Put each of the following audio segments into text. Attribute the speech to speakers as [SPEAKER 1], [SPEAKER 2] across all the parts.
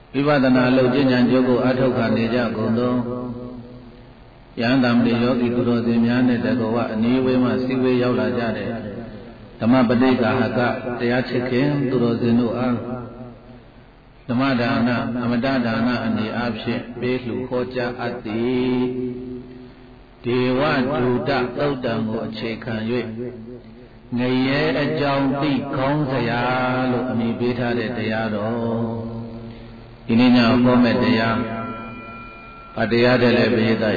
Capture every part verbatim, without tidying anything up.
[SPEAKER 1] ဝိပဿနာအလုပ်ကျင့်ကြံကြိုးကိုအထောက်ခံနေကြကုန်သောယန္တံတေယောဂီသူတော်စင်များနဲ့တကောဝအနည်းဝေးမှစိဝေးရောက်လာကြတဲ့ဓမ္မပဋိက္ခဟကတရားချစ်ခင်သူတော်စင်တို့အားဓမ္မဒါနအမတဒါနအနေအဖြင့်ပေးလှူဟောကြားအပ်သည်ဒေဝဒုတသုတ်တံကိုအခြေခံ၍ငရဲအကြောင်းသိခေါင်းစရာလို့အမည်ပေးထားတဲ့တရားတော်ဒီနေ့ညဟောမဲ့တရားအတရားတဲ့လည်းပြည့်တဲ့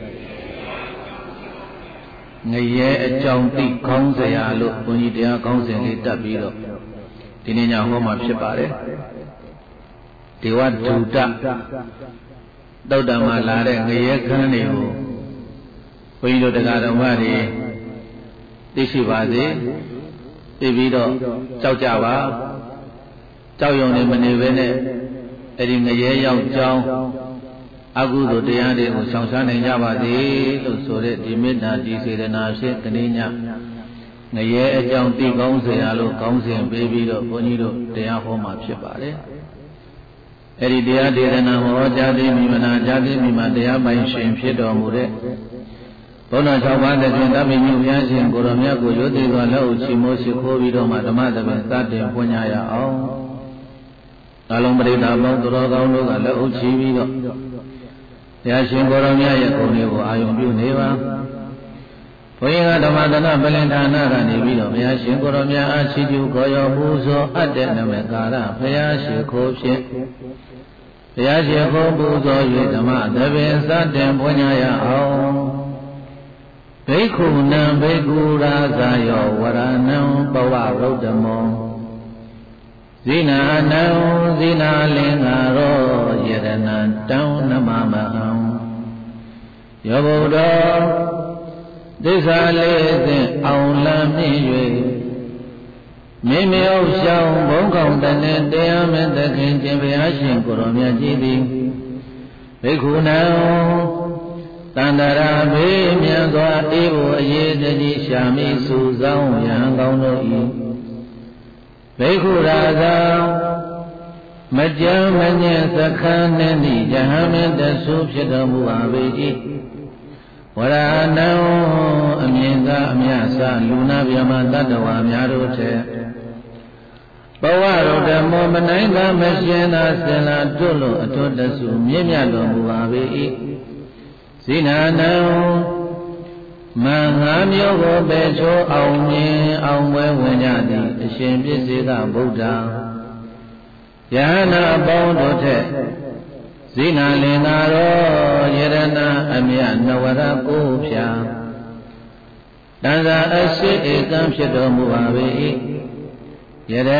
[SPEAKER 1] ငရဲအကြောင်းသိခေါင်းစရာလို့ဘုန်းကြီးတရားခေါင်းစဉ်လေးတက်ပြီးတော့ဒီနေ့ညဟောမှာဖြစ်ပါတယ်ဒေဝဒုတသုတ်တံမှာလာတဲ့ငရဲခန်းတွေကိုဘုန်းကြီးတို့တရားတော်မတွေသိရှိပါစေသိပြီးတော့ကြောက်ကြပါကြောက်ရွံ့နေမနေဘဲနဲ့အဲ့ဒီငရဲရောက်ကြောင်းအကုသိုလ်တရားတွေကိုဆောင်ရှားနိုင်ကြပါစေလို့ဆိုတဲ့ဒီမေတ္တာဒီစေတနာဖြင့်တနေ့ညငရဲအကြောင်းသိကောင်းစေရလို့ကောင်းစဉ်ပေးပြီးတော့ဘုန်းကြီးတို့တရားဟောမှာဖြစ်ပါတယ်အဲ့ဒီတရားဒေသနာဟောကြားသိမိမနာကြားသိမိမတရားပိုင်ရှင်ဖြစ်တော်မူတဲ့ဘုန်းတော်၆ပါးတည်းတပိမြုပ်ရခြင်းကိုရောမြတ်ကိုရိုသေစွာလက်ဥချီမိုးရှိခိုးပြီးတော့မှဓမ္မသဘင်စတင်ပွင့်ကြရအောင်အလုံးပရိသတ်ပေါင်းသူတော်ကောင်းတို့ကလက်ဥချီပြီးတော့ဘုရားရှင်ကိုရောမြတ်ရဲ့ဂုဏ်တွေကိုအာရုံပြုနေပါဘုရားကဓမ္မသနာပလင်ဌာနကနေပြီးတော့ဘုရားရှင်ကိုရောမြတ်အားချီးကျူးခေါ်ရောပူဇော်အပ်တဲ့နမေကာရဘုရားရှိခိုးဖြင့်ဘုရားရှင်ကိုပူဇော်၍ဓမ္မသဘင်စတင်ပွင့်ကြရအောင်ဘိက္ခုနံဘိက္ခုရာဇာယောဝရဏံပဝရုဒ္ဓမောဇိနာနံဇိနာလင်္ကာရောယရဏံတံနမမဟံယောဘုဒ္ဓသစ္စာလေးဖြင့်အောင်လံမြင့်၍မိမိဥရှောင်းဘုံကောင်းတည်းတရားမဲ့သခင်ရှင်ဘုရားရှင်ကိုရောမြတ်ကြီးသည်ဘိက္ခုနံတန္တရာဘေးမြတ်စွာအေးဖို့အရေးတကြီးရှာမိစုဆောင်ရန်ကောင်းတို့၏ဘိက္ခုရာဇာမကြမ်းမညက်သခန်းနှင့်ဤယဟမင်းတဆူဖြစ်တော်မူပါ၏ဝရဏံအမြင်သာအမြတ်စလူနာဗျမတတ္တဝါများတို့ထက်ဘဝရုဒ္ဓမောမနိုင်သာမရှင်သာစင်လာတွလို့အထွတ်တဆူမြင့်မြတ်တော်မူပါ၏ဇိနာနံမငါမျိုးကိုပဲချိုးအောင်မြင်အောင်ပွဲဝင်ကြသည်အရှင်ပြည့်စေကဗုဒ္ဓယဟနာပေါင်းတို့ထက်ဇိနာလင်္ကာရောယရဏအမြတ်နဝရကိုဖြာတန်စာအရှိဧကံဖြစ်တော်မူပါ၏ယရဏံ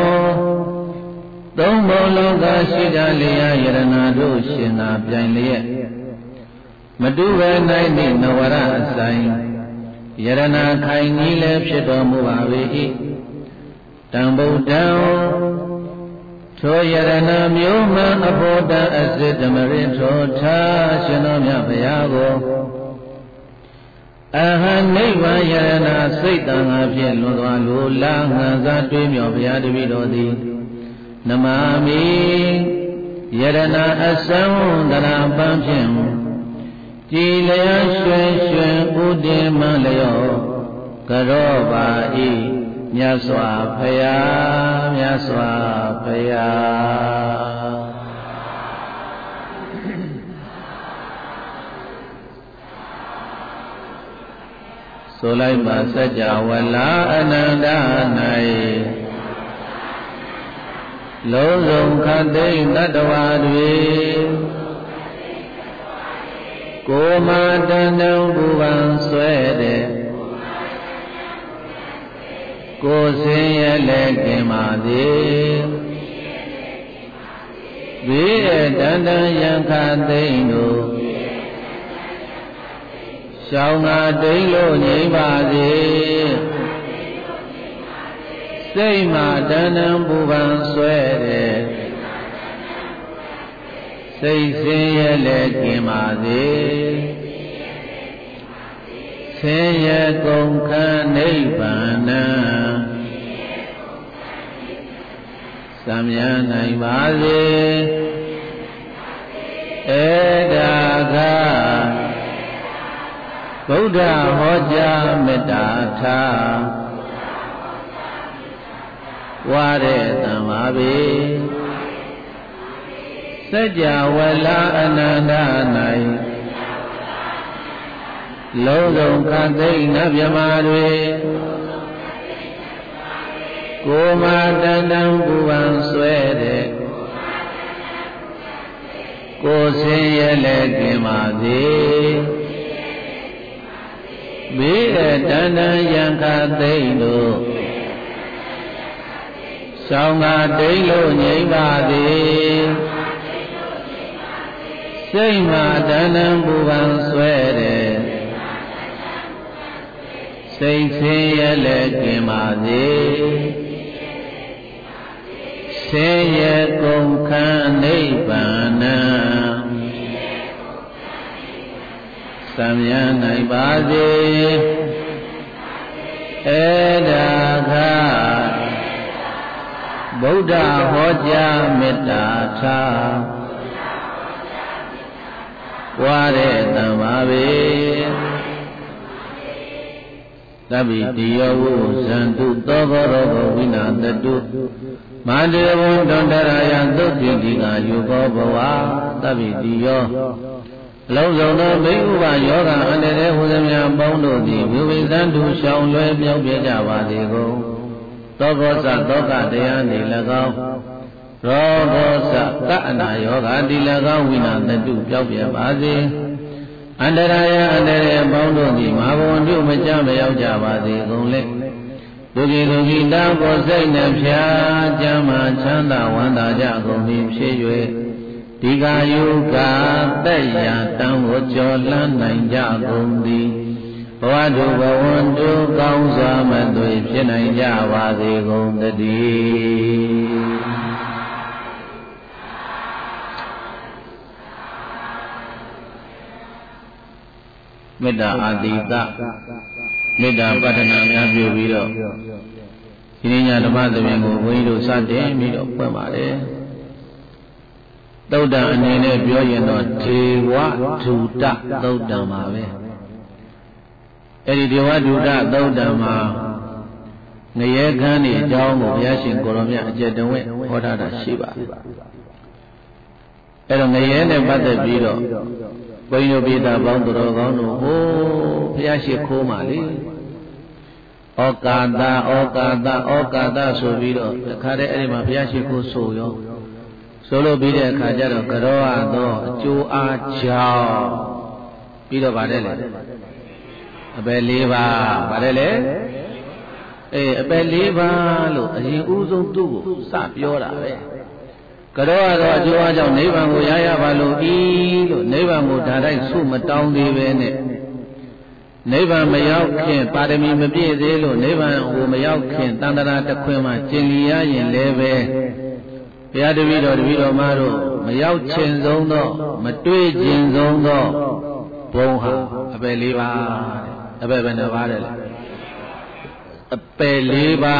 [SPEAKER 1] သုံးဘုံလောကရှိကြလျာယရဏတို့ရှင်သာပြိုင်လျက်မတူပဲနိုင်သည့်နဝရအဆိုင်ယရဏခိုင်ကြီးလည်းဖြစ်တော်မူပါ၏တံဗုဒ္ဓံထိုယရဏမျိုးမှအဖို့တအစစ်ဓမ္မရိထောထားရှင်တော်မြတ်ဘုရားကိုအဟံနိဗ္ဗာန်ယရဏစိတ်တန်အားဖြင့်လွန်စွာလိုလားငါးစားတွေးမြော်ဘုရားတပည့်တော်သည်နမာမိယရဏအစံတရာပန်းဖြင့်ကြည်လျာရွှင်ရွှင်ဥဒိမလျောကရောပါဤမြတ်စွာဘုရားမြတ်စွာဘုရားဆိုလိုက်ပါစัจ java လာအနန္တ၌လုံးစုံခတ်သိမ့်တတ္တဝါတွေကိုမတန်တုံဘူပန်ဆွဲတဲ့ကိုစင်ရလည်းကင်ပါသည်ဝိရတန်တယံခသိမ့်တို့ရှောင်းငါတိတ်လို့ငြိမ့်ပါစေစိတ်မှတန်တံဘူပန်ဆွဲတဲ့စိတ်စင်ရလည်းကင်ပါသည်ဆင်းရဲကုန်ခန်းနိဗ္ဗာန်သံမြနိုင်ပါစေဒါကဗုဒ္ဓဟောကြားမေတ္တာထားဝါတဲ့တမ္မာပေစัจ java လာအနန္တ၌လုံးစုံခသိနဗြဟ္မာတွေကိုယ်မှာတန်တန်ပူပန်ဆွဲတဲ့ကိုယ်ဆင်းရဲလည်းกินပါစေမိတဲ့တန်တန်ယံခသိတို့ဆောင်ငါတိတ်လို့ငြိမ့်ပါသည်စိတ်မှာတန်တန်ပူပန်ဆွဲတဲ့စိတ်ဆင်းရဲလည်းกินပါစေဆင်းရဲကုန်ခန်းနိဗ္ဗာန်သံယနိုင်ပါစေဧဒါခဗုဒ္ဓဟောကြားမေတ္တာထားဝါတဲ့တမ္မာပေသဗ္ဗိတိယောဝုဇန္တုသောဘောရောဂဝိနာတတုမန္တေဝံဒန္တရာယသုတ်တိတိကယုဘောဘဝသဗ္ဗိတိယောအလုံးစုံသောဘိက္ခုဘယောဂအန္တရာယ်ဟူသမျှပေါင်းတို့သည်ဝိဝိသံတုရှောင်လွယ်ပြောင်းပြကြပါစေကုန်သောဘောဇသောကတရားနေ၎င်းရောဘောဇကအနာယောဂတိ၎င်းဝိနာတတုပြောင်းပြပါစေအန္တရာယအန္တရာယ်ပေါင်းတို့သည်မဟာဘဝတုမကြမရောက်ကြပါစေကုန်လေဒုက္ခိဒုက္ခိတာကိုစိတ်နှဖျားကြမ်းမှချမ်းသာဝမ်းသာကြကုန်သည်ဖြစ်၍ဒီကာယုကသက်ရာတံကိုကျော်လန်းနိုင်ကြကုန်သည်ဘဝတုဘဝန္တုကောင်းစွာမသွေဖြစ်နိုင်ကြပါစေကုန်တည်းမေတ္တာအာတိတမေတ္တာပတ္ထနာများပြုပြီးတော့ဒီနေ့ညဓမ္မသဘင်ကိုဘုန်းကြီးတို့စတင်ပြီးတော့ဖွင့်ပါတယ်သုတ်တံအနေနဲ့ပြောရင်တော့ဒေဝဒုတသုတ်တံပါပဲအဲ့ဒီဒေဝဒုတသုတ်တံမှာငရဲခန်းနေအကြောင်းကိုဘုရားရှင်ကိုရောမြတ်အကျဉ်းတဝင့်ဟောထားတာရှိပါတယ်အဲ့တော့ငရဲနဲ့ပတ်သက်ပြီးတော့ဘုန်းကြီးတို့ပြည်သားပေါင်းတော်ကောင်းတို့ဟိုဘုရားရှိခိုးမှလေဩကာသဩကာသဩကာသဆိုပြီးတော့ခါတဲ့အဲ့ဒီမှာဘုရားရှိခိုးဆိုရောဆိုလို့ပြီးတဲ့အခါကျတော့ကရောအသောအကျိုးအားကြောင့်ပြီးတော့ဗါတယ်လေအပယ်လေးပါဗါတယ်လေအေးအပယ်လေးပါလို့အရင်ဦးဆုံးသူ့ကိုစပြောတာပဲကရောကတော့အကျိုးအကြောင်းနိဗ္ဗာန်ကိုရရပါလို့ဤလို့နိဗ္ဗာန်ကိုဓာတ်တိုက်ဆုမတောင်းသေးပဲနဲ့နိဗ္ဗာန်မရောက်ခင်ပါရမီမပြည့်သေးလို့နိဗ္ဗာန်ကိုမရောက်ခင်တန်တရာတစ်ခွင်မှကျင်လီရရင်လည်းပဲဘုရားတပည့်တော်တပည့်တော်မတို့မရောက်ခြင်းဆုံးသောမတွေ့ခြင်းဆုံးသောဘုံဟာအပယ်လေးပါတဲ့အပယ်ဘယ်နှပါတဲ့လဲအပယ်လေးပါ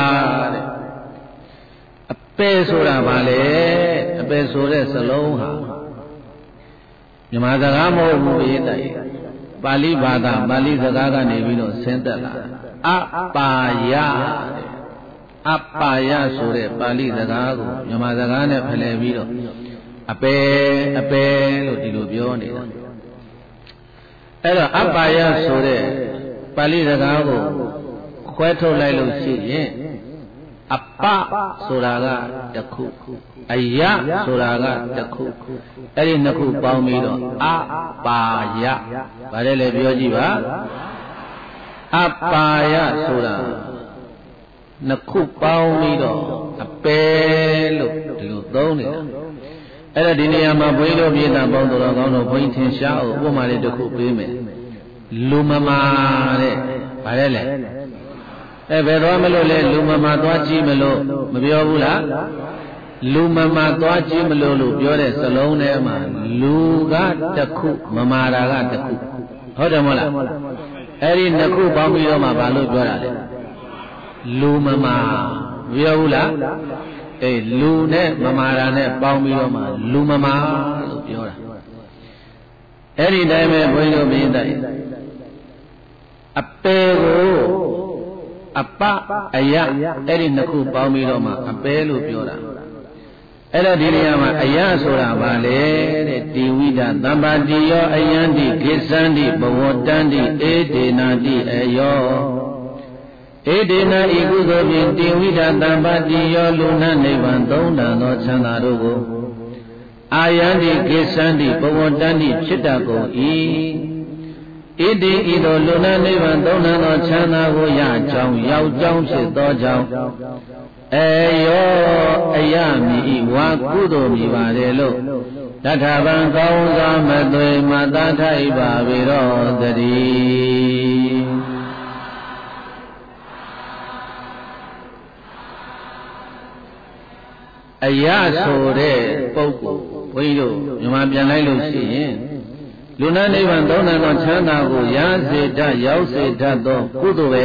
[SPEAKER 1] တဲ့အပယ်ဆိုတာဘာလဲအပယ်ဆိုတဲ့စလုံးဟာမြန်မာစကားမဟုတ်ဘူးရေးတိုက်ပါဠိဘာသာပါဠိစကားကနေပြီးတော့ဆင်းသက်လာအပါယအပါယဆိုတဲ့ပါဠိစကားကိုမြန်မာစကားနဲ့ဖလှယ်ပြီးတော့အပယ်အပယ်လို့ဒီလိုပြောနေတာအဲ့တော့အပါယဆိုတဲ့ပါဠိစကားကိုခွဲထုတ်လိုက်လို့ရှိရင်အပဆိုတာကတစ်ခုအယဆိုတာကတစ်ခုအဲ့ဒီနှစ်ခုပေါင်းပြီးတော့အပါယဗါတယ်လေပြောကြည့်ပါအပါယဆိုတာနှစ်ခုပေါင်းပြီးတော့အပယ်လို့ဒီလိုသုံးနေတာအဲ့တော့ဒီနေရာမှာဘုန်းကြီးတို့ပြည်သားပေါင်းတော်ကောင်းတို့ဘုန်းကြီးထင်ရှားအောင်ဥပမာလေးတစ်ခုပေးမယ်လူမမာတဲ့ဗါတယ်လေအဲဘယ်တော့မလို့လဲလူမမာသွားကြည့်မလို့မပြောဘူးလားလူမမာသွားကြည့်မလို့လို့ပြောတဲ့စလုံးထဲမှာလူကတစ်ခုမမာတာကတစ်ခုဟုတ်တယ်မဟုတ်လားအဲ့ဒီနှစ်ခုပေါင်းပြီးတော့မှဘာလို့ပြောတာလဲလူမမာပြောဘူးလားအေးလူနဲ့မမာတာနဲ့ပေါင်းပြီးတော့မှလူမမာလို့ပြောတာအဲ့ဒီတိုင်းပဲဘုန်းကြီးတို့ပြတဲ့အပေကိုအပအယအဲ့ဒီနှစ်ခုပေါင်းပြီးတော့မှအပေလို့ပြောတာအဲ့တော့ဒီနေရာမှာအယဆိုတာဘာလဲတဲ့တိဝိဒသဗ္ဗတိယောအယံတိကိစ္ဆန္တိဘဝတန္တိဧဒေနာတိအယောဧဒေနာဤကုသိုလ်ဖြင့်တိဝိဒသဗ္ဗတိယောလူနာနိဗ္ဗာန်သုံးတန်သောချမ်းသာတို့ကိုအာယံတိကိစ္ဆန္တိဘဝတန္တိဖြစ်တတ်ကုန်၏ဣတိဤသို့လူနာနိဗ္ဗာန်သုံးတန်သောချမ်းသာကိုရကြောင်းရောက်ကြောင်းဖြစ်သောကြောင့်အယောအယမိဝါကုသိုလ်မိပါတယ်လို့တထဗံကောင်းစွာမသွေမသာထိုက်ပါပေတော့တည်းအယဆိုတဲ့ပုဂ္ဂိုလ်ဘုန်းကြီးတို့မြန်မာပြန်လိုက်လို့ရှိရင်လူနာနိဗ္ဗာန်သုံးတန်သောချမ်းသာကိုရစေတတ်ရောက်စေတတ်သောကုသိုလ်ပဲ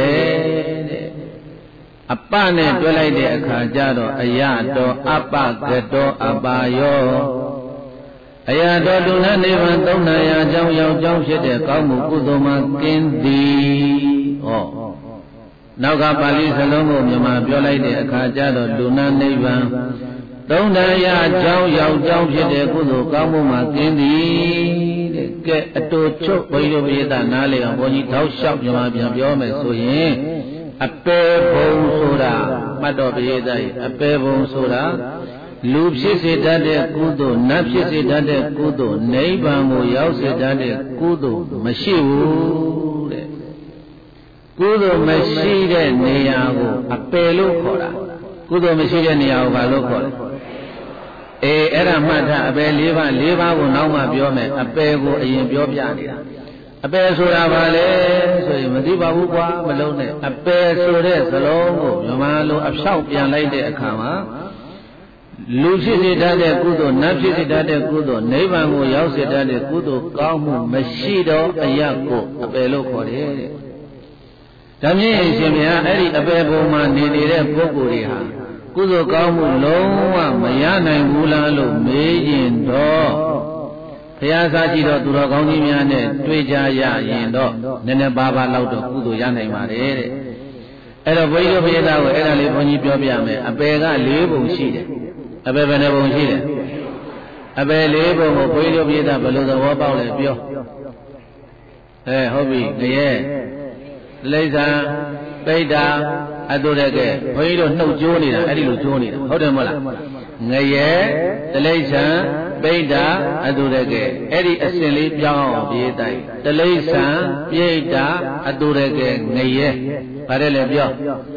[SPEAKER 1] တဲ့အပနဲ့တွဲလိုက်တဲ့အခါကျတော့အယတော်အပကတော်အပါယောအယတော်လူနာနိဗ္ဗာန်သုံးတန်ရာအကြောင်းရောက်ကြောင်းဖြစ်တဲ့ကောင်းမှုကုသိုလ်မှာကင်းသည်ဟောနောက်ကပါဠိစလုံးကိုမြန်မာပြောလိုက်တဲ့အခါကျတော့လူနာနိဗ္ဗာန်သုံးတန်ရာအကြောင်းရောက်ကြောင်းဖြစ်တဲ့ကုသိုလ်ကောင်းမှုမှာကင်းသည်တဲ့ကဲအတူချုပ်ဘုန်းကြီးတို့ပြည်သားနားလေအောင်ဘုန်းကြီးထောက်လျှောက်မြန်မာပြန်ပြောမယ်ဆိုရင်အပေဘုံဆိုတာမှတ်တော်ပြည်သားကြီးအပေဘုံဆိုတာလူဖြစ်စေတတ်တဲ့ကုသိုလ်နတ်ဖြစ်စေတတ်တဲ့ကုသိုလ်နိဗ္ဗာန်ကိုရောက်စေတတ်တဲ့ကုသိုလ်မရှိဘူးတဲ့ကုသိုလ်မရှိတဲ့နေရာကိုအပေလို့ခေါ်တာကုသိုလ်မရှိတဲ့နေရာကိုဘာလို့ခေါ်လဲအေးအဲ့ဒါမှတ်ထားအပေ၄ပါး၄ပါးကိုနောက်မှပြောမယ်အပေကိုအရင်ပြောပြနေတာအပေဆိုတာဘာလဲဆိုရင်မသိပါဘူးကွာမလုံးနဲ့အပေဆိုတဲ့စလုံးကိုမြန်မာလိုအဖြောက်ပြန်လိုက်တဲ့အခါမှာလူဖြစ်စေတတ်တဲ့ကုသိုလ်နတ်ဖြစ်စေတတ်တဲ့ကုသိုလ်နိဗ္ဗာန်ကိုရောက်စေတတ်တဲ့ကုသိုလ်ကောင်းမှုမရှိတော့အရာကိုအပေလို့ခေါ်တယ်တဲ့ဒါမြင့်ရှင်ဗျာအဲ့ဒီအပေပုံမှာနေနေတဲ့ပုဂ္ဂိုလ်တွေဟာကုသိုလ်ကောင်းမှုလုံးဝမရနိုင်ဘူးလားလို့မေးရင်တော့ဘုရားစားကြည့်တော့သူတော်ကောင်းကြီးများနဲ့တွေ့ကြရရင်တော့နည်းနည်းပါးပါးလောက်တော့ကုသိုလ်ရနိုင်ပါတယ်တဲ့အဲ့တော့ဘုန်းကြီးတို့ဘုရားကိုအဲ့ဒါလေးဘုန်းကြီးပြောပြမယ်အပေက၄ပုံရှိတယ်အပေဘယ်နှပုံရှိတယ်အပေ၄ပုံကိုဘုန်းကြီးတို့ဘုရားဘယ်လိုသဘောပေါက်လဲပြောအဲဟုတ်ပြီတရေလိစ္ဆာပိဋ္ဌာအတုရကဲဘုန်းကြီးတို့နှုတ်ကြိုးနေတာအဲ့ဒီလိုကြိုးနေတာဟုတ်တယ်မဟုတ်လားငရဲတလိစ္ဆာပိဋ္ဌာအတုရကဲအဲ့ဒီအစဉ်လေးပြောင်းအောင်ပြေးတိုင်းတလိစ္ဆာပိဋ္ဌာအတုရကဲငရဲဗါတယ်လေပြော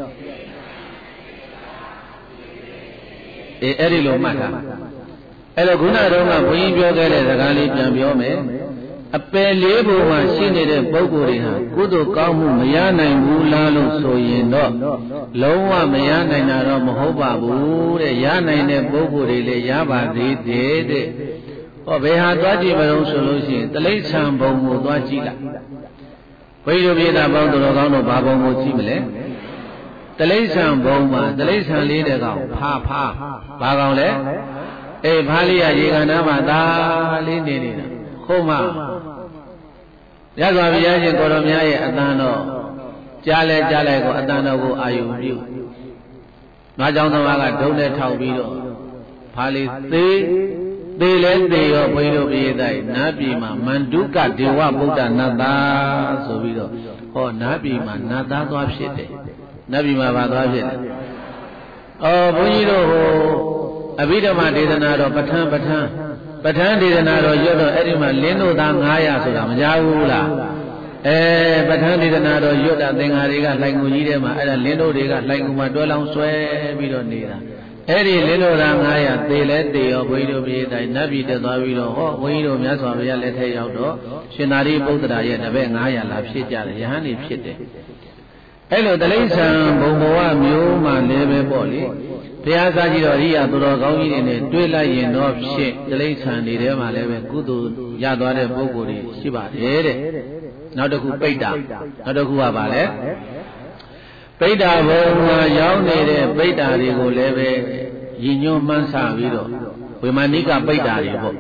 [SPEAKER 1] အေးအဲ့ဒီလိုမှတ်ထားအဲ့တော့ခုနတုန်းကဘုန်းကြီးပြောခဲ့တဲ့စကားလေးပြန်ပြောမယ်အပယ်လေးပုံမှာရှိနေတဲ့ပုဂ္ဂိုလ်တွေဟာကုသိုလ်ကောင်းမှုမရနိုင်ဘူးလားလို့ဆိုရင်တော့လုံးဝမရနိုင်တာတော့မဟုတ်ပါဘူးတဲ့ရနိုင်တဲ့ပုဂ္ဂိုလ်တွေလည်းရပါသေးတယ်တဲ့ဟောဘယ်ဟာသွားကြည့်မလို့ဆိုလို့ရှိရင်တိဋ္ဌံဘုံကိုသွားကြည့်လိုက်ဘုန်းကြီးတို့ပြည်သားပေါင်းတော်ကောင်းတို့ဘာဘုံကိုကြည့်မလဲတိဋ္ဌံဘုံမှာတိဋ္ဌံလေးတဲ့ကောင်ဖာဖာဘာကောင်လဲအေးဖားလေးရရေကန်နာမှာဒါလေးနေနေတာဟုတ်မှာရသော်ဘုရားရှင်ကိုရောမြတ်ရဲ့အတန်တော်ကြားလဲကြားလိုက်ကိုအတန်တော်ကိုအာယုပြုငါကြောင့်သမားကဒုံနဲ့ထောက်ပြီးတော့ဖားလေးသေးသေးလဲသေးရောဘုန်းကြီးတို့ပြည်သားနားပြည်မှာမန္တုကဒေဝဗုဒ္ဓနတ်သားဆိုပြီးတော့ဟောနားပြည်မှာနတ်သားသွားဖြစ်တယ်နားပြည်မှာဘာသွားဖြစ်လဲအော်ဘုန်းကြီးတို့ဟိုအဘိဓမ္မာဒေသနာတော်ပဋ္ဌာန်းပဋ္ဌာန်းပဋ္ဌာန်းဒေသနာတော်ရွတ်တော့အဲ့ဒီမှာလင်းတို့သား၅ရာဆိုတာမကြားဘူးလားအဲပဋ္ဌာန်းဒေသနာတော်ရွတ်တာသင်္ဃာတွေကလှိုင်ငူကြီးထဲမှာအဲ့ဒါလင်းတို့တွေကလှိုင်ငူမှာတွဲလောင်းဆွဲပြီးတော့နေတာအဲ့ဒီလင်းတို့သား၅ရာသေလဲသေရောဘုန်းကြီးတို့ပြည်တိုင်းနတ်ပြည်တက်သွားပြီးတော့ဟောဘုန်းကြီးတို့မြတ်စွာဘုရားလက်ထက်ရောက်တော့ရှင်သာရိပုတ္တရာရဲ့တပည့်၅ရာလာဖြစ်ကြတယ်ယဟန်နေဖြစ်တယ်အဲ့လိုတိဋ္ဌံဘုံဘဝမျိုးမှလည်းပဲပေါ့လေဘုရားစားကြည့်တော့ရိယာသူတော်ကောင်းကြီးတွေနဲ့တွေ့လိုက်ရင်တော့ဖြစ်တိဋ္ဌံတွေထဲမှာလည်းပဲကုသိုလ်ရသွားတဲ့ပုဂ္ဂိုလ်တွေရှိပါတယ်တဲ့နောက်တစ်ခုပိဋ္ဌာနောက်တစ်ခုကပါလေပိဋ္ဌာဘုံမှာရောက်နေတဲ့ပိဋ္ဌာတွေကိုလည်းပဲရည်ညွှန်းမှန်းဆပြီးတော့ဝေမာနိကပိဋ္ဌာတွေပေါ့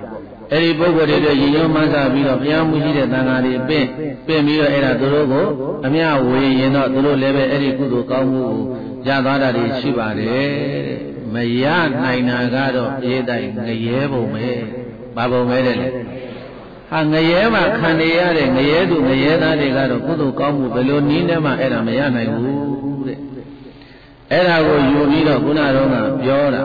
[SPEAKER 1] အဲ့ဒီပုဂ္ဂိုလ်တွေတို့ရင်ရုံးမှန်းစားပြီးတော့ဘုရားမူရှိတဲ့သံဃာတွေပင့်ပင့်ပြီးတော့အဲ့ဒါသူတို့ကိုအမြဝေရင်တော့သူတို့လည်းပဲအဲ့ဒီကုသိုလ်ကောင်းမှုကိုရသွားတာတွေရှိပါတယ်မရနိုင်တာကတော့ပြေးတိုင်းငရဲပုံပဲဘာပုံပဲတဲ့လေဟာငရဲမှာခံနေရတဲ့ငရဲသူငရဲသားတွေကတော့ကုသိုလ်ကောင်းမှုဘယ်လိုနည်းနဲ့မှအဲ့ဒါမရနိုင်ဘူးတဲ့အဲ့ဒါကိုယူပြီးတော့ခုနတော့ကပြောတာ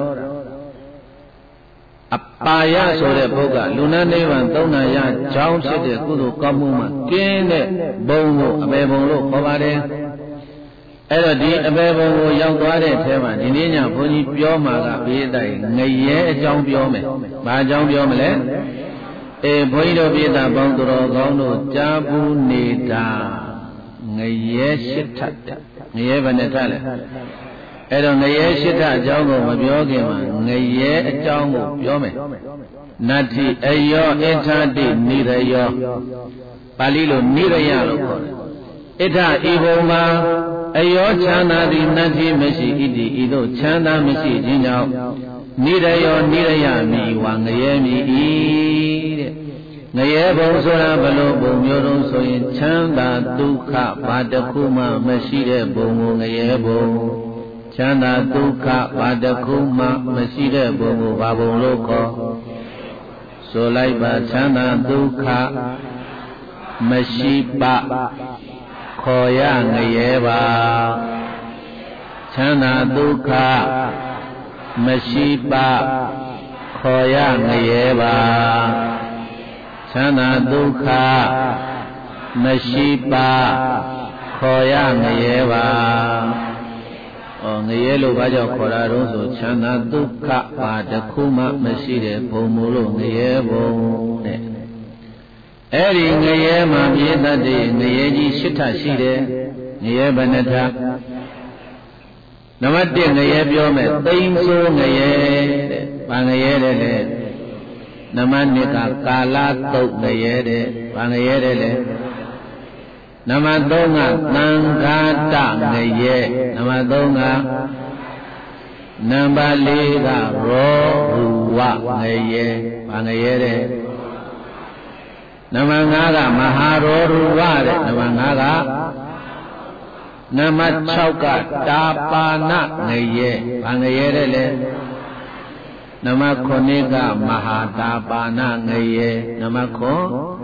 [SPEAKER 1] အပါယဆိုတဲ့ဘုရားလူနာနိဗ္ဗာန်သုံးနာရကြောင်းဖြစ်တဲ့ကုသိုလ်ကောင်းမှုမှာကင်းတဲ့ဘုံကိုအပေဘုံလို့ခေါ်ပါတယ်အဲ့တော့ဒီအပေဘုံကိုရောက်သွားတဲ့အဲမှာဒီနေ့ညဘုန်းကြီးပြောမှာကဘေးတိုင်ငရဲအကြောင်းပြောမယ်ဘာအကြောင်းပြောမလဲအေးဘုန်းကြီးတို့ပြည်သားပေါင်းသူတော်ကောင်းတို့ကြားဘူးနေတာငရဲရှစ်ထပ်ငရဲဘယ်နဲ့ထပ်လဲအဲ့တော့ငရဲရှစ်ထပ်အကြောင်းကိုမပြောခင်မှာငရဲအကြောင်းကိုပြောမယ်နတ္ထိအယောဣထာတိနိရယောပါဠိလိုနိရယလို့ခေါ်တယ်ဣထဤဘုံမှာအယောချမ်းသာသည်နတ္ထိမရှိဣတိဤသို့ချမ်းသာမရှိခြင်းကြောင့်နိရယောနိရယမိဝငရဲမိဤတဲ့ငရဲဘုံဆိုတာဘလို့ဘုံမျိုးတုံးဆိုရင်ချမ်းသာဒုက္ခဘာတစ်ခုမှမရှိတဲ့ဘုံကိုငရဲဘုံချမ်းသာဒုက္ခဘာတစ်ခုမှမရှိတဲ့ဘုံကိုဘာဘုံလို့ခေါ်ဆိုလိုက်ပါချမ်းသာဒုက္ခမရှိပါခေါ်ရငရဲပါချမ်းသာဒုက္ခမရှိပါခေါ်ရငရဲပါချမ်းသာဒုက္ခမရှိပါခေါ်ရငရဲပါဩငရဲလို့ဘာကြောင့်ခေါ်တာတော့ဆိုချမ်းသာဒုက္ခပါတခုမှမရှိတဲ့ဘုံမို့လို့ငရဲဘုံတဲ့အဲ့ဒီငရဲမှာပြည့်တတ်တဲ့ငရဲကြီးရှစ်ထရှိတယ်ငရဲဘဏ္ဍထနံပါတ်တစ်ငရဲပြောမယ်သိမ့်ဆိုးငရဲတဲ့ဘာငရဲတဲ့လေနံပါတ်နှစ်ကကာလတုတ်ငရဲတဲ့ဘာငရဲတဲ့လေနံပါတ်သုံးကသံဃာတငရဲနံပါတ်သုံးကနံပါတ်လေးကရောဟူဝငရဲဘာငရဲတဲ့နံပါတ်ငါးကမဟာရောရူဝတဲ့နံပါတ်ငါးကနံပါတ်၆ကတာပါဏငရဲဘာငရဲတဲ့လေနံပါတ်ခုနှစ်ကမဟာတာပါဏငရဲနံပါတ်ခု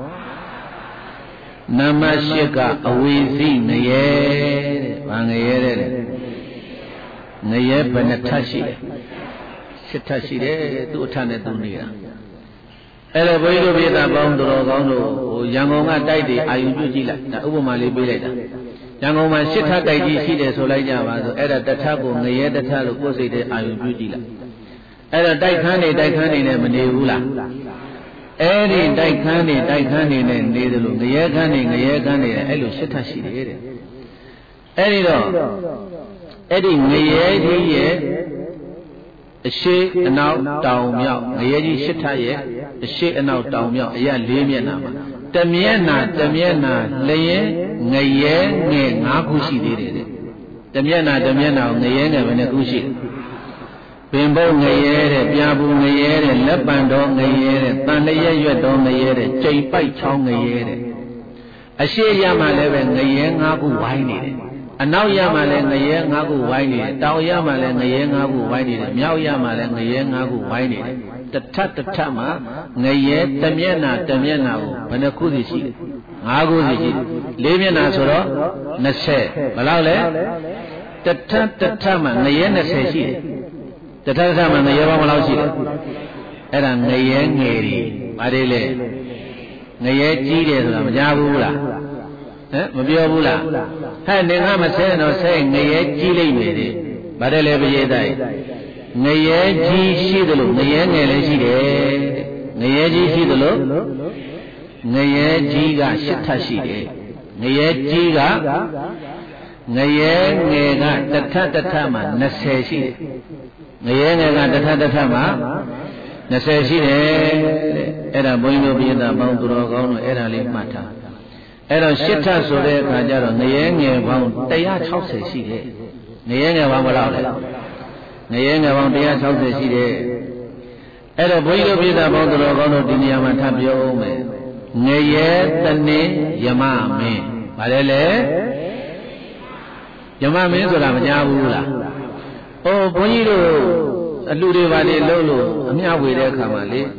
[SPEAKER 1] နံပါတ်၈ကအဝိဇိငရဲတဲ့ဘာငရဲတဲ့လေငရဲဘယ်နှထပ်ရှိလဲရှစ်ထပ်ရှိတယ်သူ့အထက်နဲ့သူနေတာအဲ့တော့ဘုန်းကြီးတို့ပြည်သားပေါင်းတော်ကောင်းတို့ဟိုရန်ကုန်ကတိုက်တွေအာယုပြုကြည့်လိုက်ဒါဥပမာလေးပေးလိုက်တာရန်ကုန်မှာရှစ်ထပ်တိုက်ကြီးရှိတယ်ဆိုလိုက်ကြပါဆိုအဲ့ဒါတစ်ထပ်ကိုငရဲတစ်ထပ်လို့ကိုယ်စိတ်တဲ့အာယုပြုကြည့်လိုက်အဲ့တော့တိုက်ခန်းနေတိုက်ခန်းနေနဲ့မနေဘူးလားအဲ့ဒီတိုက်ခန်းနေတိုက်ခန်းနေနဲ့နေတယ်လို့ငရဲခန်းနေငရဲခန်းနေအဲ့လိုရှစ်ထပ်ရှိတယ်တဲ့အဲ့ဒီတော့အဲ့ဒီငရဲကြီးရဲ့အရှိအနောက်တောင်မြောက်ငရဲကြီးရှစ်ထပ်ရဲ့အရှိအနောက်တောင်မြောက်အရလေးမျက်နှာမှာတမျက်နှာတမျက်နှာလျင်ငရဲငယ်၅ခုရှိသေးတယ်တဲ့တမျက်နှာတမျက်နှာငရဲငယ်ဘယ်နှခုရှိပင်ဘုံငရဲတဲ့ပြာဘူးငရဲတဲ့လက်ပံတော်ငရဲတဲ့တန်လျက်ရွက်တော်ငရဲတဲ့ကြိမ်ပိုက်ချောင်းငရဲတဲ့အရှိရမှလည်းပဲငရဲ၅ခုဝိုင်းနေတယ်အနောက်ရမှလည်းငရဲ၅ခုဝိုင်းနေတယ်တောင်ရမှလည်းငရဲ၅ခုဝိုင်းနေတယ်မြောက်ရမှလည်းငရဲ၅ခုဝိုင်းနေတယ်တထပ်တထပ်မှာငရဲတမျက်နှာတမျက်နှာကိုဘယ်နှခုစီရှိလဲ၅ခုစီရှိတယ်လေးမျက်နှာဆိုတော့၂၀ဘယ်လောက်လဲတထပ်တထပ်မှာငရဲ၂၀ရှိတယ်တထပ်တထပ်မှာငရဲပေါင်းဘယ်လောက်ရှိလဲအဲ့ဒါငရဲငယ်တွေဘာတွေလဲငရဲကြီးတယ်ဆိုတာမကြားဘူးလားဟမ်မပြောဘူးလားဟဲ့နေငါမဆဲတော့ဆဲငရဲကြီးလိမ့်မယ်တဲ့ဗါတယ်လေပရိသတ်ငရဲကြီးရှိသလိုငရဲငယ်လည်းရှိတယ်ငရဲကြီးရှိသလိုငရဲကြီးကရှစ်ထပ်ရှိတယ်ငရဲကြီးကငရဲငယ်ကတထပ်တထပ်မှာ၂၀ရှိတယ်ငရဲငယ်ကတထပ်တထပ်မှာ၂၀ရှိတယ်တဲ့အဲ့ဒါဘုန်းကြီးတို့ပြည်သားပေါင်းသူတော်ကောင်းတို့အဲ့ဒါလေးမှတ်ထားအဲ့တော့ရှစ်ထပ်ဆိုတဲ့အခါကျတော့ငရဲငယ်ပေါင်း၁၆၀ရှိတယ်ငရဲငယ်ပေါင်းဘယ်လောက်လဲငရဲငယ်ပေါင်း၁၆၀ရှိတယ်အဲ့တော့ဘုန်းကြီးတို့ပြည်သားပေါင်းတော်ကောင်းတို့ဒီနေရာမှာထပ်ပြောဦးမယ်ငရဲတနေယမမင်းဗါလဲလေယမမင်းဆိုတာမကြားဘူးလား။အိုးဘုန်းကြီးတို့အလှတွေပါလေလုံးလို့အမျှဝေတဲ့အခါမှာလေ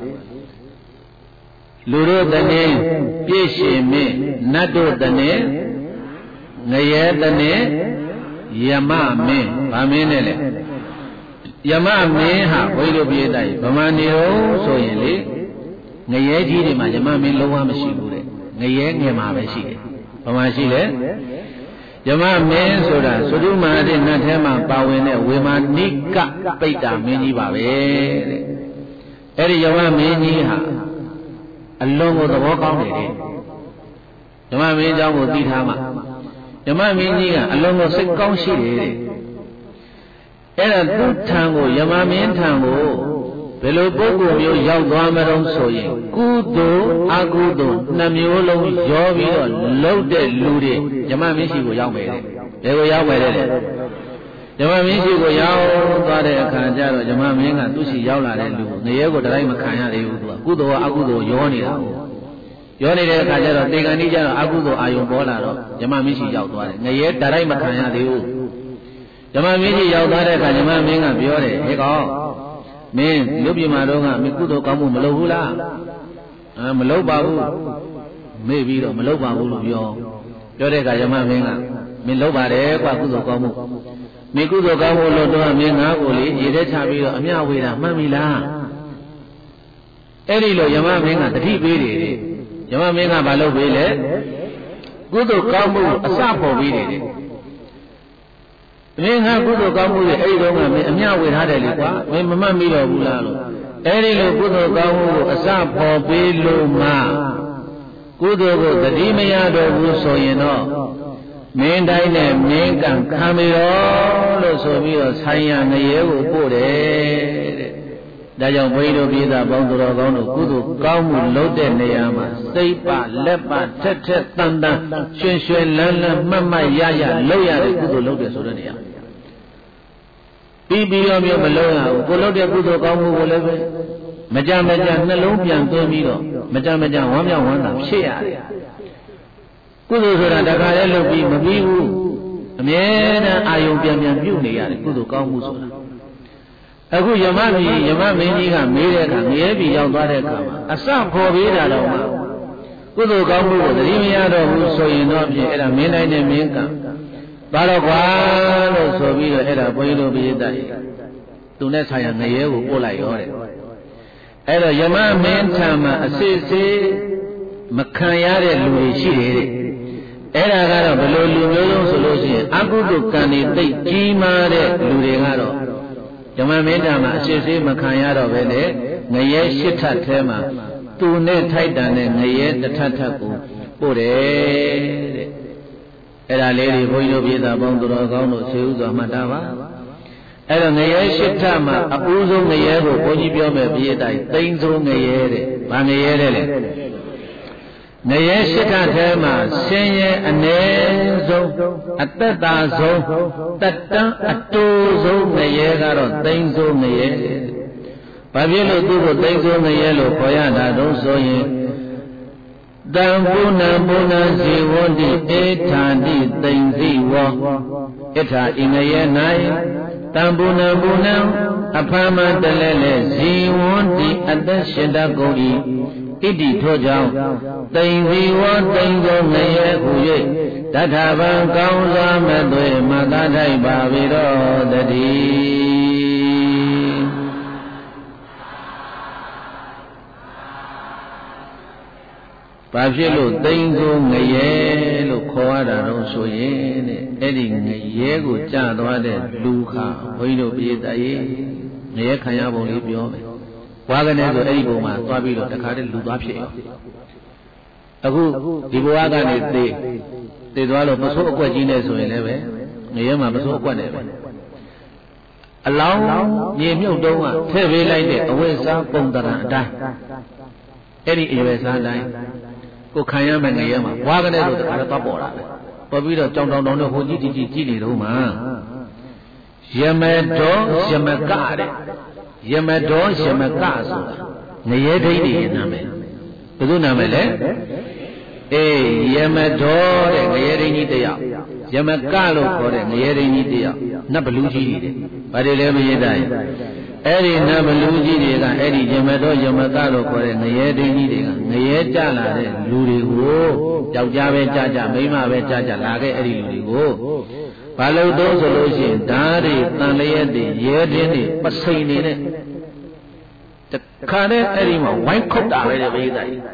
[SPEAKER 1] လူတို့တနေပြည့်ရှင်မင်းနတ်တို့တနေငရဲတနေယမမင်းဗာမင်းနဲ့လေယမမင်းဟာဘုန်းကြီးတို့ပြည်တိုင်းဗမာနေတော့ဆိုရင်လေငရဲကြီးတွေမှာယမမင်းလုံးဝမရှိဘူးတဲ့ငရဲငယ်မှာပဲရှိတယ်ဗမာရှိလေယမမင်းဆိုတာသုဒ္ဓမဟာတိနတ်ထဲမှာပါဝင်တဲ့ဝေမာနိကပိတ္တာမင်းကြီးပါပဲတဲ့အဲ့ဒီယမမင်းကြီးဟာအလုံးကိုသဘောကောင်းနေတယ်ယမမင်းเจ้าကိုသိထားမှာယမမင်းကြီးကအလုံးကိုစိတ်ကောင်းရှိတယ်တဲ့အဲ့ဒါသူ့ထံကိုယမမင်းထံကိုဘယ်လိုပုဂ္ဂိုလ်မျိုးရောက်သွားမလို့ဆိုရင်ကုသိုလ်အကုသိုလ်နှစ်မျိုးလုံးရောပြီးတော့လှုပ်တဲ့လူတွေယမမင်းရှိကိုရောက်မယ်တဲ့ဘယ်ကိုရောက်မယ်တဲ့ယမမင်းရှိကိုရောက်သွားတဲ့အခါကျတော့ယမမင်းကသူ့ရှိရောက်လာတဲ့လူငရဲကိုတတိုင်းမခံရသေးဘူးသူကကုသိုလ်အကုသိုလ်ရောနေတာကိုရောနေတဲ့အခါကျတော့တေကန်ကြီးကျတော့အကုသိုလ်အာယုံပေါ်လာတော့ယမမင်းရှိရောက်သွားတယ်ငရဲတတိုင်းမခံရသေးဘူးယမမင်းရှိရောက်သွားတဲ့အခါယမမင်းကပြောတယ်ဟေ့ကောင်မင်းလူပြည်မှာတော့ကမင်းကုသိုလ်ကောင်းမှုမလုပ်ဘူးလားအဲမလုပ်ပါဘူးမေ့ပြီးတော့မလုပ်ပါဘူးလို့ပြောပြောတဲ့အခါယမမင်းကမင်းလုပ်ပါတယ်ကွာကုသိုလ်ကောင်းမှုမင်းကုသိုလ်ကောင်းမှုလို့တော့မင်းငါ့ကိုလေရေထဲချပြီးတော့အမျှဝေတာမှတ်မိလားအဲ့ဒီလိုယမမင်းကတတိပေးတယ်ယမမင်းကဘာလုပ်ပေးလဲကုသိုလ်ကောင်းမှုအစပေါ်ပေးတယ်မင်းငါကုသိုလ်ကောင်းမှုရဲ့အဲ့ဒီတော့ကမင်းအမျှဝေထားတယ်လေကွာမင်းမမှတ်မိတော့ဘူးလားလို့အဲ့ဒီလိုကုသိုလ်ကောင်းမှုကိုအစပေါ်ပေးလို့မှကုသိုလ်ကိုသတိမရတော့ဘူးဆိုရင်တော့မင်းတိုင်းနဲ့မင်းကံခံပြီးတော့လို့ဆိုပြီးတော့ဆိုင်ရငရဲကိုပို့တယ်တဲ့ဒါကြောင့်ဘုန်းကြီးတို့ပြည်သားပေါင်းတော်ကောင်းတို့ကုသိုလ်ကောင်းမှုလုပ်တဲ့နေရာမှာစိတ်ပလက်ပထက်ထက်တန်တန်ရွှင်ရွှင်လန်းလန်းမှတ်မှတ်ရရလုပ်ရတဲ့ကုသိုလ်လုပ်တယ်ဆိုတဲ့နေရာပြီးပြီးရောမျိုးမလုံးရဘူးကိုလုပ်တဲ့ကုသိုလ်ကောင်းမှုကိုလည်းပဲမကြမကြနှလုံးပြန်သွင်းပြီးတော့မကြမကြဝမ်းမြောက်ဝမ်းသာဖြစ်ရတယ်ကုသိုလ်ဆိုတာတခါတည်းလုပ်ပြီးမပြီးဘူးအမြဲတမ်းအာယုံပြန်ပြန်ပြုနေရတယ်ကုသိုလ်ကောင်းမှုဆိုတာအခုယမကြီးယမမင်းကြီးကမေးတဲ့အခါငရဲပြည်ရောက်သွားတဲ့အခါမှာအစခေါ်ပေးတာတော့မှကုသိုလ်ကောင်းမှုကိုသတိမရတော့ဘူးဆိုရင်တော့ပြင်အဲ့ဒါမင်းတိုင်းနဲ့မင်းကံပါတော့ကွာလို့ဆိုပြီးတော့အဲ့ဒါဘုန်းကြီးတို့ပြည်သားကြီးသူနဲ့ဆိုင်ရာငရဲကိုပို့လိုက်ရောတဲ့အဲ့တော့ယမမင်းထံမှာအစစ်စစ်မခံရတဲ့လူတွေရှိတယ်တဲ့အဲ့ဒါကတော့ဘယ်လိုလူမျိုးလုံးဆိုလို့ရှိရင်အကုသိုလ်ကံတွေသိကြီးမားတဲ့လူတွေကတော့ယမမင်းထံမှာအစစ်စစ်မခံရတော့ပဲလေငရဲရှစ်ထပ်ထဲမှာသူနဲ့ထိုက်တန်တဲ့ငရဲတစ်ထပ်ထပ်ကိုပို့တယ်တဲ့အဲ့ဒါလေးတွေဘုန်းကြီးတို့ပြည်သားပေါင်းတော်ကောင်းတို့ဆွေဥစွာမှတ်တာပါအဲ့တော့ငရဲရှစ်ထပ်မှာအပူဆုံးငရဲကိုဘုန်းကြီးပြောမယ်ပြည်တိုင်းသိန်းဆုံးငရဲတဲ့ဗာငရဲတဲ့လေငရဲရှိခထဲမှာဆင်းရဲအ ਨੇ ဆုံးအသက်သာဆုံးတက်တန်းအတူဆုံးငရဲကတော့သိန်းဆုံးငရဲဘာဖြစ်လို့သူ့ကိုသိန်းဆုံးငရဲလို့ခေါ်ရတာတော့ဆိုရင်တံပုဏ္ဏပုဏ္ဏဇီဝန္တိဧထာတိသိန်းစီဝောဧထာဤငရဲ၌တံပုဏ္ဏပုဏ္ဏအဖမ်းမတလဲလဲဇီဝန္တိအသက်ရှင်တတ်ကုန်၏ဣတိထို့ကြောင့်တိမ်ဇီဝတိမ်သောငရဲဟု၍တထဗံကောင်းစွာမသွေမသာထိုက်ပါပေတော့တည်းဘာဖြစ်လို့တိမ်သောငရဲလို့ခေါ်ရတာတော့ဆိုရင်တဲ့အဲ့ဒီငရဲကိုကြာသွားတဲ့လူခါဘုန်းကြီးတို့ပြည်သားရေးငရဲခံရပုံလေးပြောမယ်ဝါကနေဆိုအဲ့ဒီပုံမှာသွားပြီးတော့တခါတည်းလူသွားဖြစ်ရောအခုဒီဘဝကနေသေသေသွားလို့ပစိုးအကွက်ကြီးနေဆိုရင်လည်းပဲငရဲမှာပစိုးအကွက်နေပဲအလောင်းမြေမြုပ်တုံးကထည့်ပေးလိုက်တဲ့အဝိဇ္ဇာပုံတရံအတိုင်းအဲ့ဒီအရွယ်စားတိုင်းကိုခံရမယ်ငရဲမှာဝါကနေဆိုတခါတည်းသွားပေါ်လာတယ်ပေါ်ပြီးတော့ကြောင်တောင်တောင်နဲ့ဟိုကြည့်ကြည့်ကြည့်နေတော့မှယမတော်ယမကတဲ့ Yamato Yamakaso, Nayedi Name. Budunamele, eh, Yamato, Nayeri Dea, Yamakalo for Nayeri Dea, Nabaluji, but eleven. Eri Nabaluji, Eri Yamato, Yamakalo for Nayeri, Nayetala, Lurigo, Jaujabe Jaja, Mima Jaja, Lage, Eri Lurigo. Follow those solutions, Dari, Tanayadi, Yedini, Pasini. The current Erima, wine cooked already.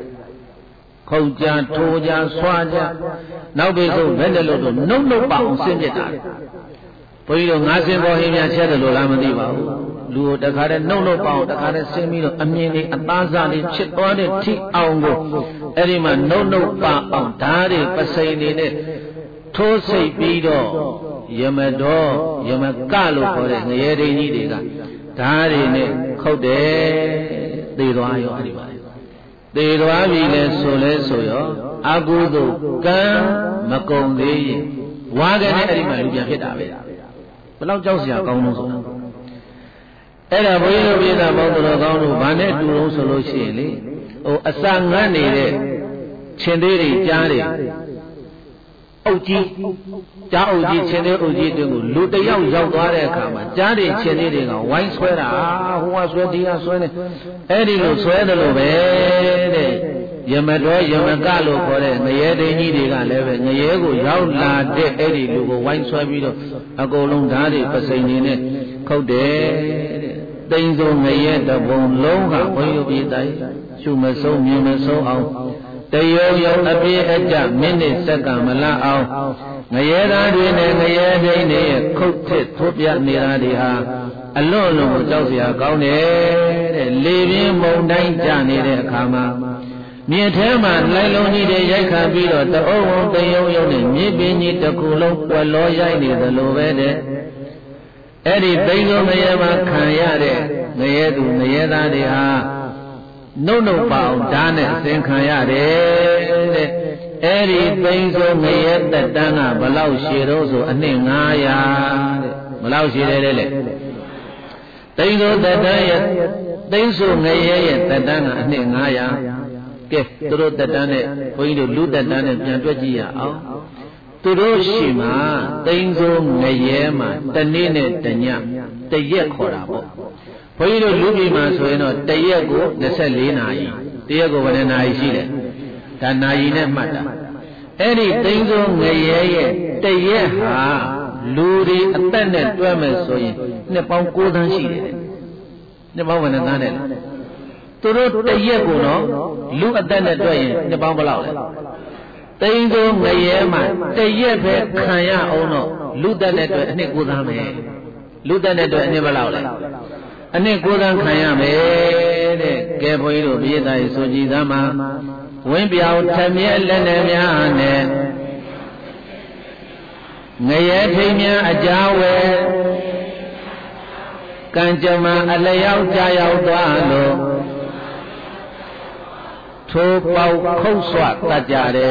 [SPEAKER 1] Koja, Toja, Swaja, now they go Vendelo, no, no, bound, send it out. For you, nothing for him, and said the Lamadiva. Lu, the current, no, no, bound, the current Semino, Amini, Abazani, chip on it, T. Aungo, Erima, no, no, bound, Dari, Pasini, Tose, Bido. Yamado, Yamakalo for it, Nayeri Nidiga, Dari, Kode, the Royo Arriva. The Ravi Sole Soyo, Agudo, Gan, Makonde, Wagan Erima, Hitabe. But now Josia Gonos. Era Boyo Vida Mondo, Bane, Duro Solo Shili, or Asangani, Chenderi, Jari. Oji, Jaoji, Chene Oji, Luta Young Jaware Kama, Jari, Chene, Wine Sweater, who was ready as well. Eddie Lu Sweater, Yamado, Yamagalo for it, Nayede Nidiga, Leven, Nayego, Yaula, de Eddie Lu, Wine Sweater, Agolong Dari, Passanine, Code, Dainzo Nayet, the Bone Longa, when you be die, Shumaso, Mumaso out. The yo appear at that minute second Malao. Nayera doing a Nayade, coated, Topia Miradiha, alone of Josia Gaune, living Monday Jani Kama. Near Terman, Liloni de Yaka Bido, the old the yo, maybe the Kulo, or Loya, the Lovede. Eddie Bago Mayama Kayade, Nayedu, Nayeda de Ha. No, no, bow, Dana, Senkayade, Eri, Benzo, Mayet, the Dana, Balau Shiroso, and Naya, Balau Shirele. They go the diet, they so Mayet, the Dana, and Naya, get through the Dana, for you to loot the Dana, and Twajia. Turoshima, Benzo, Mayema, the Nene, the Nyam, the Yakorabo. For you to look him as we know, Diego, the Selina, Diego, when I see it, Tanaina Mata. Anything on the Ye, the Yeha, Luri, attendant, Dwemer, so Nepal couldn't see it. Nepal when I done it. To root the Yego, no, look at that way, the Bambalao. Things on the Yema, the Yepe, Kaya, oh no, look at that way, Nikudame, look at that way, never allowed. Ane Kodan Kayame, Gaboiro, Vida, Sojidama, Wimbia, Tamia, Lenemiane, Nayatimia, Ajawe, Kanjama, Alayao, Jayao, Dano, Topau, Koswat, Tajare,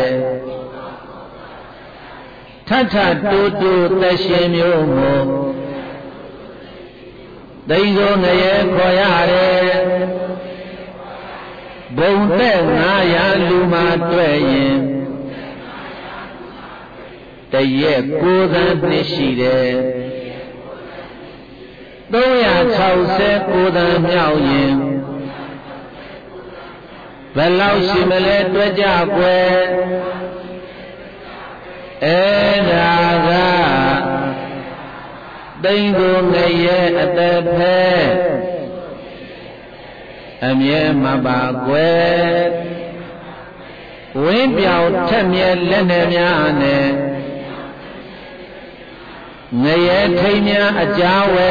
[SPEAKER 1] Tata, Dudu, Tashimio. They go Naye Koyare Bonte Naya Luma Twain The Ye Kodan Nishide Doya Chause Kodan Miaoyin Velau Simele Dwajabwe Enaga Dingo Naye at the Pet Amye Mabagwe Wimpia Tamye Lenemiane Naye Tamya Ajawe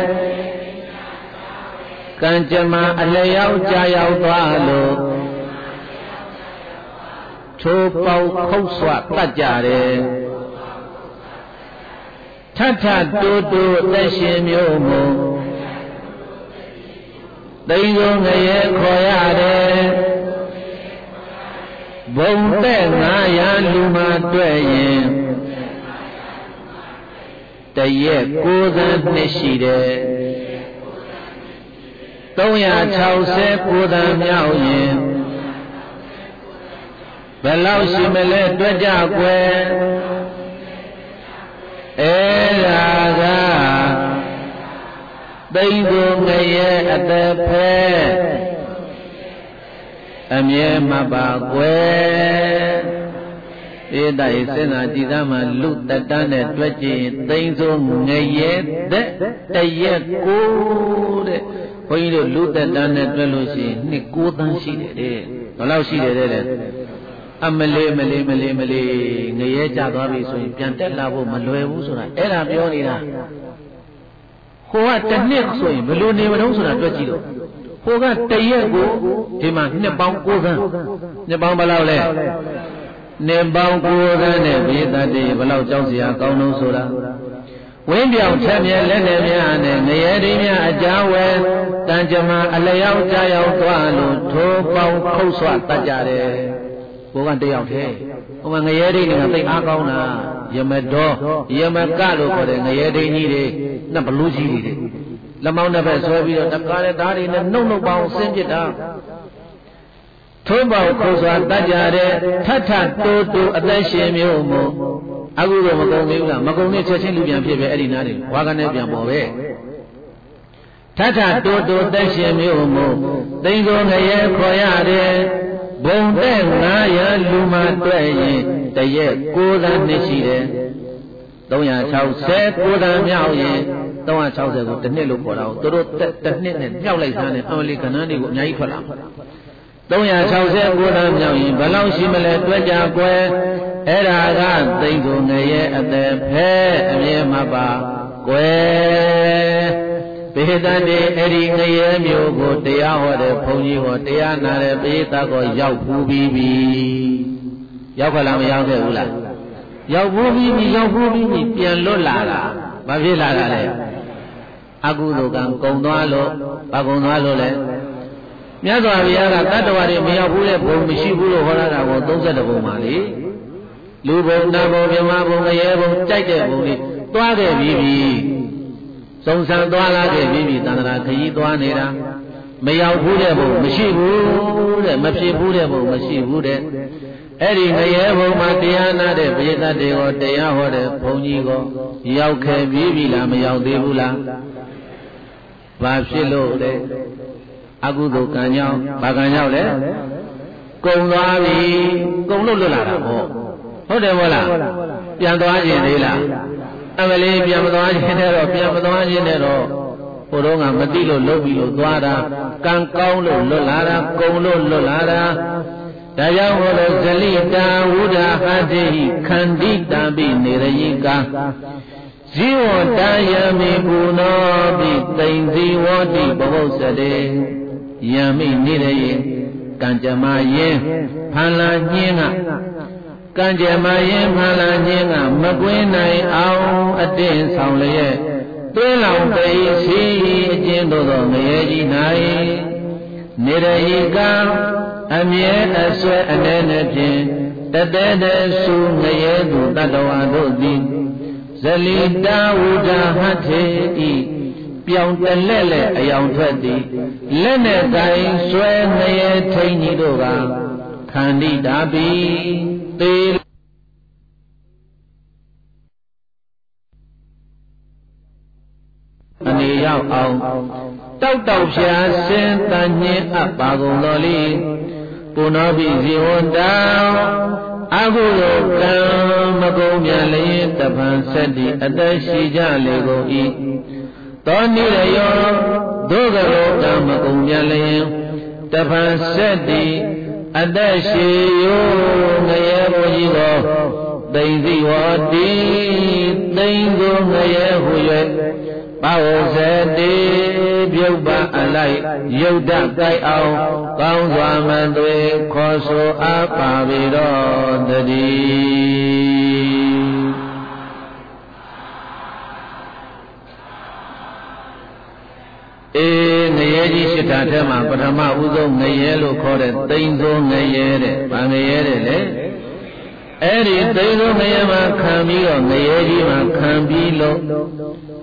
[SPEAKER 1] Kanjama Alayao Jayao Dwalo Chopau Koswa Tajare Tata Dodo Tashim Yomo Dayo Naye Koyare Bonte Naya Luma Dwayin Daye Kodan Nishide သုံးရာ၆၀ကိုယ်တန်မြောက်ရင်ဘယ်လောက်ရှိမလဲတွက်ကြကွယ်အဲ့ဒါကသိမ့်သူငရဲ့အသက်ဖဲအမြဲမပါကွယ်ဧတိုင်စဉ်းစားကြည့်သားမှာလူတတန်းနဲ့တွက်ကြည့်သိမ့်သူငရဲ့သက်တရက်ကိုတဲ့ဘုန်းကြီးတို့လူတတန်းနဲ့တွက်လို့ရှိရင်နှစ်ကိုးသန်းရှိတယ်တဲ့ဘယ်လောက်ရှိတယ်တဲ့အမလေးမလေးမလေးမလေးငရဲကြသွားပြီဆိုရင်ပြန်တက်လာဖို့မလွယ်ဘူးဆိုတာအဲ့ဒါပြောနေတာဟိုကတစ်နှစ်ဆိုရင်ဘယ်လိုနေမလို့ဆိုတာတွက်ကြည့်တော့ဟိုကတရက်ကိုဒီမှာနှစ်ပေါင်းကိုးသန်းနှစ်ပေါင်းဘယ်လောက်လဲနှစ်ပေါင်းကိုးသန်းနဲ့ဘေးတတ်တယ်ဘယ်လောက်ကြောက်စရာကောင်းလို့ဆိုတာဝင်းပြောင်ချက်မြဲလက်နဲ့များနဲ့ငရဲရင်းများအကြောင်းဝဲတန်ကြမှာအလျောက်ကြားရောက်သွားလို့ထိုးပေါင်းခုတ်ဆွတတ်ကြတယ်ဘိုးကတယောက်တည်းဟိုမှာငရဲဒိဋ္ဌိကသိအားကောင်းတာယမတော်ယမကလို့ခေါ်တဲ့ငရဲဒိဋ္ဌိတွေနှစ်ဘလူးကြီးတွေလက်မောင်းတစ်ဖက်ဆွဲပြီးတော့တကားတဲ့ဓာတ်တွေနဲ့နှုတ်နှုတ်ပေါင်းဆင်းပစ်တာထိုးပေါင်းခုတ်ဆွတတ်ကြတယ်ထထတိုးတိုးအသက်ရှင်မျိုးမို့အခုတော့မကုန်သေးဘူးလားမကုန်သေးချက်ချင်းလူပြန်ဖြစ်ပဲအဲ့ဒီနားတွေဝါကနေပြန်ပေါ်ပဲထထတိုးတိုးသက်ရှင်မျိုးမို့သိင်္ဂုံငရဲခေါ်ရတယ်ဘုံတဲ့ငါးရာလူမှတွေ့ရင်တရက်ကိုးသန်းနှစ်ရှိတယ်သုံးရာ၆၀ကိုးသန်းမြောက်ရင်သုံးရာ၆၀ကိုတစ်နှစ်လို့ခေါ်တာကိုသူတို့တစ်နှစ်နဲ့မြောက်လိုက်သားနဲ့အမလီကဏ္ဍတွေကိုအများကြီးထွက်လာသုံးရာ၆၀ကိုးသန်းမြောက်ရင်ဘယ်လောက်ရှိမလဲတွက်ကြကွယ်အဲ့ဒါကသိမ့်ကိုငရဲ့အသက်ဖဲအမြဲမပါကွယ်ပေတန်ဒီအဲ့ဒီငရဲမျိုးကိုတရားဟောတဲ့ဘုန်းကြီးဟောတရားနာတဲ့ပေတတ်ကိုရောက်ဖူးပြီးပြီရောက်ခလားမရောက်ခဲ့ဘူးလားရောက်ဖူးပြီးပြီရောက်ဖူးပြီးပြီပြန်လွတ်လာတာဘာဖြစ်လာတာလဲအကုသိုလ်ကံကုံသွားလို့ဘာကုံသွားလို့လဲမြတ်စွာဘုရားကတတ္တဝါတွေမရောက်ဘူးလေဘုံမရှိဘူးလို့ဟောတာကိုသုံး၁၁ဘုံပါလေလူဘုံနတ်ဘုံမြမဘုံငရဲဘုံကြိုက်တဲ့ဘုံတွေတွားခဲ့ပြီးပြီစုံစံသွားလာခဲ့ပြီးပြီတန္တရာခရီးသွားနေတာမရောက်ဘူးတဲ့ဘုံမရှိဘူးတဲ့မဖြစ်ဘူးတဲ့ဘုံမရှိဘူးတဲ့အဲ့ဒီငရဲဘုံမှာတရားနာတဲ့ပရိသတ်တွေကိုတရားဟောတဲ့ဘုန်းကြီးကိုရောက်ခဲ့ပြီးပြီလားမရောက်သေးဘူးလားဘာဖြစ်လို့လဲအကုသိုလ်ကံကြောင့်ဘာကံကြောင့်လဲကုံသွားပြီကုံလို့လွတ်လာတာပေါ့ဟုတ်တယ်မို့လားပြန်သွားခြင်းသေးလားအမလေးပြန်မသွားခြင်းနဲ့တော့ပြန်မသွားခြင်းနဲ့တော့ဟိုတော့ကမသိလို့လုပ်ပြီးလို့သွားတာကံကောင်းလို့လွတ်လာတာကုံလို့လွတ်လာတာဒါကြောင့်ဟောလို့ဇလိတာဝုဒ္ဓဟတိခန္တိတံပိနေရယိကာဇီဝတယမိကုနောပိသိမ္ဇီဝတိဘဝုစတေယံမိနေရယိကံကြမယင်ဖန်လာညင်းကကံကြမယင်ဖန်လာညင်းကမကွင်းနိုင်အောင်အတင်းဆောင်လျက်သွေးလောင်သိရှိအကျဉ်းတို့သောငရဲကြီး၌နေရယိကအမြဲအဆွဲအနေနဲ့ဖြင့်တတဲတဲစုငရဲသူတတ္တဝါတို့သည်ဇလိတာဝုဒ္ဓဟထေဤပြောင်းတလဲ့လဲအယောင်ထွက်သည်လက်နဲ့တိုင်းဆွဲငရဲထိန်ကြီးတို့ကခန္တိတာပိသေအနေရောက်အောင်တောက်တောက်ဖြာစင်တန်ညင်းအပ်ပါကုန်တော်လေပုဏ္ဏဘိဇေဝတံအကုသိုလ်ကံမကုန်မြန်လျင်တပံဆက်တိအသက်ရှိကြလေကုန်၏သောနိရယောဒုက္ခရောကံမကုန်မြန်လျင်တပံဆက်တိအသက်ရှိယောငရဲဘုန်းကြီးကိုသိမ့်စီဝတိသိမ့်ကိုငရဲဟူ၍ပါဝဇတိပြုတ်ပါအလိုက်ယုတ်တကိုက်အောင်ကောင်းစွာမသွေခေါ်ဆိုအပ်ပါပြီတော့တည်းအေးငရဲကြီးရှစ်တာထဲမှာပထမဦးဆုံးငရဲလို့ခေါ်တဲ့သိမ့်သောငရဲတဲ့ဗာငရဲတဲ့လေအဲ့ဒီသိမ့်သောငရဲမှာခံပြီးတော့ငရဲကြီးမှာခံပြီးလို့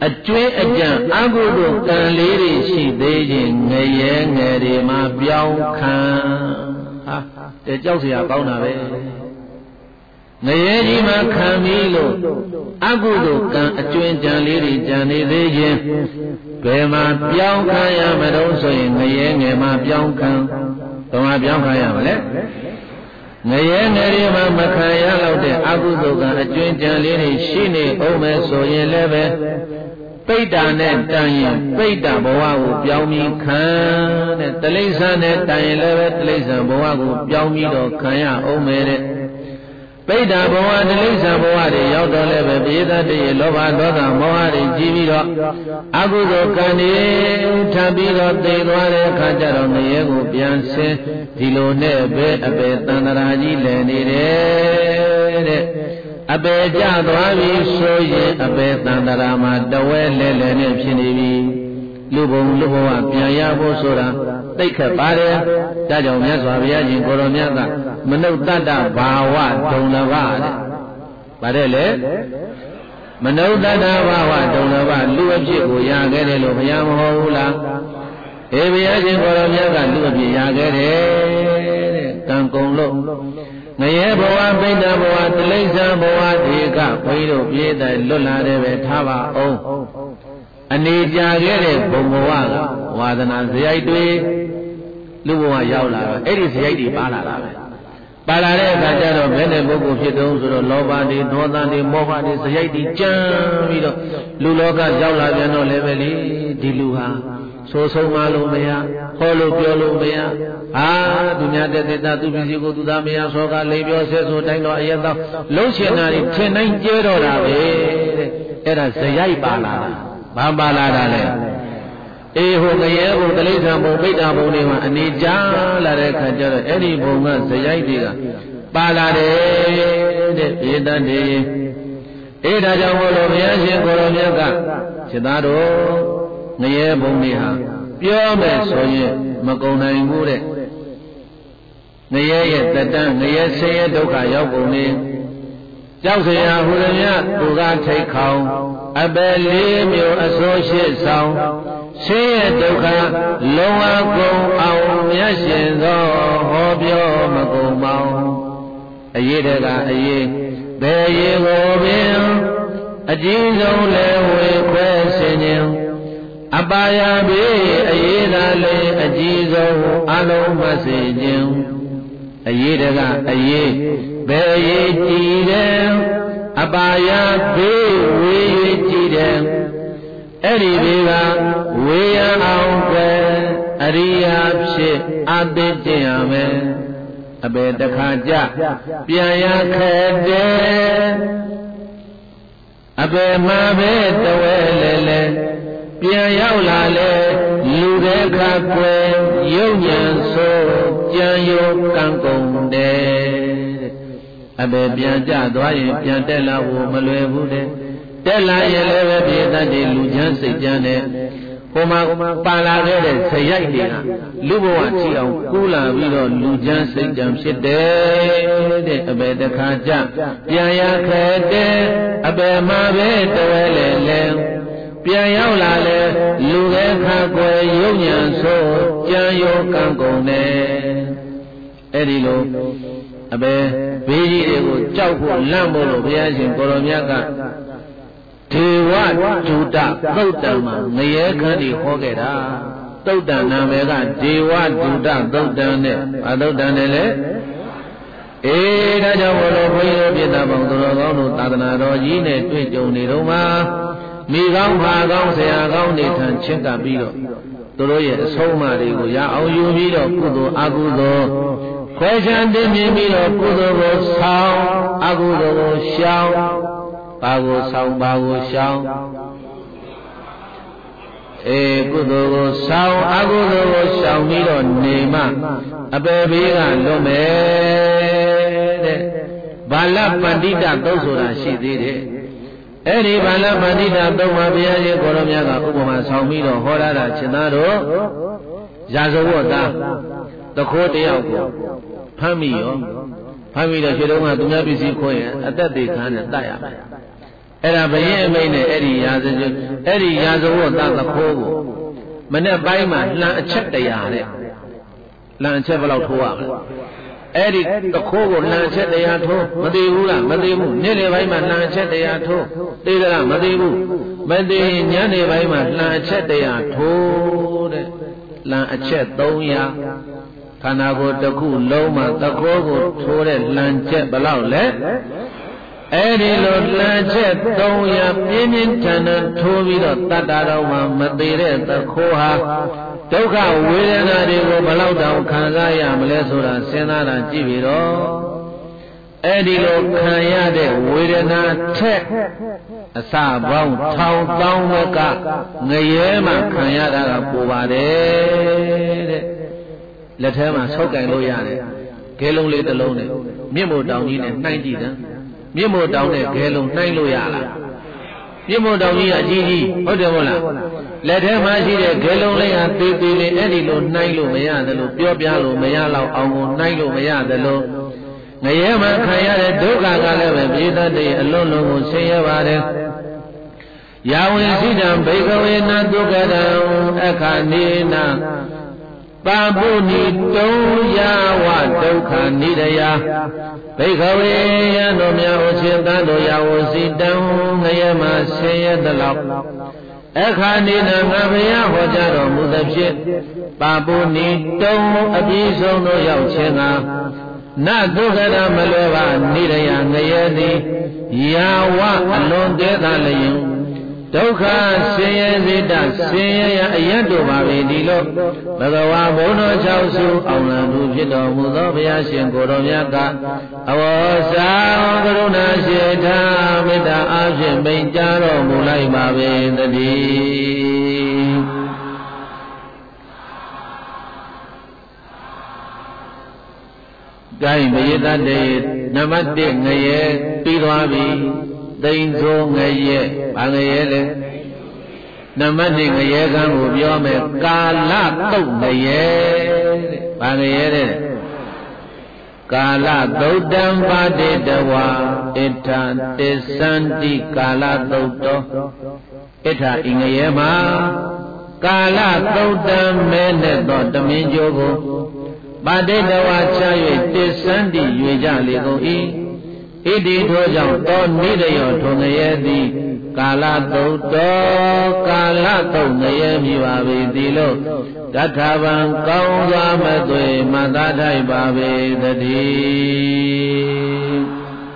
[SPEAKER 1] အကျွေးအကြံအကုသိုလ်ကံလေးတွေရှိသေးခြင်းငရဲငယ်တွေမှာပြောင်းခံဟာတဲ့ကြောက်เสียကောင်းတာပဲငရဲကြီးမှာခံပြီးလို့အကုသိုလ်ကံအကျွင်းကြံလေးတွေကြံနေသေးခြင်းဘယ်မှာပြောင်းခံရမလို့ဆိုရင်ငရဲငယ်မှာပြောင်းခံဘယ်မှာပြောင်းခံရမလဲငရဲငယ်တွေမှာမခံရတော့တဲ့အကုသိုလ်ကံအကျွင်းကြံလေးတွေရှိနေအောင်မယ်ဆိုရင်လည်းပဲပိဋ္ဌာနဲ့တန်ရင်ပိဋ္ဌာဘဝကိုပြောင်းပြီးခံတဲ့တိလိစ္ဆာနဲ့တန်ရင်လည်းပဲတိလိစ္ဆာဘဝကိုပြောင်းပြီးတော့ခံရအောင်မယ်တဲ့ပိဋ္ဌာဘဝတိလိစ္ဆာဘဝတွေရောက်တော့လည်းပဲပိဋကတည်းလောဘဒေါသမောဟတွေကြီးပြီးတော့အကုသိုလ်ကံတွေထပ်ပြီးတော့သိသွားတဲ့အခါကျတော့ငရဲကိုပြန်ဆင်းဒီလိုနဲ့ပဲအပေတန္တရာကြီးလည်နေတယ်တဲ့အပေကြသွားပြီဆိုရင်အပေတန္တရာမှာတဝဲလဲလဲနဲ့ဖြစ်နေပြီလူဘုံလူဘဝပြန်ရဖို့ဆိုတာသိခက်ပါတယ်ဒါကြောင့်မြတ်စွာဘုရားရှင်ကိုရောမြတ်ကမနုဿတ္တဘာဝဒုံလဘတဲ့ပါတယ်လေမနုဿတ္တဘာဝဒုံလဘလူအဖြစ်ကိုရခဲ့တယ်လို့ဘုရားမဟောဘူးလားအေးဘုရားရှင်ကိုရောမြတ်ကလူအဖြစ်ရခဲ့တယ်တဲ့ကံကုန်လို့ငရဲဘဝပိဋ္ဌဘဝတိလိစ္ဆာဘဝဒီကဘုန်းကြီးတို့ပြည့်တဲ့လွတ်လာတယ်ပဲထားပါအောင်အနေကြာခဲ့တဲ့ဘုံဘဝကဝါဒနာဇယိုက်တွေလူဘဝရောက်လာတော့အဲ့ဒီဇယိုက်တွေပါလာတာပဲပါလာတဲ့အခါကျတော့ဘယ်နဲ့ပုဂ္ဂိုလ်ဖြစ်တုံးဆိုတော့လောဘတွေဒေါသတွေမောဟတွေဇယိုက်တွေကြမ်းပြီးတော့လူလောကရောက်လာပြန်တော့လည်းပဲလေဒီလူဟာဆိုဆုံးမလို့မရဟောလို့ပြောလို့မရအာသူများတဲ့တဲ့သူပစ္စည်းကိုသူသားမရဆောကလိမ်ပြောဆဲဆိုတိုင်းတော့အရက်တော့လုံးရှင်နာတွေထင်နိုင်ကြတော့တာပဲတဲ့အဲ့ဒါဇယိုက်ပါလာတာဘာပါလာတာလဲအေးဟိုငရဲဘုံတိလိစ္ဆာဘုံပိဋ္ဌာဘုံတွေမှာအနေကြာလာတဲ့ခါကျတော့အဲ့ဒီဘုံကဇယိုက်တွေကပါလာတယ်တဲ့ပြေတတ်တယ်အေးဒါကြောင့်မို့လို့ဘုရားရှင်ကိုရောမြတ်ကစိတ်သားတို့ငရဲဘုံတွေဟာပြောမယ်ဆိုရင်မကုန်နိုင်ဘူးတဲ့ငရဲရဲ့တတန်းငရဲဆင်းရဲဒုက္ခရောက်ပုံနေကြောက်เสียဟူရမြသူကထိတ်ခေါင်အပယ်လေးမျိုးအစိုးရှိဆောင်ဆင်းရဲဒုက္ခလုံးဝကုန်အောင်မြတ်ရှင်သောဟောပြောမကုန်မောင်းအရေးတကအရေးဘယ်ရေးကိုပင်အကြီးဆုံးလဲဝေခွဲဆင်ခြင်းအပါယဘေးအရေးသာလေအကြီးဆုံးအလုံးမစေခြင်းအရေးတကအရေးဘယ်ရေးကြည်တယ်အပါယဘေးဝေးကြည်တယ်အဲ့ဒီဘေးကဝေရအောင်ကွယ်အရိယာဖြစ်အသိတင်ရမယ်အပေတခါကြပြန်ရခဲ့တယ်အပေမှာပဲတဝဲလဲလဲပြန်ရောက်လာလေလူတဲ့ခါကွယ်ရုပ်ဉာဏ်ဆိုကြံရောကံကုန်တယ်အပေပြန်ကြသွားရင်ပြန်တက်လာဖို့မလွယ်ဘူးတဲ့တက်လာရင်လည်းပဲပြေတတ်တယ်လူချမ်းစိတ်ကြမ်းတယ်ဟိုမှာပါလာခဲ့တဲ့ဇယိုက်တွေကလူဘဝကြည့်အောင်ကူးလာပြီးတော့လူချမ်းစိတ်ကြမ်းဖြစ်တယ်တဲ့အပေတခါကြပြန်ရခဲ့တယ်အပေမှာပဲတဝဲလေလဲပြန်ရောက်လာလေလူရဲ့ခါကွယ်ရုပ်ဉာဏ်ဆိုကြံရောကံကုန်တယ်အဲ့ဒီလိုအပေဘေးကြီးတွေကိုကြောက်ဖို့လန့်ဖို့လို့ဘုရားရှင်ကိုရောမြတ်ကဒေဝဒုတသုတ်တံမှာငရဲခန်းကြီးဟောခဲ့တာသုတ်တံနာမည်ကဒေဝဒုတသုတ်တံနဲ့အသုတ်တံနဲ့လေအေးဒါကြောင့်ဘုလိုဘုန်းကြီးတို့ပြတာပေါင်းသူတော်ကောင်းတို့သာသနာတော်ကြီးနဲ့တွေ့ကြုံနေတော့မှာမိကောင်းဖာကောင်းဆရာကောင်းတွေထံချင့်ကပ်ပြီးတော့သူတို့ရဲ့အဆုံးအမတွေကိုရအောင်ယူပြီးတော့ကုသိုလ်အကုသိုလ်ခွဲခြားသိမြင်ပြီးတော့ကုသိုလ်ကိုဆောင်အကုသိုလ်ကိုရှောင်ဘာကိုဆောင်ဘာကိုရှောင်အေကုသိုလ်ကိုဆောင်အကုသိုလ်ကိုရှောင်ပြီးတော့နေမှအပေဘေးကလွတ်မယ်တဲ့ဘာလပန္တိတသုတ်ဆိုတာရှိသေးတယ်အဲ့ဒီဘာလပန္တိတသုတ်မှာဘုရားရှင်ကိုရောမြတ်ကဥပမာဆောင်ပြီးတော့ဟောရတာရှင်သားတို့ရာဇဝတ်သားတခိုးတယောက်ကိုဖမ်းမိရောဖမ်းမိတော့ခြေတုံးကသူများပစ္စည်းခိုးရင်အသက်သေးခံနဲ့တတ်ရမယ်အဲ့ဒါဘယင်းအမိန်နဲ့အဲ့ဒီရာဇဝအဲ့ဒီရာဇဝတ်သားသခိုးကိုမနေ့ပိုင်းမှာလှန်အချက်တရားတဲ့လှန်အချက်ဘယ်လောက်ထိုးရမလဲအဲ့ဒီသခိုးကိုလှန်အချက်တရားထိုးမသိဘူးလားမသိဘူးနေ့လေပိုင်းမှာလှန်အချက်တရားထိုးသိကြလားမသိဘူးမသိညနေပိုင်းမှာလှန်အချက်တရားထိုးတဲ့လှန်အချက်သုံးရာခန္ဓာကိုယ်တစ်ခုလုံးမှာသခိုးကိုထိုးတဲ့လှန်ချက်ဘယ်လောက်လဲအဲ့ဒီလိုလှန်ချက်သုံးရာပြင်းပြင်းထန်ထန်ထိုးပြီးတော့တတ္တတော်မှာမသေးတဲ့သခိုးဟာဒုက္ခဝေဒနာတွေကိုဘယ်လောက်တောင်ခံစားရမလဲဆိုတာစဉ်းစားတာကြည့်ပြီးတော့အဲ့ဒီလိုခံရတဲ့ဝေဒနာထက်အစပေါင်းထောင်တောင်းဘက်ကငရဲမှခံရတာကပူပါတယ်တဲ့လက်ထဲမှာဆုပ်ကင်လို့ရတယ်ခဲလုံးလေးတစ်လုံးနဲ့မြင့်မို့တောင်ကြီးနဲ့နှိုင်းကြည့်တယ်မြင့်မို့တောင်နဲ့ခဲလုံးနှိုင်းလို့ရလားမြင့်မို့တောင်ကြီးကအကြီးကြီးဟုတ်တယ်မဟုတ်လားလက်ထဲမှာရှိတဲ့ခဲလုံးလေးဟာသေးသေးလေးအဲ့ဒီလိုနှိုင်းလို့မရတယ်လို့ပြောပြလို့မရတော့အောင်ကိုနှိုင်းလို့မရတယ်လို့ငရဲမှာခံရတဲ့ဒုက္ခကလည်းပဲပြေတတ်တဲ့အလွန်လုံးကိုဆင်းရဲပါတယ်ယာဝိစိတံဘိကဝေနဒုက္ခတံအခါနေနာပါပုဏိတုံယဝဒုက္ခနိဒယဘိကဝေယံတို့များဥချင်းတန်တို့ယာဝစိတံငရဲမှာဆင်းရဲသလောက်အခါနေနာငါဘုရားဟောကြားတော်မူသဖြင့်ပါပုဏိတုံအပြည့်စုံတို့ရောက်ခြင်းကနဒုက္ခရမလွယ်ပါနိရယငရဲသည်ယာဝအလွန်သေးသာလျင်ဒုက္ခဆင်းရဲစေတဆင်းရဲရအယတ်တို့ပါပဲဒီလိုဘဂဝါဘုန်းတော်၆စုအောင်လံသူဖြစ်တော်မူသောဘုရားရှင်ကိုယ်တော်မြတ်ကအဝေါစာကရုဏာရှိထာမေတ္တာအားဖြင့်မိန့်ကြားတော်မူလိုက်ပါပေတည်းကိုင်းမရတတ်တဲ့နံပါတ်၁ငရဲပြီးသွားပြီသိန်းစိုးငရဲဘာငရဲလဲနံပါတ်၂ငရဲကံကိုပြောမယ်ကာလတုတ်ငရဲတဲ့ဘာငရဲတဲ့ကာလသုတ်တံပါတိတဝါဣထာတစ္စန္တိကာလသုတ်တောဣထာဤငရဲမှာကာလသုတ်တံမဲနဲ့တော့တမင်းကျိုးကိုပါတိတဝါချ၍တစ္စန္တိရွေကြလေကုန်၏ဣတိထိုကြောင့်တောနိဒယောထုံငရဲသည်ကာလသုတ်တောကာလသုတ်ငရဲမြည်ပါပေသည်လို့တထဗံကောင်းစွာမသွေမသာထိုက်ပါပေတည်း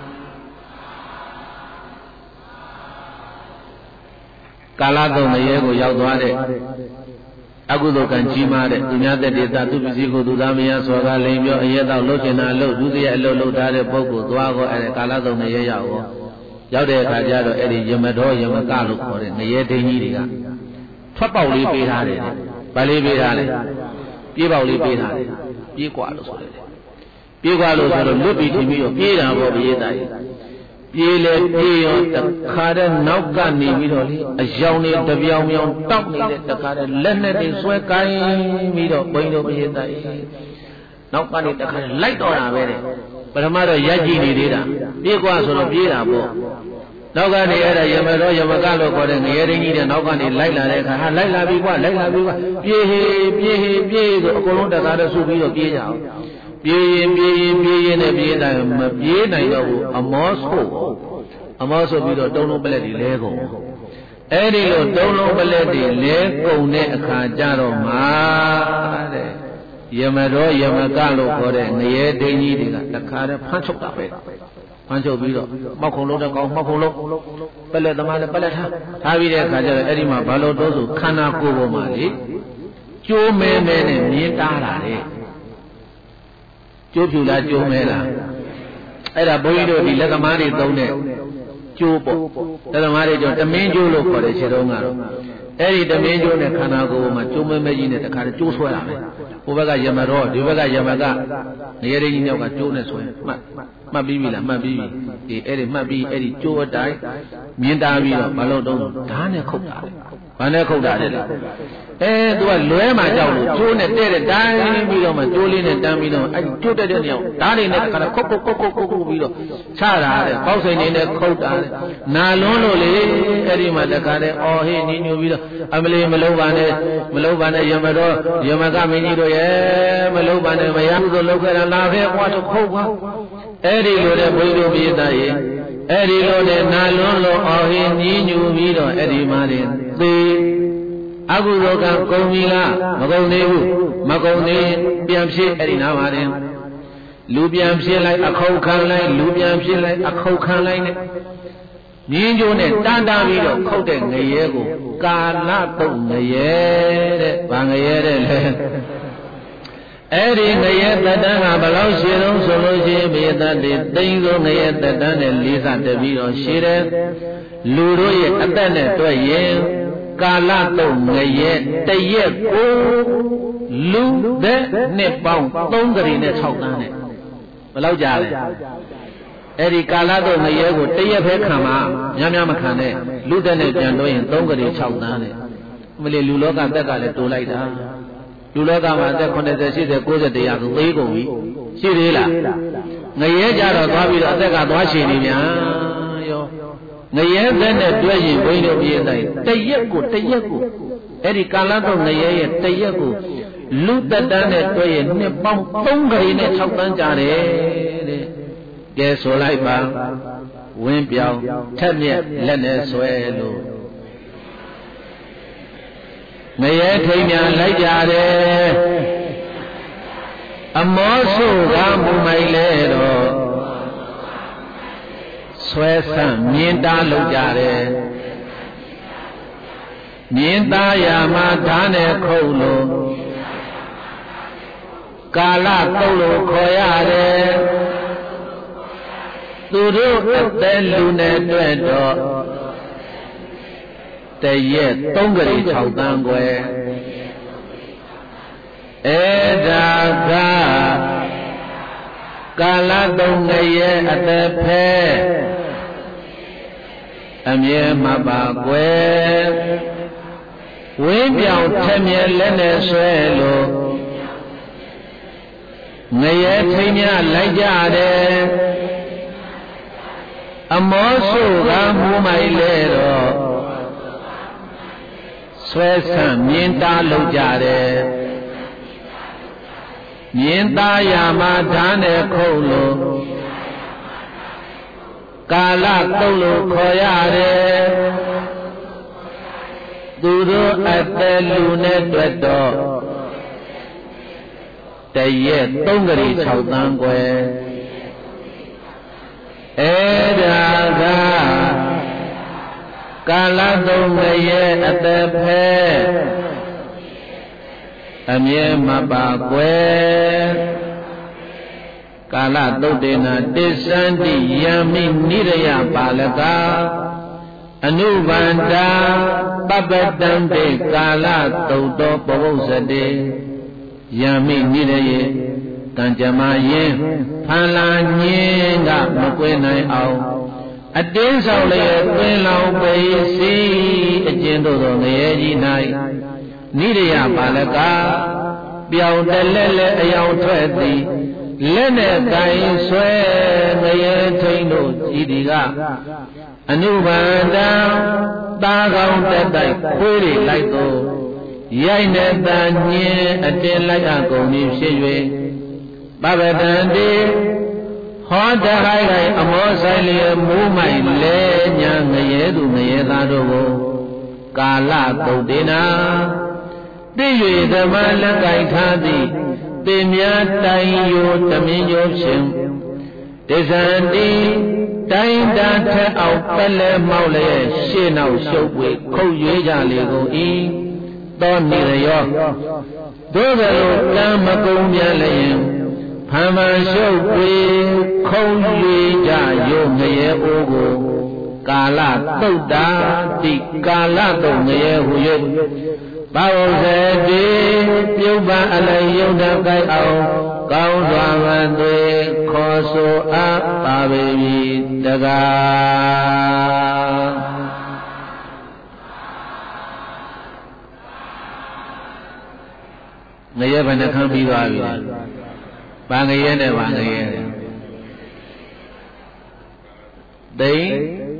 [SPEAKER 1] ကာလသုတ်ငရဲကိုရောက်သွားတဲ့အကုသိုလ်ကံကြီးမားတဲ့သူများတဲ့ဒေသသူပစ္စည်းကိုသူသားမယားစောကလိန်ပြောအရဲတော့လှုပ်ချင်တာလှုပ်ဒုစရိုက်အလုပ်လုပ်ထားတဲ့ပုဂ္ဂိုလ်သွားတော့အဲ့ဒါကာလသုံးငရဲရောက်ရောရောက်တဲ့အခါကျတော့အဲ့ဒီယမတော်ယမကလို့ခေါ်တဲ့ငရဲဒိန်ကြီးတွေကထွက်ပေါက်လေးပေးထားတယ်ဗာလေးပေးထားတယ်ပြေးပေါက်လေးပေးထားတယ်ပြေးกว่าလို့ဆိုတယ်ပြေးกว่าလို့ဆိုတော့လွတ်ပြီးထင်ပြီးတော့ပြေးတာပေါ့ပြေးတာကြီးပြေးလေပြေးရောတခါတည်းနောက်ကနေပြီးတော့လေအယောင်နေတပြောင်ပြောင်တောက်နေတဲ့တခါတည်းလက်နဲ့တွေဆွဲကိုင်းပြီးတော့ဘိန်းတို့ပြေးတာကြီးနောက်ကနေတခါတည်းလိုက်တော့တာပဲတဲ့ပထမတော့ရက်ကြည့်နေသေးတာပြေးกว่าဆိုတော့ပြေးတာပေါ့နောက်ကနေအဲ့ဒါယမတော်ယမကလို့ခေါ်တဲ့ငရဲရင်းကြီးတဲ့နောက်ကနေလိုက်လာတဲ့အခါဟာလိုက်လာပြီကွာလိုက်လာပြီကွာပြေးဟေးပြေးဟေးပြေးဆိုအကုန်လုံးတခါတည်းဆုပြီးတော့ပြေးကြအောင်ပြေးရင်ပြေးရင်ပြေးရင်နဲ့ပြေးတိုင်းမပြေးနိုင်တော့ဘူးအမောဆို့အမောဆို့ပြီးတော့တုံးလုံးပလက်တွေလဲကုန်အဲ့ဒီလိုတုံးလုံးပလက်တွေလဲကုန်တဲ့အခါကျတော့မှတဲ့ယမတော်ယမကလို့ခေါ်တဲ့ငရဲဒိန်ကြီးတွေကတခါတည်းဖမ်းချုပ်တာပဲဖမ်းချုပ်ပြီးတော့မောက်ခုံလုံးတဲ့ကောင်မောက်ခုံလုံးပလက်သမားလည်းပလက်ထားထားပြီးတဲ့အခါကျတော့အဲ့ဒီမှာဘာလို့တိုးဆိုခန္ဓာကိုယ်ပေါ်မှာလေကျိုးမဲမဲနဲ့မြင်းတားတာလေကျိုးဖြူလားကျိုးမဲလားအဲ့ဒါဘုန်းကြီးတို့ဒီလက်သမားတွေသုံးတဲ့ကျိုးပေါ့လက်သမားတွေကြောင့်တမင်းကျိုးလို့ခေါ်တဲ့ခြေတုံးကတော့အဲ့ဒီတမင်းကျိုးနဲ့ခန္ဓာကိုယ်မှာကျိုးမဲမဲကြီးနဲ့တခါတည်းကျိုးဆွဲတာပဲဟိုဘက်ကယမတော်ဒီဘက်ကယမကငရဲကြီးမြောက်ကကျိုးနဲ့ဆွဲမှတ်မှတ်ပြီးပြီလားမှတ်ပြီးပြီအေးအဲ့ဒီမှတ်ပြီးအဲ့ဒီကျိုးအတိုင်းမြင်တာပြီးတော့မလို့တော့ဓာတ်နဲ့ခုတ်တာဘာနဲ့ခုတ်တာလဲအဲသူကလွဲမှာကြောက်လို့ကျိုးနဲ့တဲ့တဲ့တိုင်းပြီးတော့မှကျိုးလေးနဲ့တန်းပြီးတော့အဲကျိုးတဲ့တဲ့နေအောင်ဓာတ်တွေနဲ့တခါတော့ခုတ်ခုတ်ခုတ်ခုတ်ခုတ်ခုတ်ပြီးတော့ချတာတဲ့ပေါက်စိန်နေနဲ့ခုတ်တာတဲ့နာလွန်းလို့လေအဲ့ဒီမှာတခါတဲ့အော်ဟေးညီညွတ်ပြီးတော့အမလီမလုံးပါနဲ့မလုံးပါနဲ့ယမတော်ယမကမင်းကြီးတို့ရဲ့မလုံးပါနဲ့မရဘူးဆိုလောက်ခဲ့တာလာခဲ့ဘွားတော့ခုတ်ပါအဲ့ဒီလိုတဲ့ဘုန်းကြီးတို့ပြည်သားရဲ့အဲ့ဒီလိုနဲ့နာလွန်းလို့အော်ဟေးညီညွတ်ပြီးတော့အဲ့ဒီမှာတဲ့သေအကုသိုလ်ကံကုန်ပြီလားမကုန်သေးဘူးမကုန်သေးပြန်ဖြစ်အဲ့ဒီနားပါတယ်လူပြန်ဖြစ်လိုက်အခုတ်ခံလိုက်လူပြန်ဖြစ်လိုက်အခုတ်ခံလိုက်နဲ့မြင်းကျိုးနဲ့တန်းတားပြီးတော့ခုတ်တဲ့ငရဲကိုကာလတုတ်ငရဲတဲ့ဗာငရဲတဲ့လေအဲ့ဒီငရဲတတန်းကဘလောက်ရှည်လုံးဆိုလို့ရှိရင်မြေတတ်တွေတိမ်ဆုံးငရဲတတန်းနဲ့လေးစားတပြီးတော့ရှည်တယ်လူတို့ရဲ့အသက်နဲ့တွေ့ရင်ကာလတုတ်ငရဲတရက်ကိုလူတဲ့နှစ်ပေါင်းသုံးကလေးနဲ့၆တန်းနဲ့ဘယ်လောက်ကြာလဲအဲ့ဒီကာလတုတ်ငရဲကိုတရက်ပဲခံမှာများများမခံနဲ့လူတဲ့နဲ့ပြန်လို့ရင်သုံးကလေး၆တန်းနဲ့မလေးလူလောကတက်ကလည်းတိုးလိုက်တာလူလောကမှာအသက်eighty 80 90 100ကိုသေးကုန်ပြီရှိသေးလားငရဲကြတော့သွားပြီးတော့အသက်ကသွားရှင်နေပြန်ရောငရဲသက်နဲ့တွဲရင်ဘုန်းကြီးတို့ပြည်တိုင်းတရက်ကိုတရက်ကိုအဲ့ဒီကာလတော့ငရဲရဲ့တရက်ကိုလူတက်တန်းနဲ့တွဲရင်နှစ်ပေါင်းသုံးကလေးနဲ့၆တန်းကြာတယ်တဲ့ကဲဆိုလိုက်ပါဝင်းပြောင်းထက်မြက်လက်နဲ့ဆွဲလို့ငရဲထိန်များလိုက်ကြတယ်အမောဆုကမူမိုင်လဲတော့ဆွဲဆန့်မြင်တာလုပ်ကြတယ်မြင်သားရာမှာဓာနဲ့ခုတ်လို့ကာလတုတ်လို့ခေါ်ရတယ်သူတို့အသက်လူနဲ့တွေ့တော့တရက်သုံးကလေး၆တန်းွယ်အဲ့ဒါကကာလတုတ်ငရဲအသက်ဖဲအမြဲမပါကွယ်ဝင်းပြောင်ထက်မြဲလက်နဲ့ဆွဲလို့ငရဲထိန်များလိုက်ကြတယ်အမောဆုကမူမိုင်လဲတော့ဆွဲဆန့်မြင်တာလုပ်ကြတယ်မြင်သားရာမှာဓာနဲ့ခုတ်လို့ကာလတုတ်လို့ခေါ်ရတယ်သူတို့အသက်လူနဲ့တွေ့တော့တရက်သုံးကလေး၆တန်းွယ်အဲ့ဒါကကာလတုတ်ငရဲအသက်ဖဲအမြဲမပါကွယ်ကာလတုတ်တေနာတိသန္တိယံမိနိရယပါလကအနုဘန္တာပပတံတေကာလတုတ်တော်ပဝုဇ္ဇတေယံမိနိရယေကံကြမယင်ဖန်လာညင်းကမကွဲနိုင်အောင်အတင်းဆောင်လျက်တွင်လောင်ပေစီအကျဉ်တို့သောငရဲကြီး၌နိရယပါလကပြောင်တလက်လက်အယောင်ထွက်သည်လက်နဲ့ကိုင်ဆွဲငရဲထိန်တို့ကြည်ဒီကအနုဘန္တံတာကောင်းတက်တိုက်ခွေးတွေလိုက်တော့ရိုက်တဲ့တန်ညင်းအတင်းလိုက်အကုန်ကြီးဖြစ်၍ပပတံတိဟောတခိုင်ခိုင်အမောဆိုင်လျက်မူးမိုင်လဲညာငရဲသူငရဲသားတို့ကိုကာလတုတ်တေနာသိ၍ဓမ္မလက်ကင်ထားသည်တင်များတိုင်ယိုတမင်းညိုဖြင့်ဒေဇန္တိတိုင်တန်ထက်အောင်ပက်လဲမောက်လျက်ရှေ့နောက်ရှုပ်ပွေခုတ်ရွေးကြလေကုန်၏သောနိရယောတို့ကလေးကံမကုံပြန်လျင်ဖန်ဖန်ရှုပ်ပွေခုံရွေးကြရုံငရဲအိုးကိုကာလတုတ်တာတိကာလတုတ်ငရဲဟူ၍ပါဝဇ္ဇတိပြုပ္ပအလည်းယုံတကိုက်အောင်ကောင်းစွာမသွေခေါ်ဆိုအပ်ပါပေ၏တကားငရဲဘယ်နှခမ်းပြီးသွားပြီလဲဘာငရဲနဲ့ဘာငရဲလဲသိမ့်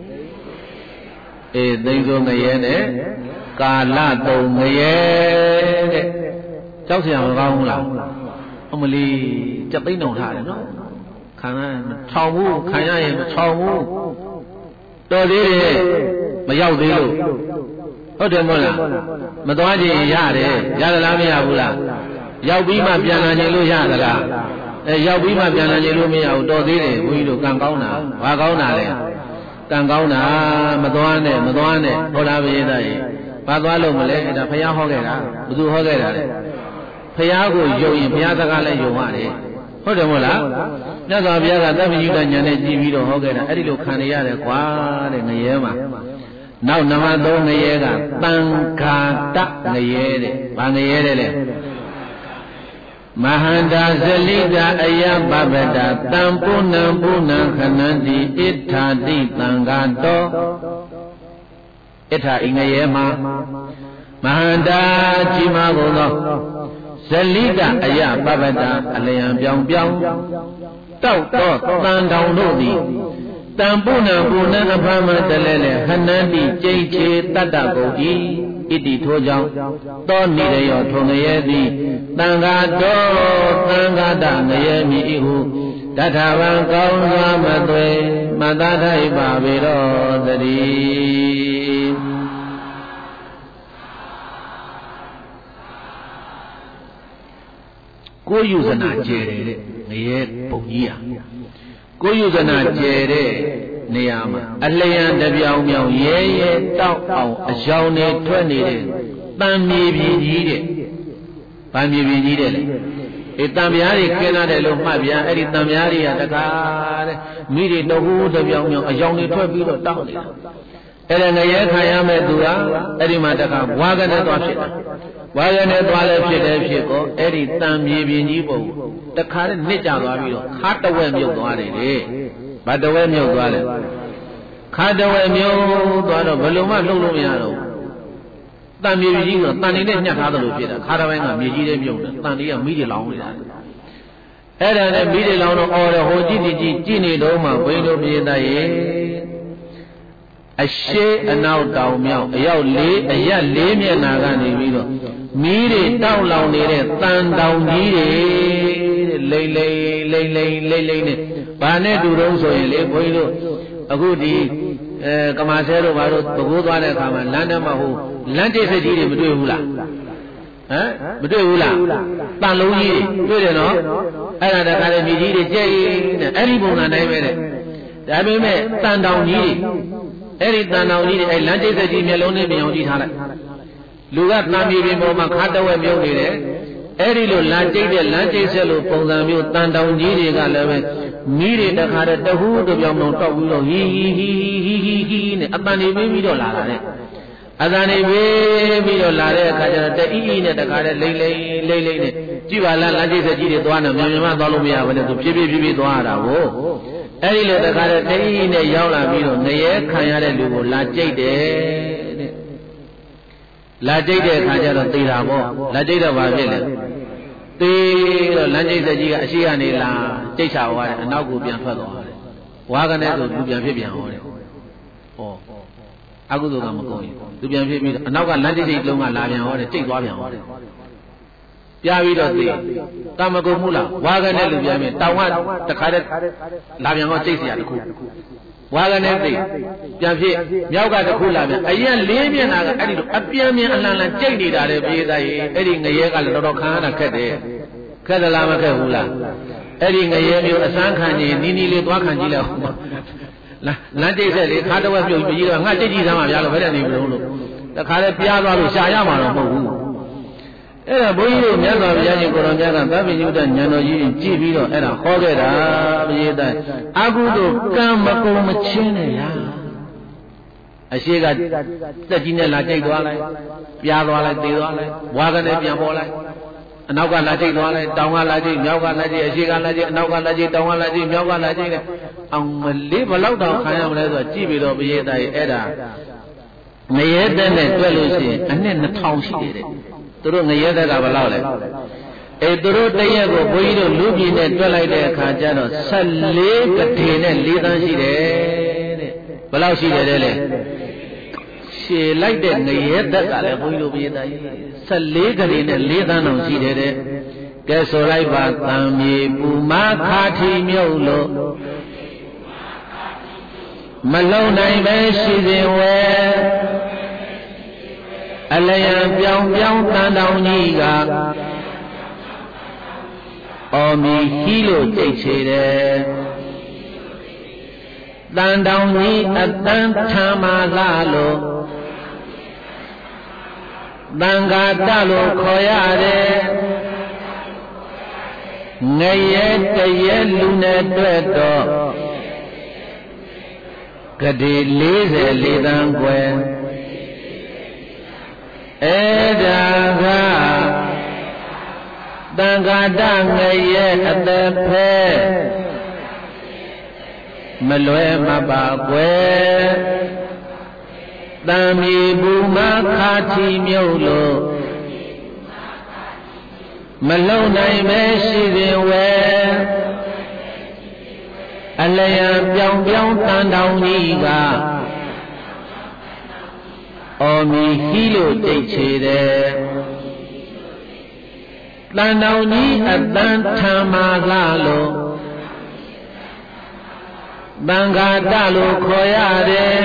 [SPEAKER 1] အေးသိမ့်ဆိုငရဲနဲ့ကာလတုံငရဲတဲ့ကြောက်စရာမကောင်းဘူးလားအမလီကြက်သိမ့်တော်ထားတယ်နော်ခံရထောင်ဘူးခံရရင်မထောင်ဘူးတော်သေးတယ်မရောက်သေးလို့ဟုတ်တယ်မဟုတ်လားမသွားကြရင်ရတယ်ရတယ်လားမရဘူးလားရောက်ပြီးမှပြန်လာခြင်းလို့ရသလားအဲရောက်ပြီးမှပြန်လာခြင်းလို့မရဘူးတော်သေးတယ်ဘုန်းကြီးတို့ကံကောင်းတာဘာကောင်းတာလဲကံကောင်းတာမသွားနဲ့မသွားနဲ့ဟောတာပိသားရေဘာသွားလို့မလဲဒါဘုရားဟောခဲ့တာဘယ်သူဟောခဲ့တာလဲဘုရားကိုယုံရင်ဘုရားစကားလည်းယုံရတယ်ဟုတ်တယ်မဟုတ်လားမြတ်စွာဘုရားကသဗ္ဗညုတဉာဏ်နဲ့ကြည်ပြီးတော့ဟောခဲ့တာအဲ့ဒီလိုခံရရတယ်ကွာတဲ့ငရဲမှာနောက်နံပါတ်သုံးငရဲကတန်ခါတငရဲတဲ့ဘာငရဲတဲ့လဲမဟန္တာဇလိတာအယပပတတံပုဏ္ဏံပုဏ္ဏံခဏန္တိဣထာတိတံဃာတောဣထာဤငရဲမှာမဟန္တာကြီးမားကုန်သောဇလိတာအယပပတအလျံပြောင်ပြောင်တောက်တော့တန်တောင်တို့သည်တံပုဏ္ဏံပုဏ္ဏံအဖမတလဲလဲခဏန္တိကြိတ်ချေတတ္တကုန်ဤဣတိထိုကြောင့်သောနိရယောထုံငရဲသည်တံဃာတော်သံဃာတငရဲမိဤဟုတထဗံကောင်းစွာမသွေမတထိုက်ပါပေတော်တည်းကိုယူဇနာကျဲတယ်တဲ့ငရဲပုံကြီးဟာကိုယူဇနာကျဲတဲ့နေရာမှာအလျံတပြောင်ပြောင်ရဲရဲတောက်အောင်အယောင်နဲ့ထွက်နေတဲ့တန်မြေပြည်ကြီးတဲ့ဗန်မြေပြည်ကြီးတဲ့လေအဲတန်ပြားတွေခင်းလာတယ်လို့မှတ်ပြန်အဲ့ဒီတန်ပြားတွေကတကားတဲ့မိတွေတဟူးတပြောင်ပြောင်အယောင်တွေထွက်ပြီးတော့တောက်နေတာအဲ့ဒါငရဲခံရမဲ့သူကအဲ့ဒီမှာတကားဘွားကနေသွားဖြစ်တာဘွားကနေသွားလဲဖြစ်တယ်ဖြစ်ကိုအဲ့ဒီတန်မြေပြည်ကြီးပုံတခါနဲ့နစ်ကြသွားပြီးတော့ခါတဝက်မြုပ်သွားတယ်လေဘာတဝဲမြုပ်သွားလဲခါတဝဲမြုပ်သွားတော့ဘယ်လိုမှလှုပ်လို့မရတော့တန်မြေကြီးကတန်နေနဲ့ညှက်ထားသလိုဖြစ်တာခါတဝဲကမြေကြီးလေးမြုပ်တယ်တန်လေးကမိတွေလောင်းနေတာအဲ့ဒါနဲ့မိတွေလောင်းတော့အော်တော့ဟိုကြည့်ကြည့်ကြည့်နေတော့မှဘိန်းတို့ပြေးသားရဲ့အရှိအနောက်တောင်မြောက်အရောက်လေးအရက်လေးမျက်နာကနေပြီးတော့မီးတွေတောက်လောင်နေတဲ့တန်တောင်ကြီးတွေလိမ့်လိမ့်လိမ့်လိမ့်လိမ့်လိမ့်နဲ့ဘာနဲ့တူတော့ဆိုရင်လေဘုန်းကြီးတို့အခုဒီအဲကမာဆဲတို့ဘာတို့သဘောသွားတဲ့အခါမှာလမ်းထဲမှာဟိုလမ်းတိတ်စကြီးတွေမတွေ့ဘူးလားဟမ်မတွေ့ဘူးလားတန်လုံးကြီးတွေတွေ့တယ်နော်အဲ့ဒါတခါလေမြေကြီးတွေကြဲ့နေအဲ့ဒီပုံစံတိုင်းပဲတဲ့ဒါပေမဲ့တန်တောင်ကြီးတွေအဲ့ဒီတန်တောင်ကြီးတွေအဲ့လမ်းတိတ်စကြီးမျက်လုံးနဲ့မြင်အောင်ကြည့်ထားလိုက်လူကတန်မြေပြင်ပေါ်မှာခါတဝက်မြုပ်နေတယ်အဲ့ဒီလိုလမ်းကျိတ်တဲ့လမ်းကျိတ်ဆက်လို့ပုံစံမျိုးတန်တောင်ကြီးတွေကလည်းပဲမိတွေတခါတည်းတဟူးတပြောင်ပြောင်တောက်ပြီးတော့ဟီဟီဟီဟီဟီဟီနဲ့အတန်နေပြီးတော့လာတာတဲ့အတန်နေပြီးတော့လာတဲ့အခါကျတော့တအီအီနဲ့တခါတည်းလိမ့်လိမ့်လိမ့်လိမ့်နဲ့ကြည့်ပါလားလမ်းကျိတ်ဆက်ကြီးတွေသွားနေမြန်မြန်မှသွားလို့မရဘူးလေသူဖြည်းဖြည်းဖြည်းဖြည်းသွားရတာကိုအဲ့ဒီလိုတခါတည်းတအီအီနဲ့ရောက်လာပြီးတော့ငရဲခံရတဲ့လူကိုလာကျိတ်တယ်တဲ့လာကျိတ်တဲ့အခါကျတော့သိတာပေါ့လာကျိတ်တော့ဘာဖြစ်လဲသေတော့လမ်းကျိတ်ဆက်ကြီးကအရှိကနေလာကျိတ်ချသွားတယ်အနောက်ကိုပြန်ထွက်သွားတယ်ဝါကနေဆိုသူပြန်ဖြစ်ပြန်ဟောတယ်ဟောအကုသိုလ်ကမကုန်ရင်သူပြန်ဖြစ်ပြီးတော့အနောက်ကလမ်းကျိတ်လုံးကလာပြန်ဟောတယ်ကျိတ်သွားပြန်ဟောတယ်ပြပြီးတော့သေတမကုန်မှုလားဝါကနေလူပြန်ပြီးတောင်ကတခါတည်းလာပြန်ဟောကျိတ်เสียတခုဝါကနေသိပြန်ဖြစ်မြောက်ကတခုလာပြန်အရင်လေးမျက်နာကအဲ့ဒီလိုအပြင်းပြင်းအလန့်လန့်ကြိတ်နေတာလေပြေးသားရေအဲ့ဒီငရဲကလည်းတော်တော်ခံရတာခက်တယ်ခက်သလားမခက်ဘူးလားအဲ့ဒီငရဲမျိုးအစမ်းခံကြီးနီးနီးလေးသွားခံကြည့်လိုက်လမ်းကျိတ်ဆက်လေခါတဝက်ပြုတ်ပြီးတော့ငါကြိတ်ကြည့်သားမှဗျာလို့ဘယ်နဲ့နေမလို့လို့တခါလဲပြားသွားလို့ရှာရမှာတော့မဟုတ်ဘူးအဲ့ဒါဘုန်းကြီးတို့မြတ်စွာဘုရားရှင်ကိုရောမြတ်ကသဗ္ဗညုတဉာဏ်တော်ကြီးကြည့်ပြီးတော့အဲ့ဒါဟောခဲ့တာပြေးသားအကုသို့ကံမကုန်မချင်းနဲ့ဗျာအရှိကတက်ကြီးနဲ့လာကြိတ်သွားလိုက်ပြားသွားလိုက်သေသွားလိုက်ဘွားကနေပြန်ပေါ်လိုက်အနောက်ကလာကြိတ်သွားလိုက်တောင်ကလာကြိတ်မြောက်ကလာကြိတ်အရှိကလာကြိတ်အနောက်ကလာကြိတ်တောင်ကလာကြိတ်မြောက်ကလာကြိတ်နဲ့အောင်မလေးဘလောက်တောင်ခံရမလဲဆိုတော့ကြည့်ပြီးတော့ပြေးသားရဲ့အဲ့ဒါငရဲတဲ့နဲ့တွေ့လို့ရှိရင်အနှစ်နှစ်ထောင်ရှိတယ်တဲ့သူတို့ငရဲသက်ကဘယ်လောက်လဲအဲသူတို့တရက်ကိုဘုန်းကြီးတို့လူပြည်နဲ့တွက်လိုက်တဲ့အခါကျတော့ဆယ်လေးကတိနဲ့လေးသန်းရှိတယ်တဲ့ဘယ်လောက်ရှိတယ်လဲရှည်လိုက်တဲ့ငရဲသက်ကလည်းဘုန်းကြီးတို့ပြည်သားကြီးဆယ်လေးကတိနဲ့လေးသန်းတောင်ရှိတယ်တဲ့ကဲဆိုလိုက်ပါသံမြေပူမခါထီမြုပ်လို့မလုံနိုင်ပဲရှိစဉ်ဝဲအလျံပြောင်ပြောင်တန်တောင်ကြီးကအော်မီဟီလို့ကြိတ်ချေတယ်တန်တောင်ကြီးအတန်းထမ်းမာလာလို့တန်ဃာတလို့ခေါ်ရတယ်ငရဲတရဲလူနဲ့တွေ့တော့ကတိလေးဆယ်လေးတန်းကွယ်အဲ့ဒါကတန်ဃာတငရဲအသက်ဖဲမလွယ်မပါကွယ်တံမီဘူးမခါချီမြုပ်လို့မလုံနိုင်ပဲရှိစဉ်ဝဲအလျံပြောင်ပြောင်တန်တောင်ကြီးကအော်မီဟီလို့တိတ်ချေတယ်တန်တောင်ကြီးအတန်းထမ်းမာလာလို့တန်ဃာတလို့ခေါ်ရတယ်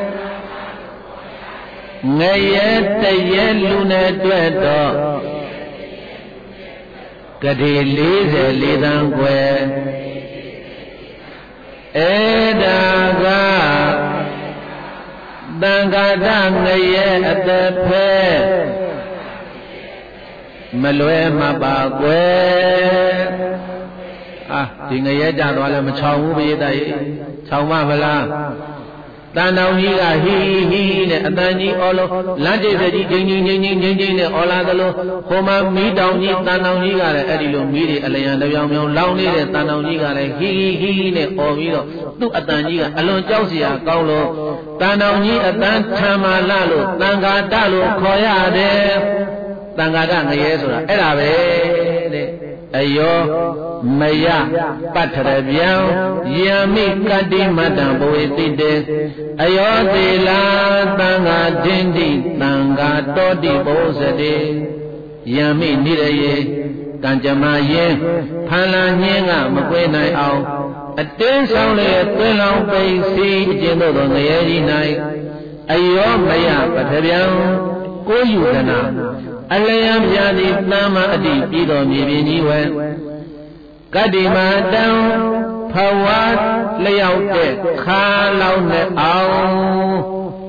[SPEAKER 1] ငရဲတရဲလူနဲ့တွေ့တော့ကတိလေးဆယ်လေးတန်းကွယ်အဲ့ဒါကတန်ဃာတငရဲအသက်ဖဲမလွယ်မပါကွယ်အာဒီငရဲကြတော့လည်းမချောင်ဘူးပိဋကရေချောင်မမလားတန်တောင်ကြီးကဟီဟီနဲ့အတန်ကြီးအော်လို့လမ်းကျိတ်စကြီးချင်းချင်းချင်းချင်းချင်းချင်းနဲ့အော်လာသလိုဟိုမှာမီးတောင်ကြီးတန်တောင်ကြီးကလည်းအဲ့ဒီလိုမီးတွေအလျံတပြောင်ပြောင်လောင်းနေတဲ့တန်တောင်ကြီးကလည်းဟီဟီဟီနဲ့အော်ပြီးတော့သူ့အတန်ကြီးကအလွန်ကြောက်စရာကောင်းလို့တန်တောင်ကြီးအတန်ထမ်းမာလာလို့တန်ဃာတလို့ခေါ်ရတယ်တန်ဃာတငရဲဆိုတာအဲ့ဒါပဲတဲ့အယောမယပတ္ထရဗျံယံမိကတိမတ္တံဘဝေတိတေအယောတိလာသံဃာဒိဋ္ဌိသံဃာတောတိဘောဇတိယံမိနိရယေကံကြမယင်ဖန်လာညင်းကမကွေးနိုင်အောင်အတင်းဆောင်လေသွင်းလောင်ပိစီအကျဉ်းတို့သောငရဲကြီး၌အယောမယပတ္ထဗျံကိုယူဒနာအလျံပြာတိသမ္မာအတိပြည်တော်မြေပြင်ကြီးဝဲကတိမာတံဖဝါလျောက်တဲ့ခါလောင်းနဲ့အောင်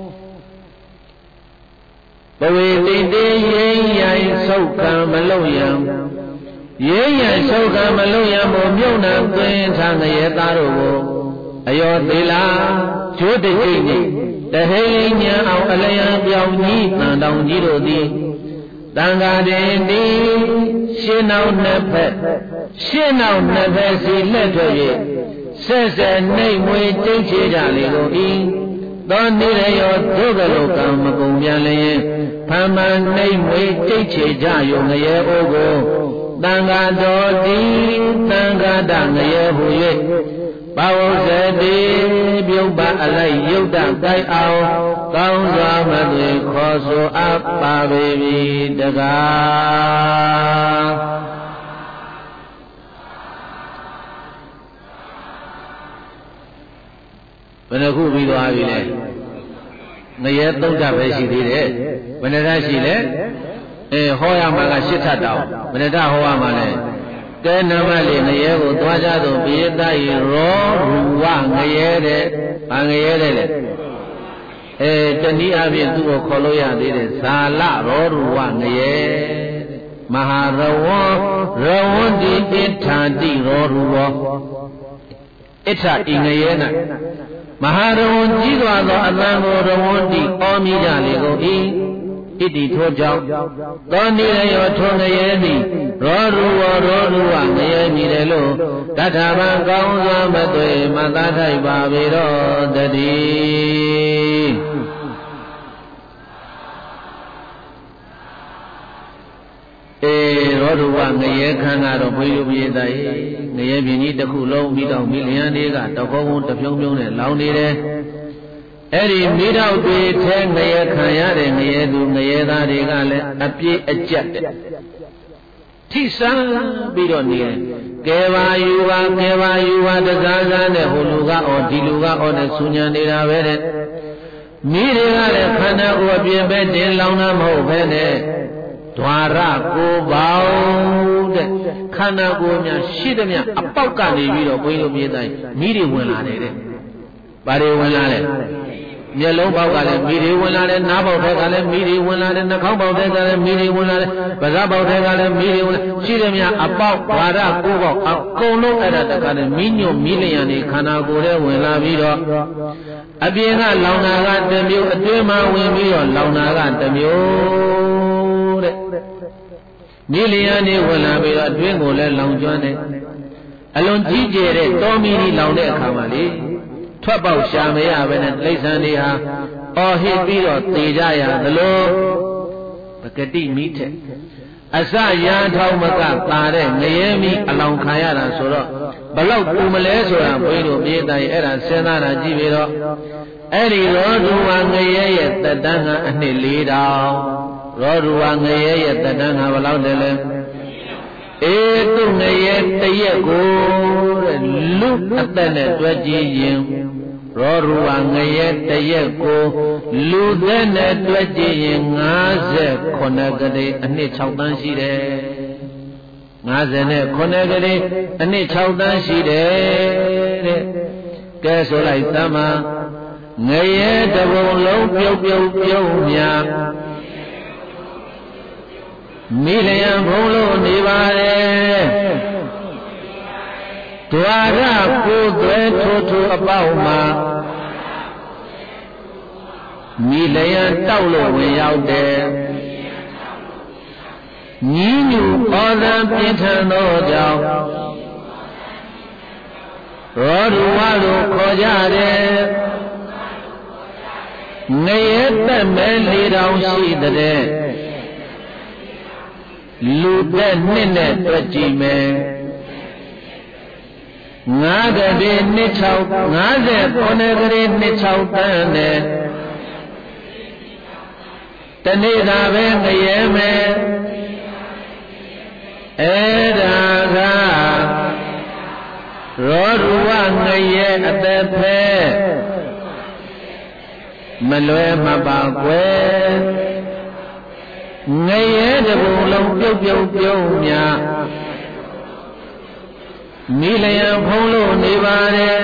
[SPEAKER 1] ဘဝေတိတေရိမ့်ရိုင်ဆုတ်ကံမလုံရံရိမ့်ရိုင်ဆုတ်ကံမလုံရံမို့မြုပ်နှံသွင်းထားငရဲသားတို့ကိုအယောသေးလားကျိုးတိတ်တိတ်နဲ့တဟိညာအောင်အလျံပြောင်ကြီးတန်တောင်ကြီးတို့သည်တန်ဃာတေတိရှင်းအောင်နှစ်ဖက်ရှင်းအောင်နှစ်ဖက်စီလက်ထွက်၍ဆက်ဆက်နှိမ်မွေတိတ်ချကြလေကုန်၏သောနေရယောဒုက္ခလောကမကုန်ပြန်လျင်ဖမ်းမှန်နှိမ်မွေတိတ်ချကြယုံငရဲအိုးကိုတန်ဃာတော်တိတန်ဃာတငရဲဟူ၍ပါဝဇတိပြုတ်ပါအလိုက်ယုတ်တကိုက်အောင်ကောင်းစွာမသွေခေါ်ဆိုအပ်ပါပေပြီတကားဘယ်နှခုပြီးသွားပြီလဲငရဲသုံးဓာတ်ပဲရှိသေးတယ်ဘယ်နှဓာတ်ရှိလဲအဲဟောရမှာကရှစ်ထပ်တောင်ဘယ်နှဓာတ်ဟောရမှာလဲကဲနမလေးငရဲကိုသွားကြသောပိယတယရောရူဝငရဲတဲ့ဘာငရဲတဲ့လေအဲတနည်းအားဖြင့်သူ့ကိုခေါ်လို့ရသေးတယ်ဇာလရောရူဝငရဲမဟာရဝံရဝန္တိဣထာတိရောရူဝဣထာဤငရဲ၌မဟာရဝံကြီးစွာသောအတန်ကိုရဝန္တိအောမိကြလေကုန်၏ဣတိထိုကြောင့်သောနိရယောထိုငရဲသည်ရောရူဝရောရူဝငရဲမြည်တယ်လို့တထဗံကောင်းစွာမသွေမသာထိုက်ပါပေတော့တည်းအေရောရောဓဝငရဲခန်းကတော့ဘုရားပြေးသားရေငရဲပြင်းကြီးတစ်ခုလုံးမိတော့မိလျံတွေကတကုန်းကုန်းတပြုံးပြုံးနဲ့လောင်နေတယ်အဲ့ဒီမိတော့တွေထဲငရဲခံရတဲ့ငရဲသူငရဲသားတွေကလည်းအပြည့်အကျက်တဲ့ထိဆန်းပြီးတော့နေတယ်ကဲပါယူပါကဲပါယူပါတစားစားနဲ့ဟိုလူကအော်ဒီလူကအော်နဲ့ဆူညံနေတာပဲတဲ့မိတွေကလည်းခန္ဓာကိုယ်အပြင်ပဲတင်လောင်တာမဟုတ်ပဲနဲ့ဓွာရကိုပေါင်းတဲ့ခန္ဓာကိုယ်များရှိသမျှအပေါက်ကနေပြီးတော့ဘုန်းကြီးတို့မြေတိုင်းမိတွေဝင်လာတယ်တဲ့ဘာတွေဝင်လာလဲမျက်လုံးပေါက်ကလည်းမိတွေဝင်လာတယ်နားပေါက်ထဲကလည်းမိတွေဝင်လာတယ်နှာခေါင်းပေါက်ထဲကလည်းမိတွေဝင်လာတယ်ပါးစပ်ပေါက်ထဲကလည်းမိတွေဝင်လာရှိသမျှအပေါက်ဓွာရကိုပေါက်အကုန်လုံးအဲ့ဒါတကလည်းမိညွတ်မိလျံနေခန္ဓာကိုယ်ထဲဝင်လာပြီးတော့အပြင်ကလောင်နာကတစ်မျိုးအတွင်းမှာဝင်ပြီးတော့လောင်နာကတစ်မျိုးတဲ့မိလျံနေဝင်လာပြီးတော့အတွင်းကိုလည်းလောင်ကျွမ်းတယ်အလွန်ကြီးကျယ်တဲ့တောမီကြီးလောင်တဲ့အခါမှာလေထွက်ပေါက်ရှာမရဘဲနဲ့တိရစ္ဆာန်တွေဟာအော်ဟစ်ပြီးတော့သေကြရသလိုပကတိမိထက်အစရန်ထောင်မကတာတဲ့ငရဲမိအလောင်ခံရတာဆိုတော့ဘလောက်ပူမလဲဆိုတာဘုန်းကြီးတို့မြေတိုင်းအဲ့ဒါစဉ်းစားတာကြည့်ပြီးတော့အဲ့ဒီရောဓုဝငရဲရဲ့တတန်းကအနှစ်လေးတောင်ရောဓုဝငရဲရဲ့တတန်းကဘလောက်တည်းလဲအေတုငရဲတရက်ကိုတဲ့လူအသက်နဲ့တွဲကြည့်ရင်ရောဓုဝငရဲတရက်ကိုလူသက်နဲ့တွဲကြည့်ရင်၅၈ကတိအနှစ်၆တန်းရှိတယ်၅၈ကတိအနှစ်၆တန်းရှိတယ်တဲ့ကဲဆိုလိုက်သမ္မာငရဲတဘုံလုံးပြုတ်ပြုတ်ပြုံးများမိလျံဘုံလို့နေပါတယ်ဒွါရကိုယ်သွဲထိုးထိုးအပေါက်မှာမိလျံတောက်လို့ဝင်ရောက်တယ်ညီညူဩဇံပြင်းထန်သောကြောင့်ရောဓုဝါလို့ခေါ်ကြတယ်ငရဲသက်မဲလေးတောင်ရှိတဲ့လူသက်နှစ်နဲ့တွေ့ကြည့်မယ်ငါးကလေးနှစ်၆ငါးဆယ်ခုနှစ်ကလေးနှစ်၆တန်းနဲ့တနေ့သာပဲငရဲမယ်အဲ့ဒါကရောဓုဝငရဲအသက်ဖဲမလွယ်မပါကွယ်ငရဲတဘုံလုံးပြုတ်ပြုတ်ပြုံးများမိလျံဖုံးလို့နေပါတယ်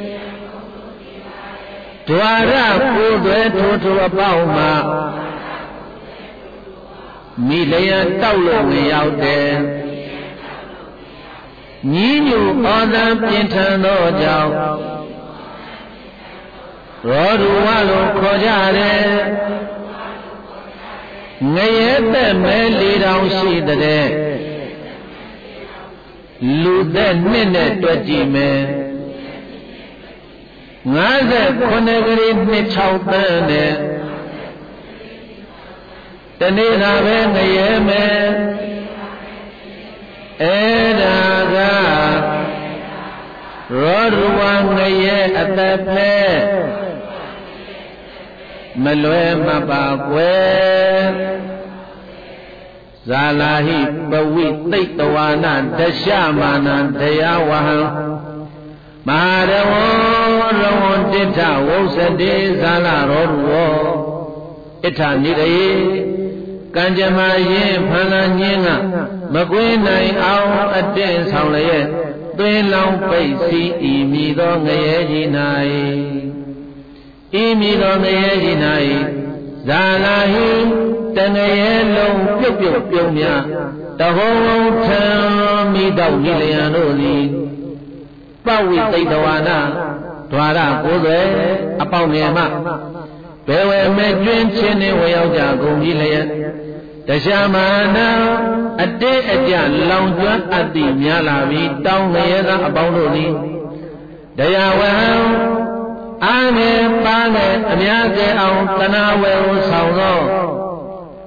[SPEAKER 1] ဒွါရကိုယ်သွဲထိုးထိုးအပေါက်မှာမိလျံတောက်လို့ဝင်ရောက်တယ်ညီညူဩဇံပြင်းထန်သောကြောင့်ရောဓုဝလို့ခေါ်ကြတယ်ငရဲသက်မဲလေးတောင်ရှိတဲ့လူသက်နှစ်နဲ့တွေ့ကြည့်မယ်၅၈ကလေးနှစ်၆တန်းနဲ့တနေ့သာပဲငရဲမယ်အဲ့ဒါကရောဓုဝငရဲအသက်ဖဲမလွယ်မပါကွယ်ဇာလာဟိပဝိသိတဝါနဒရှမာနံတရားဝဟံမဟာရဝံရဝံတိထဝုစတိဇာလရောဓုဝဣဋ္ဌနိရေကံကြမ္မာရင်ဖန်လာညင်းကမကွင်းနိုင်အောင်အတင်းဆောင်လျက်သွင်းလောင်ပိတ်စီဤမိသောငရဲကြီး၌ဤမိသောငရဲကြီး၌ဇာလာဟိတငရဲလုံးပြုတ်ပြုတ်ပြုံးများတဟုံလုံးထံမိတော့မိလျံတို့သည်ပဝိသိတဝါနဒွါရကိုယ်ွယ်အပေါင်းငယ်မှဘယ်ဝဲမဲ့ကျွင်းချင်းနေဝရောက်ကြကုန်ပြီလျက်တခြားမာနအတေးအကြလောင်ကျွမ်းအပ်သည်များလာပြီးတောင်းငရဲသာအပေါင်းတို့သည်တရားဝဟံအာငယ်ပါငယ်အများကဲအောင်တဏှာဝဲကိုဆောင်သော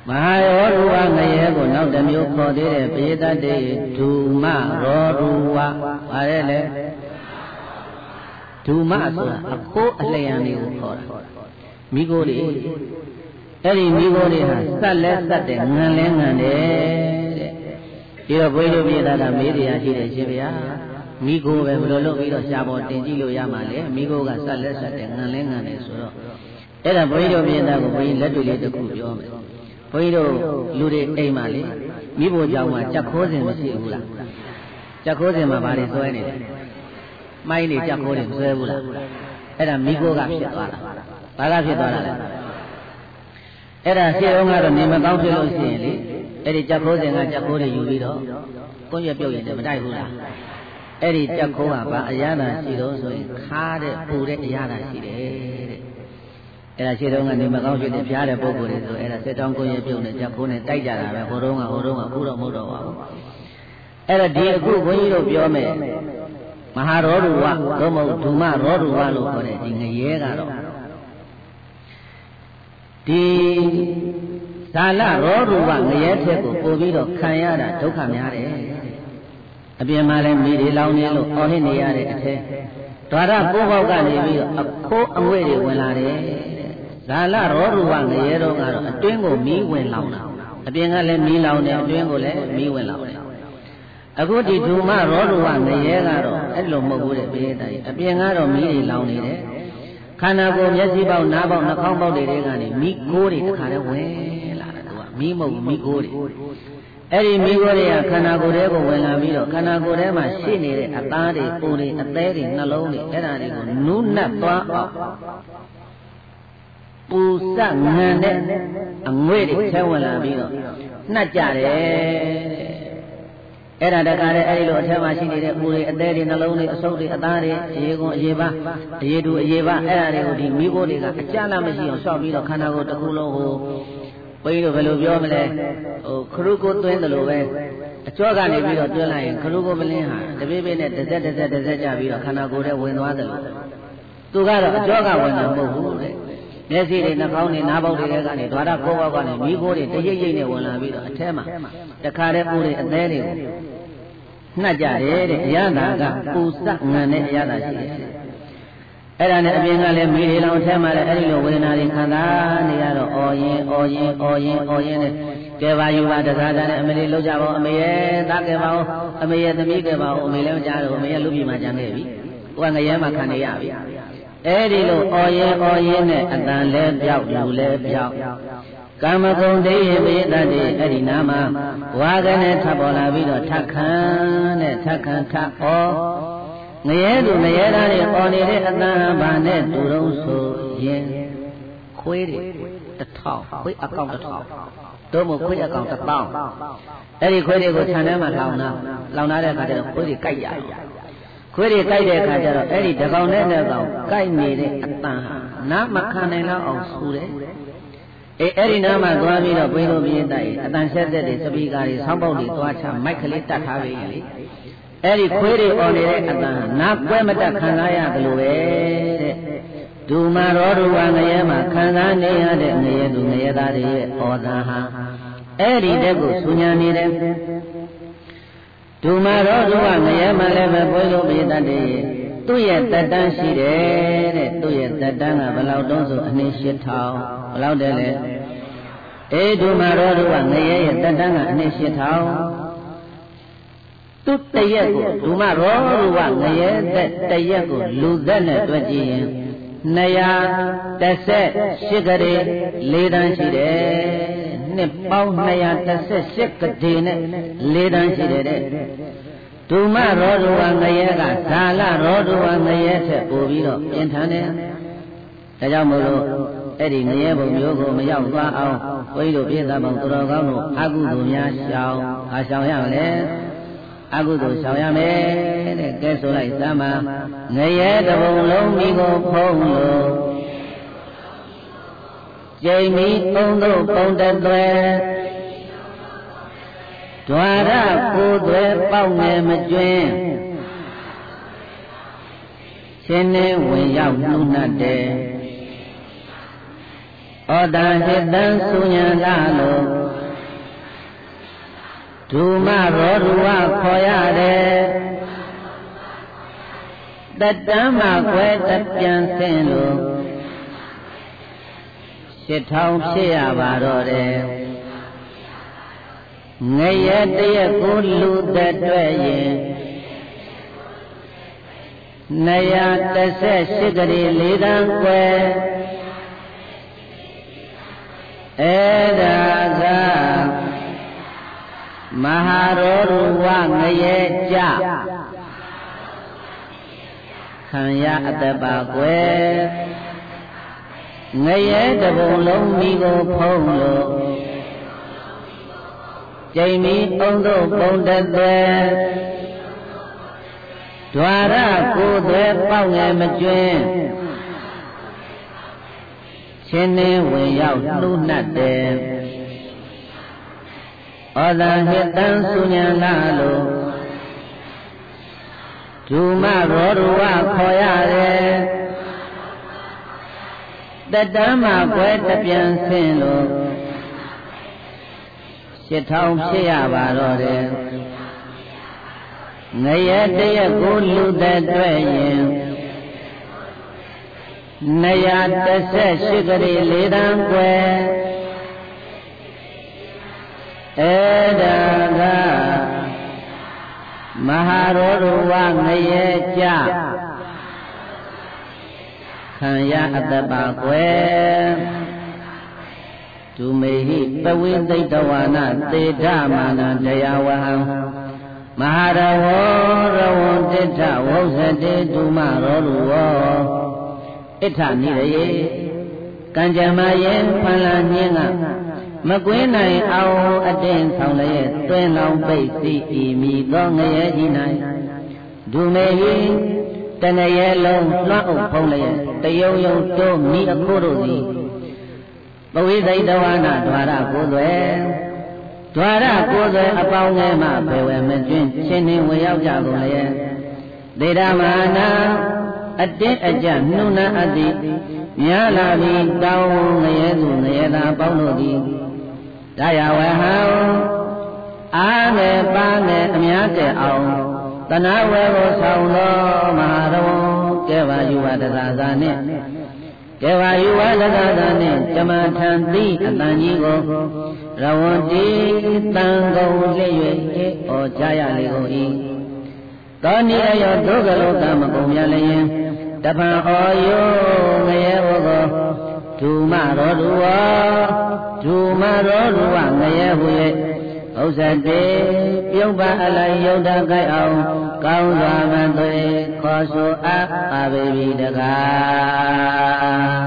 [SPEAKER 2] မဟာရောရူဝငရဲကိုနောက်တစ်မျိုးခေါ်သေးတယ်ပိယတတေဒုမရောရူဝပါရဲလေဒုမဆိုတာအခိုးအလျံတွေကိုခေါ်တာမိโกတွေအဲ့ဒီမိโกတွေဟာစက်လဲစက်တယ်ငံလဲငံတယ်တဲ့ဒီတော့ဘုန်းကြီးတို့ပြည်သားကမေးတရားရှိတယ်ရှင်ဗျာမိโกပဲဘယ်လိုလုပ်ပြီးတော့ရှားပေါ်တင်ကြည့်လို့ရမှာလဲမိโกကစက်လဲစက်တယ်ငံလဲငံတယ်ဆိုတော့အဲ့ဒါဘုန်းကြီးတို့ပြည်သားကိုဘုန်းကြီးလက်တွေ့လေးတစ်ခုပြောမယ်ဘုန်းကြီးတို့လူတွေအိမ်မှာလေမိဖို့ကြောင့်မှာကြက်ခိုးစင်မရှိဘူးလားကြက်ခိုးစင်မှာဘာတွေဆွဲနေလဲမိုင်းတွေကြက်ခိုးတွေမဆွဲဘူးလားအဲ့ဒါမိโกကဖြစ်သွားတာဘာကဖြစ်သွားတာလဲအဲ့ဒါရှင်းအောင်ကတော့နေမကောင်းဖြစ်လို့ရှိရင်လေအဲ့ဒီကြက်ခိုးစင်ကကြက်ခိုးတွေယူပြီးတော့ကွန်းရွက်ပြုတ်ရင်မတိုက်ဘူးလားအဲ့ဒီကြက်ခိုးကဘာအရာသာရှိတော့ဆိုရင်ခါတဲ့ပူတဲ့အရာသာရှိတယ်တဲ့အဲ့ဒါရှင်းတော့ကနေမကောင်းဖြစ်တဲ့ဖျားတဲ့ပုံကိုယ်တွေဆိုအဲ့ဒါစစ်တောင်းကွန်းရွက်ပြုတ်နဲ့ကြက်ခိုးနဲ့တိုက်ကြတာပဲဟိုတုန်းကဟိုတုန်းကအခုတော့မဟုတ်တော့ပါဘူးအဲ့ဒါဒီအခုဘုန်းကြီးတို့ပြောမယ်မဟာရောဓုဝသို့မဟုတ်ဒုမရောဓုဝလို့ခေါ်တဲ့ဒီငရဲကတော့ဒီဇာလရောဓုဝငရဲထက်ကိုပို့ပြီးတော့ခံရတာဒုက္ခများတယ်အပြင်မှာလည်းမိတွေလောင်နေလို့အော်ဟစ်နေရတဲ့အထဲဓာရကိုးပေါက်ကနေပြီးတော့အခိုးအငွေ့တွေဝင်လာတယ်ဇာလရောဓုဝငရဲတော့ကတော့အတွင်းကိုမီးဝင်လောင်တာအပြင်ကလည်းမီးလောင်တယ်အတွင်းကိုလည်းမီးဝင်လောင်တယ်အခုဒီဒုမရောဓုဝငရဲကတော့အဲ့လိုမဟုတ်ဘူးတဲ့ပိဋကကြီးအပြင်ကတော့မီးတွေလောင်နေတယ်ခန္ဓာကိုယ်မျက်စိပေါက်နားပေါက်နှာခေါင်းပေါက်တွေထဲကနေမီးကိုးတွေတစ်ခါတည်းဝင်လာတယ်သူကမီးမဟုတ်မီးကိုးတွေအဲ့ဒီမီးကိုးတွေကခန္ဓာကိုယ်ထဲကိုဝင်လာပြီးတော့ခန္ဓာကိုယ်ထဲမှာရှိနေတဲ့အသားတွေပူတွေအသေးတွေနှလုံးတွေအဲ့ဒါတွေကိုနုနတ်သွားအောင်ပူစငံတဲ့အငွေ့တွေထဲဝင်လာပြီးတော့နှက်ကြတယ်အဲ့ဒါတကားတဲ့အဲ့ဒီလိုအထက်မှာရှိနေတဲ့ပူတွေအသေးတွေနှလုံးတွေအဆုပ်တွေအသားတွေအရေကွန်အရေပါအရေတူအရေပါအဲ့ဒါတွေကိုဒီမိဖို့တွေကအကြလားမရှိအောင်ရှောက်ပြီးတော့ခန္ဓာကိုယ်တစ်ခုလုံးဟိုဘုန်းကြီးတို့ဘယ်လိုပြောမလဲဟိုခရုကိုသွင်းတယ်လို့ပဲအကျောကနေပြီးတော့တွင်းလိုက်ရင်ခရုကိုမလင်းဟာတပိပိနဲ့တစ်ဆက်တစ်ဆက်တစ်ဆက်ကြပြီးတော့ခန္ဓာကိုယ်ထဲဝင်သွားတယ်လို့သူကတော့အကျောကဝင်တာမဟုတ်ဘူးတဲ့မျက်စိတွေနှာခေါင်းတွေနားပေါက်တွေကနေဓာတ်ကိုးပေါက်ကနေမိခိုးတွေတရိပ်ရိပ်နဲ့ဝင်လာပြီးတော့အထဲမှာတခါတည်းပူတွေအသေးတွေကိုနှက်ကြတယ်တဲ့အရသာကပူစငံတဲ့အရသာရှိတယ်အဲ့ဒါနဲ့အပြင်ကလည်းမိတွေလောင်အထဲမှာလည်းအဲ့ဒီလိုဝေဒနာတွေခံစားနေရတော့အော်ရင်အော်ရင်အော်ရင်အော်ရင်နဲ့ကဲပါယူပါတကားတာနဲ့အမေလေးလောက်ကြပါဦးအမေရဲ့သားကဲပါဦးအမေရဲ့သမီးကဲပါဦးအမေလည်းမကြားတော့အမေရဲ့လူပြည်မှာကြံခဲ့ပြီကိုကငရဲမှာခံနေရပြီအဲ့ဒီလိုအော်ရင်အော်ရင်နဲ့အတန်လဲပြောက်လူလဲပြောက်ကာမဂုဏ်တေယပိတတ်တဲ့အဲ့ဒီနာမှာဝါကနဲ့ထပ်ပေါ်လာပြီးတော့ထပ်ခံနဲ့ထပ်ခံထပ်ဩငရဲသူငရဲသားတွေပေါ်နေတဲ့အတန်ဘာနဲ့တူတော့ဆိုရင်ခွေးတွေတစ်ထောင်ခွေးအကောင်တစ်ထောင်တို့မို့ခွေးအကောင်တစ်ပေါင်းအဲ့ဒီခွေးတွေကိုခြံထဲမှာလောင်တာလောင်ထားတဲ့အခါကျတော့ခွေးတွေကြိုက်ရတယ်ခွေးတွေကြိုက်တဲ့အခါကျတော့အဲ့ဒီတကောင်နဲ့တကောင်ကြိုက်နေတဲ့အတန်ဟာနားမခံနိုင်တော့အောင်ဆူတယ်အေးအဲ့ဒီနားမှာသွားပြီးတော့ဘိန်းလိုပြင်းတိုက်အတန်ဆက်ဆက်တွေစပီကာတွေဆောင်းပေါက်တွေသွားချမိုက်ကလေးတတ်ထားပြီလေအဲ့ဒီခွေးတွေអော်နေတဲ့အတန်နားကွဲမတက်ခံစားရတယ်လို့ပဲတဲ့ဒုမရောဓုဝငရဲမှာခံစားနေရတဲ့ငရဲသူငရဲသားတွေရဲ့ဩဇာဟာအဲ့ဒီတက်ကိုဆူညာနေတယ်ဒုမရောဓုဝငရဲမှာလည်းပဲဘိန်းလိုပြင်းတတ်တယ်သူ့ရဲ့တက်တန်းရှိတယ်တဲ့သူ့ရဲ့တက်တန်းကဘယ်လောက်တုံးဆိုအနည်းရှစ်ထောင်ဘယ်လောက်တည်းလဲအေဒုမရောဓုဝငရဲရဲ့တက်တန်းကအနည်းရှစ်ထောင်သူတရက်ကိုဒုမရောဓုဝငရဲတဲ့တရက်ကိုလူသက်နဲ့တွက်ကြည့်ရင်နှစ်ရာတစ်ဆက်ရှစ်ကလေးလေးတန်းရှိတယ်နှစ်ပေါင်းနှစ်ရာတစ်ဆက်ရှစ်ကလေးနဲ့လေးတန်းရှိတယ်တဲ့ဒုမရောဓုဝငရဲကဇာလရောဓုဝငရဲထက်ပိုပြီးတော့ပြင်းထန်တယ်ဒါကြောင့်မို့လို့အဲ့ဒီငရဲဘုံမျိုးကိုမရောက်သွားအောင်ဘုန်းကြီးတို့ပြည်သားပေါင်းသူတော်ကောင်းတို့အကုသိုလ်များရှောင်အားရှောင်ရမလဲအကုသိုလ်ရှောင်ရမယ်တဲ့ကဲဆိုလိုက်စမ်းပါငရဲတဘုံလုံးမိကိုဖုံးလို့ကျိန်မီသုံးတို့ပုံတသွဲဒွါရကိုသွဲပေါက်ငယ်မကျွင်းရှင်နေဝင်ရောက်နှုတ်နှတ်တယ်ဩဩတံဟိတံစုညာလာလို့ဒုမရောဓုဝခေါ်ရတယ်တတ္တမကွယ်တပြန်ဆင်းလို့ရှစ်ထောင်ဖြစ်ရပါတော့တယ်ငရဲတရက်ကိုလူသက်တွေ့ရင်နှစ်ရာတစ်ဆက်ရှိကလေးလေးတန်းကွယ်အဲ့ဒါကမဟာရောဓုဝငရဲကြခံရအတ္တပါကွယ်ငရဲတပုံလုံးမိကိုဖုံးလို့ကျိန်မီအောင်တို့ပုံတသက်ဒွါရကိုယ်သွဲပေါက်ငယ်မကျွင်းချင်းနှင်းဝင်ရောက်နှုတ်နှက်တယ်ဩဇာဟိတံစုညာလာလို့ဒုမရောဓုဝခေါ်ရတယ်တတ္တမကွယ်တပြန်ဆင်းလို့ရှစ်ထောင်ဖြစ်ရပါတော့တယ်ငရဲတရက်ကိုလူသက်တွေ့ရင်နှစ်ရာတစ်ဆက်ရှိကလေးလေးတန်းကွယ်အဲ့ဒါကမဟာရောဓုဝငရဲကြခံရအတ္တပါကွယ်ဒုမေဟိပဝိသိတဝါနသေဓမာနတရားဝဟံမဟာရဝောရဝံတိဋ္ဌဝုဇ္ဇတိဒုမရောဓုဝောဣဋ္ဌနိရယေကံကြမ္မာယေဖန်လာညင်းကမကွင်းနိုင်အောင်အတင်းဆောင်လျက်တွင်လောင်ပိတ်စီဤမိသောငရဲကြီး၌ဒုမေဟိတဏရဲလုံးလွှမ်းအုပ်ဖုံးလျက်တယုံယုံတိုးမိအခုတို့သည်ပဝိသိတဝါနဒွါရကိုယ်ွယ်ဒွါရကိုယ်ွယ်အပေါင်းငယ်မှဘယ်ဝဲမကျွင်းချင်းနှင်းဝင်ရောက်ကြကုန်လျက်သေရမဟာအတင်းအကျနှုနာအတိများလာပြီးတောင်းငရဲသူငရဲသားပေါင်းတို့သည်ဒါယဝဟံအားငယ်ပါငယ်အများကဲအောင်တဏဝေကိုဆောင်သောမဟာရဝံကဲဝါယူဝတသာသာနှင့်ကဲဝါယူဝတသာသာနှင့်ဇမထံတိအတန်ကြီးကိုရဝံတိတန်ကုန်လျက်၍ဩကြရလေကုန်၏သောနိအယောဒုက္ခလောကမကုန်မြလျင်တပံဩယောငရဲဝကိုဒုမရောဓုဝဒုမရောဓုဝငရဲဟု၍ဥစ္စာတေပြုံးပါအလိုက်ယုတ်တကိုက်အောင်ကောင်းစွာမသွေခေါ်ဆိုအပ်ပါပေပြီတကား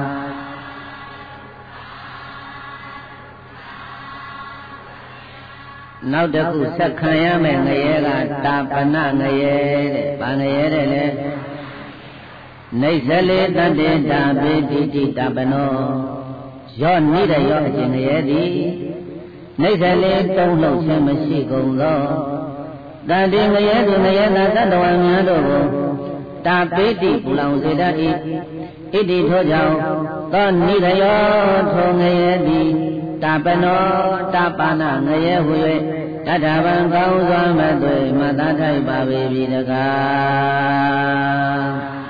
[SPEAKER 2] နောက်တစ်ခုဆက်ခံရမယ်ငရဲကတာပနငရဲတဲ့ဗာငရဲတဲ့လေနေဇလေတတ္တေတာပိတိတိတပနောရောနိရရောအရှင်ငရဲသည်နေဇလေတုံးလုံးခြင်းမရှိကုန်သောတန်တေငရဲသူငရဲသာတတ္တဝါများတို့ကိုတာပိတိပူလောင်စေတတ်၏ဣတိထို့ကြောင့်သောနိရရောထိုငရဲသည်တာပနောတာပါဏငရဲဟု၍တထဗံကောင်းစွာမသွေမတတ်ထိုက်ပါပေပြီတကား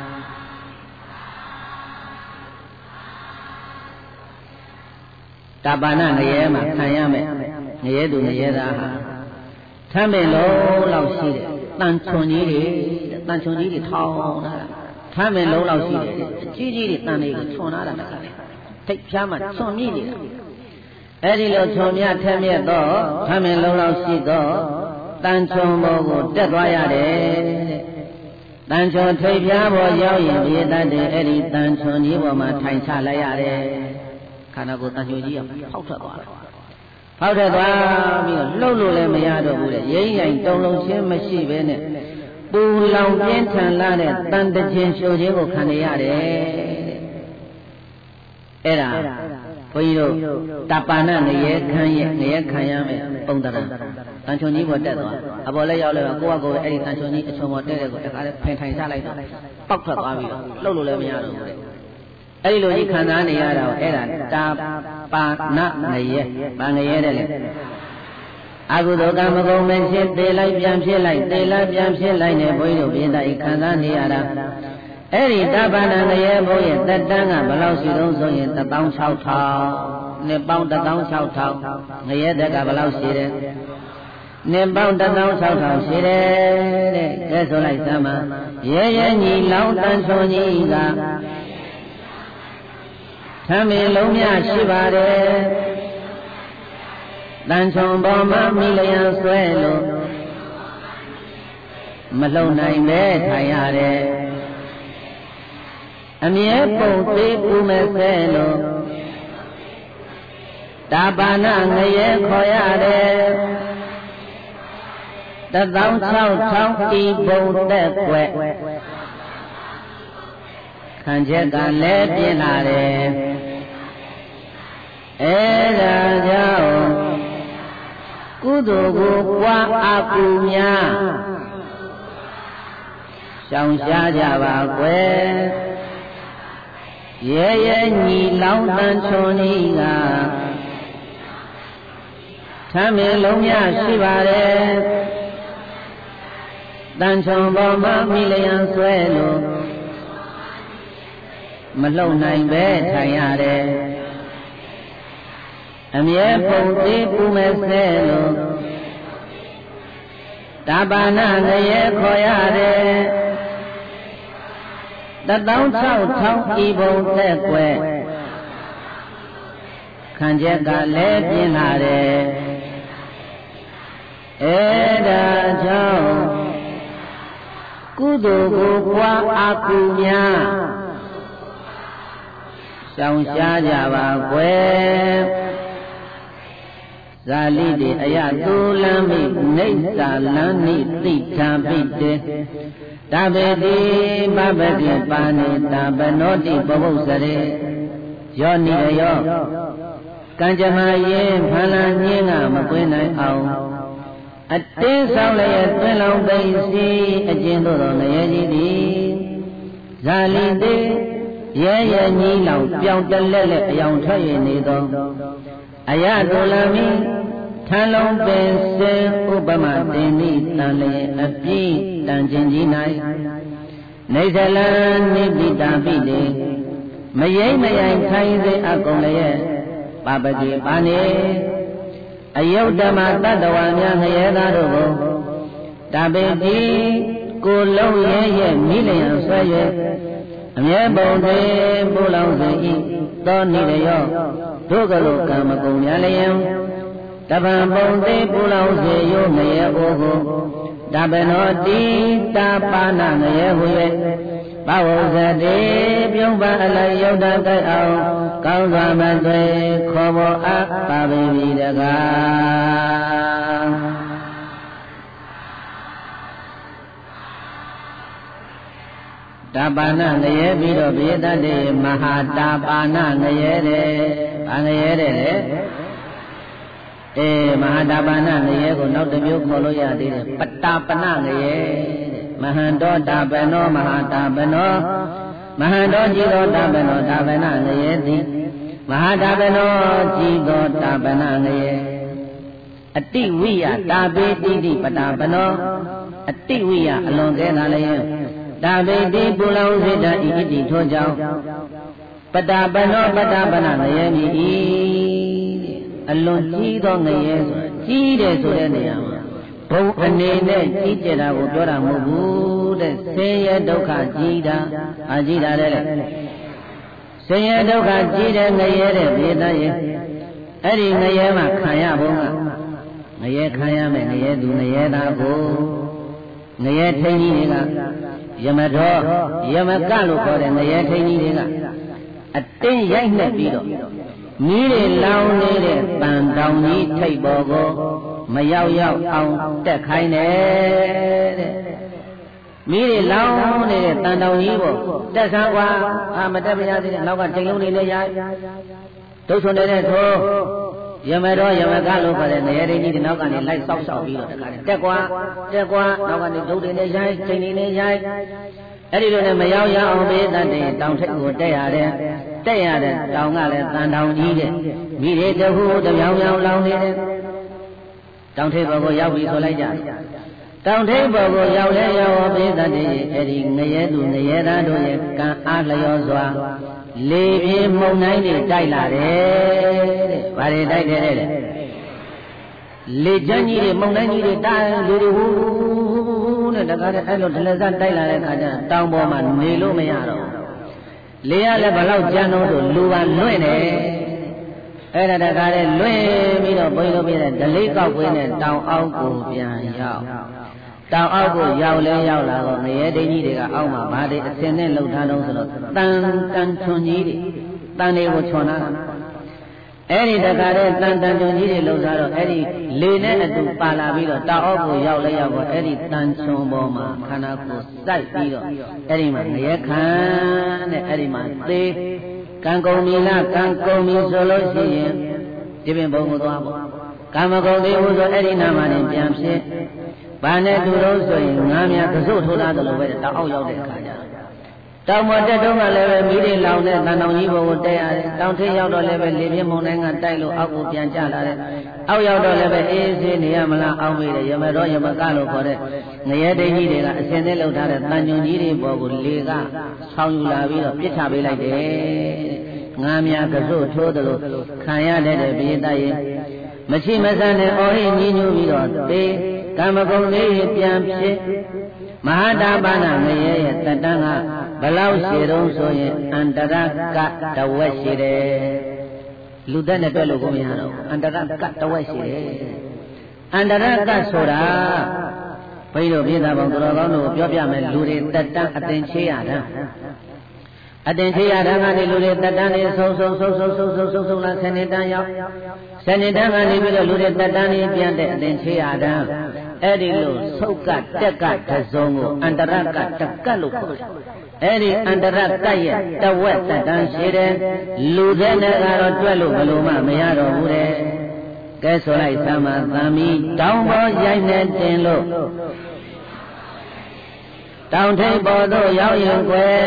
[SPEAKER 2] တာပါဏငရဲမှာခံရမယ်ငရဲသူငရဲသားဟာထမ်းပင်လုံးလောက်ရှိတယ်တန်ချွန်ကြီးတွေတန်ချွန်ကြီးတွေထောင်းလာတာထမ်းပင်လုံးလောက်ရှိတယ်အကြီးကြီးတွေတန်တွေကိုချွန်လာတာတခါလေထိတ်ဖြားမှချွန်မြင့်နေတာအဲ့ဒီလိုချွန်မြထက်မြက်တော့ထမ်းပင်လုံးလောက်ရှိတော့တန်ချွန်ဘောကိုတက်သွားရတယ်တဲ့တန်ချွန်ထိတ်ဖြားဘောရောက်ရင်ပြေးတတ်တယ်အဲ့ဒီတန်ချွန်ကြီးပေါ်မှာထိုင်ချလိုက်ရတယ်ခန္ဓာကိုယ်တန်ချွန်ကြီးကဖောက်ထွက်သွားတယ်ဖောက်ထွက်သွားပြီးတော့လှုပ်လို့လည်းမရတော့ဘူးတဲ့ရိမ့်ရိုင်တုံလုံးချင်းမရှိဘဲနဲ့ပူလောင်ပြင်းထန်လာတဲ့တန်တခြင်းရှို့ခြင်းကိုခံရရတယ်အဲ့ဒါဘုန်းကြီးတို့တပါဏငရဲခံရငရဲခံရမယ်ပုံတရံတန်ချုံကြီးပေါ်တက်သွားအပေါ်လည်းရောက်လဲကိုယ့်အကိုယ်အဲ့ဒီတန်ချုံကြီးအချုံပေါ်တက်တဲ့ကိုတခါလဲဖင်ထိုင်ချလိုက်တော့ပောက်ထွက်သွားပြီးတော့လှုပ်လို့လည်းမရတော့ဘူးတဲ့အဲ့ဒီလိုကြီးခံစားနေရတာကိုအဲ့ဒါတာပါဏငရဲပါငရဲတဲ့လေအကုသိုလ်ကံမကုန်မဖြစ်သေလိုက်ပြန်ဖြစ်လိုက်သေလိုက်ပြန်ဖြစ်လိုက်နဲ့ဘုန်းကြီးတို့ပြင်တိုင်းခံစားနေရတာအဲ့ဒီတာပါဏငရဲဘုန်းရဲ့တက်တန်းကဘယ်လောက်ရှိတုံးဆိုရင်တစ်သောင်းခြောက်ထောင်နှစ်ပေါင်းတစ်သောင်းခြောက်ထောင်ငရဲတက်ကဘယ်လောက်ရှိတယ်နှစ်ပေါင်းတစ်သောင်းခြောက်ထောင်ရှိတယ်တဲ့ကဲဆိုလိုက်စမ်းပါရဲရဲညီလောင်းတန်ချုံကြီးကသံမေလုံးမြရှိပါတယ်တန်ချုံပေါ်မှာမိလျံဆွဲလို့မလုံနိုင်ပဲထိုင်ရတယ်အမြဲပုံသေးပူမဲ့ဆဲလို့တာပါဏငရဲခေါ်ရတယ်တသောင်း၆ထောင်ဤဘုံတက်ွယ်ခံချက်ကလည်းပြင်းလာတယ်အဲ့ဒါကြောင့်ကုသိုလ်ကိုပွားအကူများရှောင်ရှားကြပါကွယ်ရဲရဲညီလောင်းတန်ချုံဤကသံမေလုံးများရှိပါတယ်တန်ချုံပေါ်မှာမိလျံဆွဲလို့မလုံနိုင်ပဲထိုင်ရတယ်အမြဲပုံသေးပူမဲ့ဆဲလို့တာပါဏငရဲခေါ်ရတယ်တသောင်း၆ထောင်ဤဘုံသက်ွယ်ခံချက်ကလည်းပြင်းလာတယ်အဲ့ဒါကြောင့်ကုသိုလ်ကိုပွားအကူများရှောင်ရှားကြပါကွယ်ဇာလိတေအယသူလမ်းမိနေသလမ်းနိတိထံပိတေတပေတိပပတိပါဏိတပနောတိပဝုစရေယောနိရယောကံကြမ္မာရင်ဖန်လာညင်းကမကွင်းနိုင်အောင်အတင်းဆောင်လည်းတွင်လောင်သိစီအကျဉ်တို့တော်ငရဲကြီးသည်ဇာလိတေရဲရဲညီလောင်ပြောင်းတလက်လက်အယောင်ထွက်ရနေသောအယတုလမိထံလုံးပင်စင်ဥပမတင်နိတန်လေအပြည့်တန်ခြင်းကြီး၌နေသလံနိတိတာပိတေမယိမ့်မယိုင်ခိုင်းစေအကုန်လည်းပပတိပါနေအယုဒ္ဓမတတ္တဝါများငရဲသားတို့ကိုတပေတိကိုလုံးရဲရဲ့မိလျံဆွဲ၍အမြဲပုံသေးပူလောင်စေ၏သောနိရယောတို့ကလေးကံမကုန်များလျင်တပံပုံသေးပူလောင်စေယောငရဲအိုကိုတပနောတိတာပါဏငရဲဟူ၍ဘဝုဇတိပြုံးပအလိုက်ယုတ်တတ်အောင်ကောင်းစွာမသွေခေါ်ပေါ်အပ်ပါပြီတကားတာပါဏငရဲပြီးတော့ဘေဒတ္တေမဟာတာပါဏငရဲတဲ့။ဘာငရဲတဲ့လေ။အေးမဟာတာပါဏငရဲကိုနောက်တစ်မျိုးခေါ်လို့ရသေးတယ်။ပတ္တာပဏငရဲတဲ့။မဟန္တောတာပနောမဟာတာပနောမဟန္တောကြည်သောတာပနောတာပဏငရဲသည်မဟာတာပနောကြည်သောတာပဏငရဲအတိဝိယတာပေတိတိပတ္တာပနောအတိဝိယအလွန်ကဲလာလျင်တာပေတိပူလောင်စေတဤအတိထို့ကြောင့်ပတ္တာပနောပတ္တာပဏငရဲမြည်ဤအလွန်ကြီးသောငရဲဆိုကြီးတယ်ဆိုတဲ့နေရာမှာဘုံအနေနဲ့ကြီးကျယ်တာကိုပြောတာမဟုတ်ဘူးတဲ့ဆင်းရဲဒုက္ခကြီးတာအာကြီးတာတဲ့ဆင်းရဲဒုက္ခကြီးတဲ့ငရဲတဲ့ဘေးသားရဲ့အဲ့ဒီငရဲမှာခံရဘုံကငရဲခံရမယ်ငရဲသူငရဲသားကိုငရဲထိန်ကြီးတွေကယမတော်ယမကလို့ခေါ်တဲ့ငရဲထိန်ကြီးတွေကအတင်းရိုက်နှက်ပြီးတော့မီးတွေလောင်နေတဲ့တန်တောင်ကြီးထိပ်ပေါ်ကိုမရောက်ရောက်အောင်တက်ခိုင်းတယ်တဲ့မီးတွေလောင်နေတဲ့တန်တောင်ကြီးကိုတက်ဆန်းကွာအာမတက်မရသေးတဲ့နောက်ကချိန်လုံးတွေနဲ့ရိုက်ဒုတ်ဆွန်နေတဲ့ထိုးယမတော်ယမကလို့ခေါ်တဲ့ငရဲကြီးတွေနောက်ကနေလိုက်ဆောက်ဆောက်ပြီးတော့တခါတက်ကွာတက်ကွာနောက်ကနေဒုတ်တွေနဲ့ရိုက်ချိန်တွေနဲ့ရိုက်အဲ့ဒီလိုနဲ့မရောက်ရအောင်ပေးတတ်တဲ့တောင်ထိပ်ကိုတက်ရတယ်တက်ရတဲ့တောင်ကလည်းတန်တောင်ကြီးတဲ့မိတွေတခုတပြောင်ပြောင်လောင်နေတယ်တောင်ထိပ်ဘော်ကိုရောက်ပြီဆိုလိုက်ကြတောင်ထိပ်ဘော်ကိုရောက်လဲရောက်ပေးတတ်တဲ့အဲ့ဒီငရဲသူငရဲသားတို့ရဲ့ကံအားလျော်စွာလေပြေမုန်တိုင်းတွေတိုက်လာတယ်တဲ့။ဘာတွေတိုက်တယ်တဲ့လေကျန်းကြီးတွေမုန်တိုင်းကြီးတွေတိုက်လူတွေဟူးနဲ့တကားတဲ့အဲ့လိုဒလဇတ်တိုက်လာတဲ့ခါကျတောင်ပေါ်မှာနေလို့မရတော့လေရလည်းဘလောက်ကြမ်းတော့ဆိုလူပါလွင့်တယ်အဲ့ဒါတကားတဲ့လွင့်ပြီးတော့ဘုန်းကြီးတို့ပြတဲ့ဒလေးကောက်ကွင်းနဲ့တောင်အောက်ကိုပြန်ရောက်တောင်အောက်ကိုရောက်လဲရောက်လာတော့ငရဲဒိန်းကြီးတွေကအောက်မှာဘာတွေအစင်နဲ့လှုပ်ထားတော့ဆိုတော့တန်တန်ထွန်ကြီးတွေတန်တွေကိုချွန်လာအဲ့ဒီတကားတဲ့တန်တန်ထွန်ကြီးတွေလှုပ်ထားတော့အဲ့ဒီလေနဲ့အတူပါလာပြီးတော့တောင်အောက်ကိုရောက်လဲရောက်တော့အဲ့ဒီတန်ချွန်ပေါ်မှာခန္ဓာကိုယ်စိုက်ပြီးတော့အဲ့ဒီမှာငရဲခံတဲ့အဲ့ဒီမှာသေကံကုန်ပြီလားကံကုန်ပြီဆိုလို့ရှိရင်ဒီပင်ဘုံကိုသွားပေါ့ကံမကုန်သေးဘူးဆိုအဲ့ဒီနာမှာနေပြန်ဖြစ်ဘာနဲ့တူလို့ဆိုရင်ငါးမြကစုထိုးထားတယ်လို့ပဲတောင်အောက်ရောက်တဲ့အခါကျတော့တောင်မတက်တော့မှလည်းပဲမိတွေလောင်တဲ့တန်တောင်ကြီးဘုံကိုတက်ရတယ်တောင်ထိပ်ရောက်တော့လည်းပဲလေပြင်းမုန်တိုင်းကတိုက်လို့အောက်ကိုပြန်ကျလာတယ်အောက်ရောက်တော့လည်းပဲအေးဆေးနေရမလားအောင်းမိတယ်ရမတော်ရမကလို့ခေါ်တဲ့ငရဲဒိန်းကြီးတွေကအစင်နဲ့လှုပ်ထားတဲ့တန်ညွန်ကြီးတွေပေါ်ကိုလေကဆောင်းယူလာပြီးတော့ပြစ်ချပေးလိုက်တယ်ငါးမြကစုထိုးတယ်လို့ခံရတဲ့ပိဋကရဲ့မရှိမဆန်တဲ့အော်ဟိညီညွတ်ပြီးတော့သေကံမကုန်သေးပြန်ဖြစ်မဟာတာပါဏငရဲရဲ့တတန်းကဘလောက်ရှိတုံးဆိုရင်အန္တရကတဝက်ရှိတယ်လူသက်နဲ့တွေ့လို့ကိုမရတော့အန္တရကတဝက်ရှိတယ်အန္တရကဆိုတာဘုန်းကြီးတို့ပြည်သားပေါင်းတော်ကောင်းတို့ပြောပြမယ်လူတွေတတန်းအသင်ချေးရတာအတင်ချေရတာကနေလူတွေတက်တန်းနေဆုံးဆုံးဆုံးဆုံးဆုံးဆုံးဆုံးဆုံးလာဆယ်နှစ်တန်းရောက်ဆယ်နှစ်တန်းကနေပြီးတော့လူတွေတက်တန်းနေပြန်တဲ့အတင်ချေရတာအဲ့ဒီလိုဆုတ်ကတက်ကတစုံကိုအန္တရကတကတ်လို့ခေါ်တယ်အဲ့ဒီအန္တရကရဲ့တဝက်တက်တန်းရှိတယ်လူတဲ့နဲ့ကတော့တွက်လို့ဘယ်လိုမှမရတော့ဘူးတဲ့ကဲဆိုလိုက်သမ်းမသမ်းပြီးတောင်ပေါ်ရိုက်နေတင်လို့တောင်ထိပ်ပေါ်သို့ရောက်ရင်ကွယ်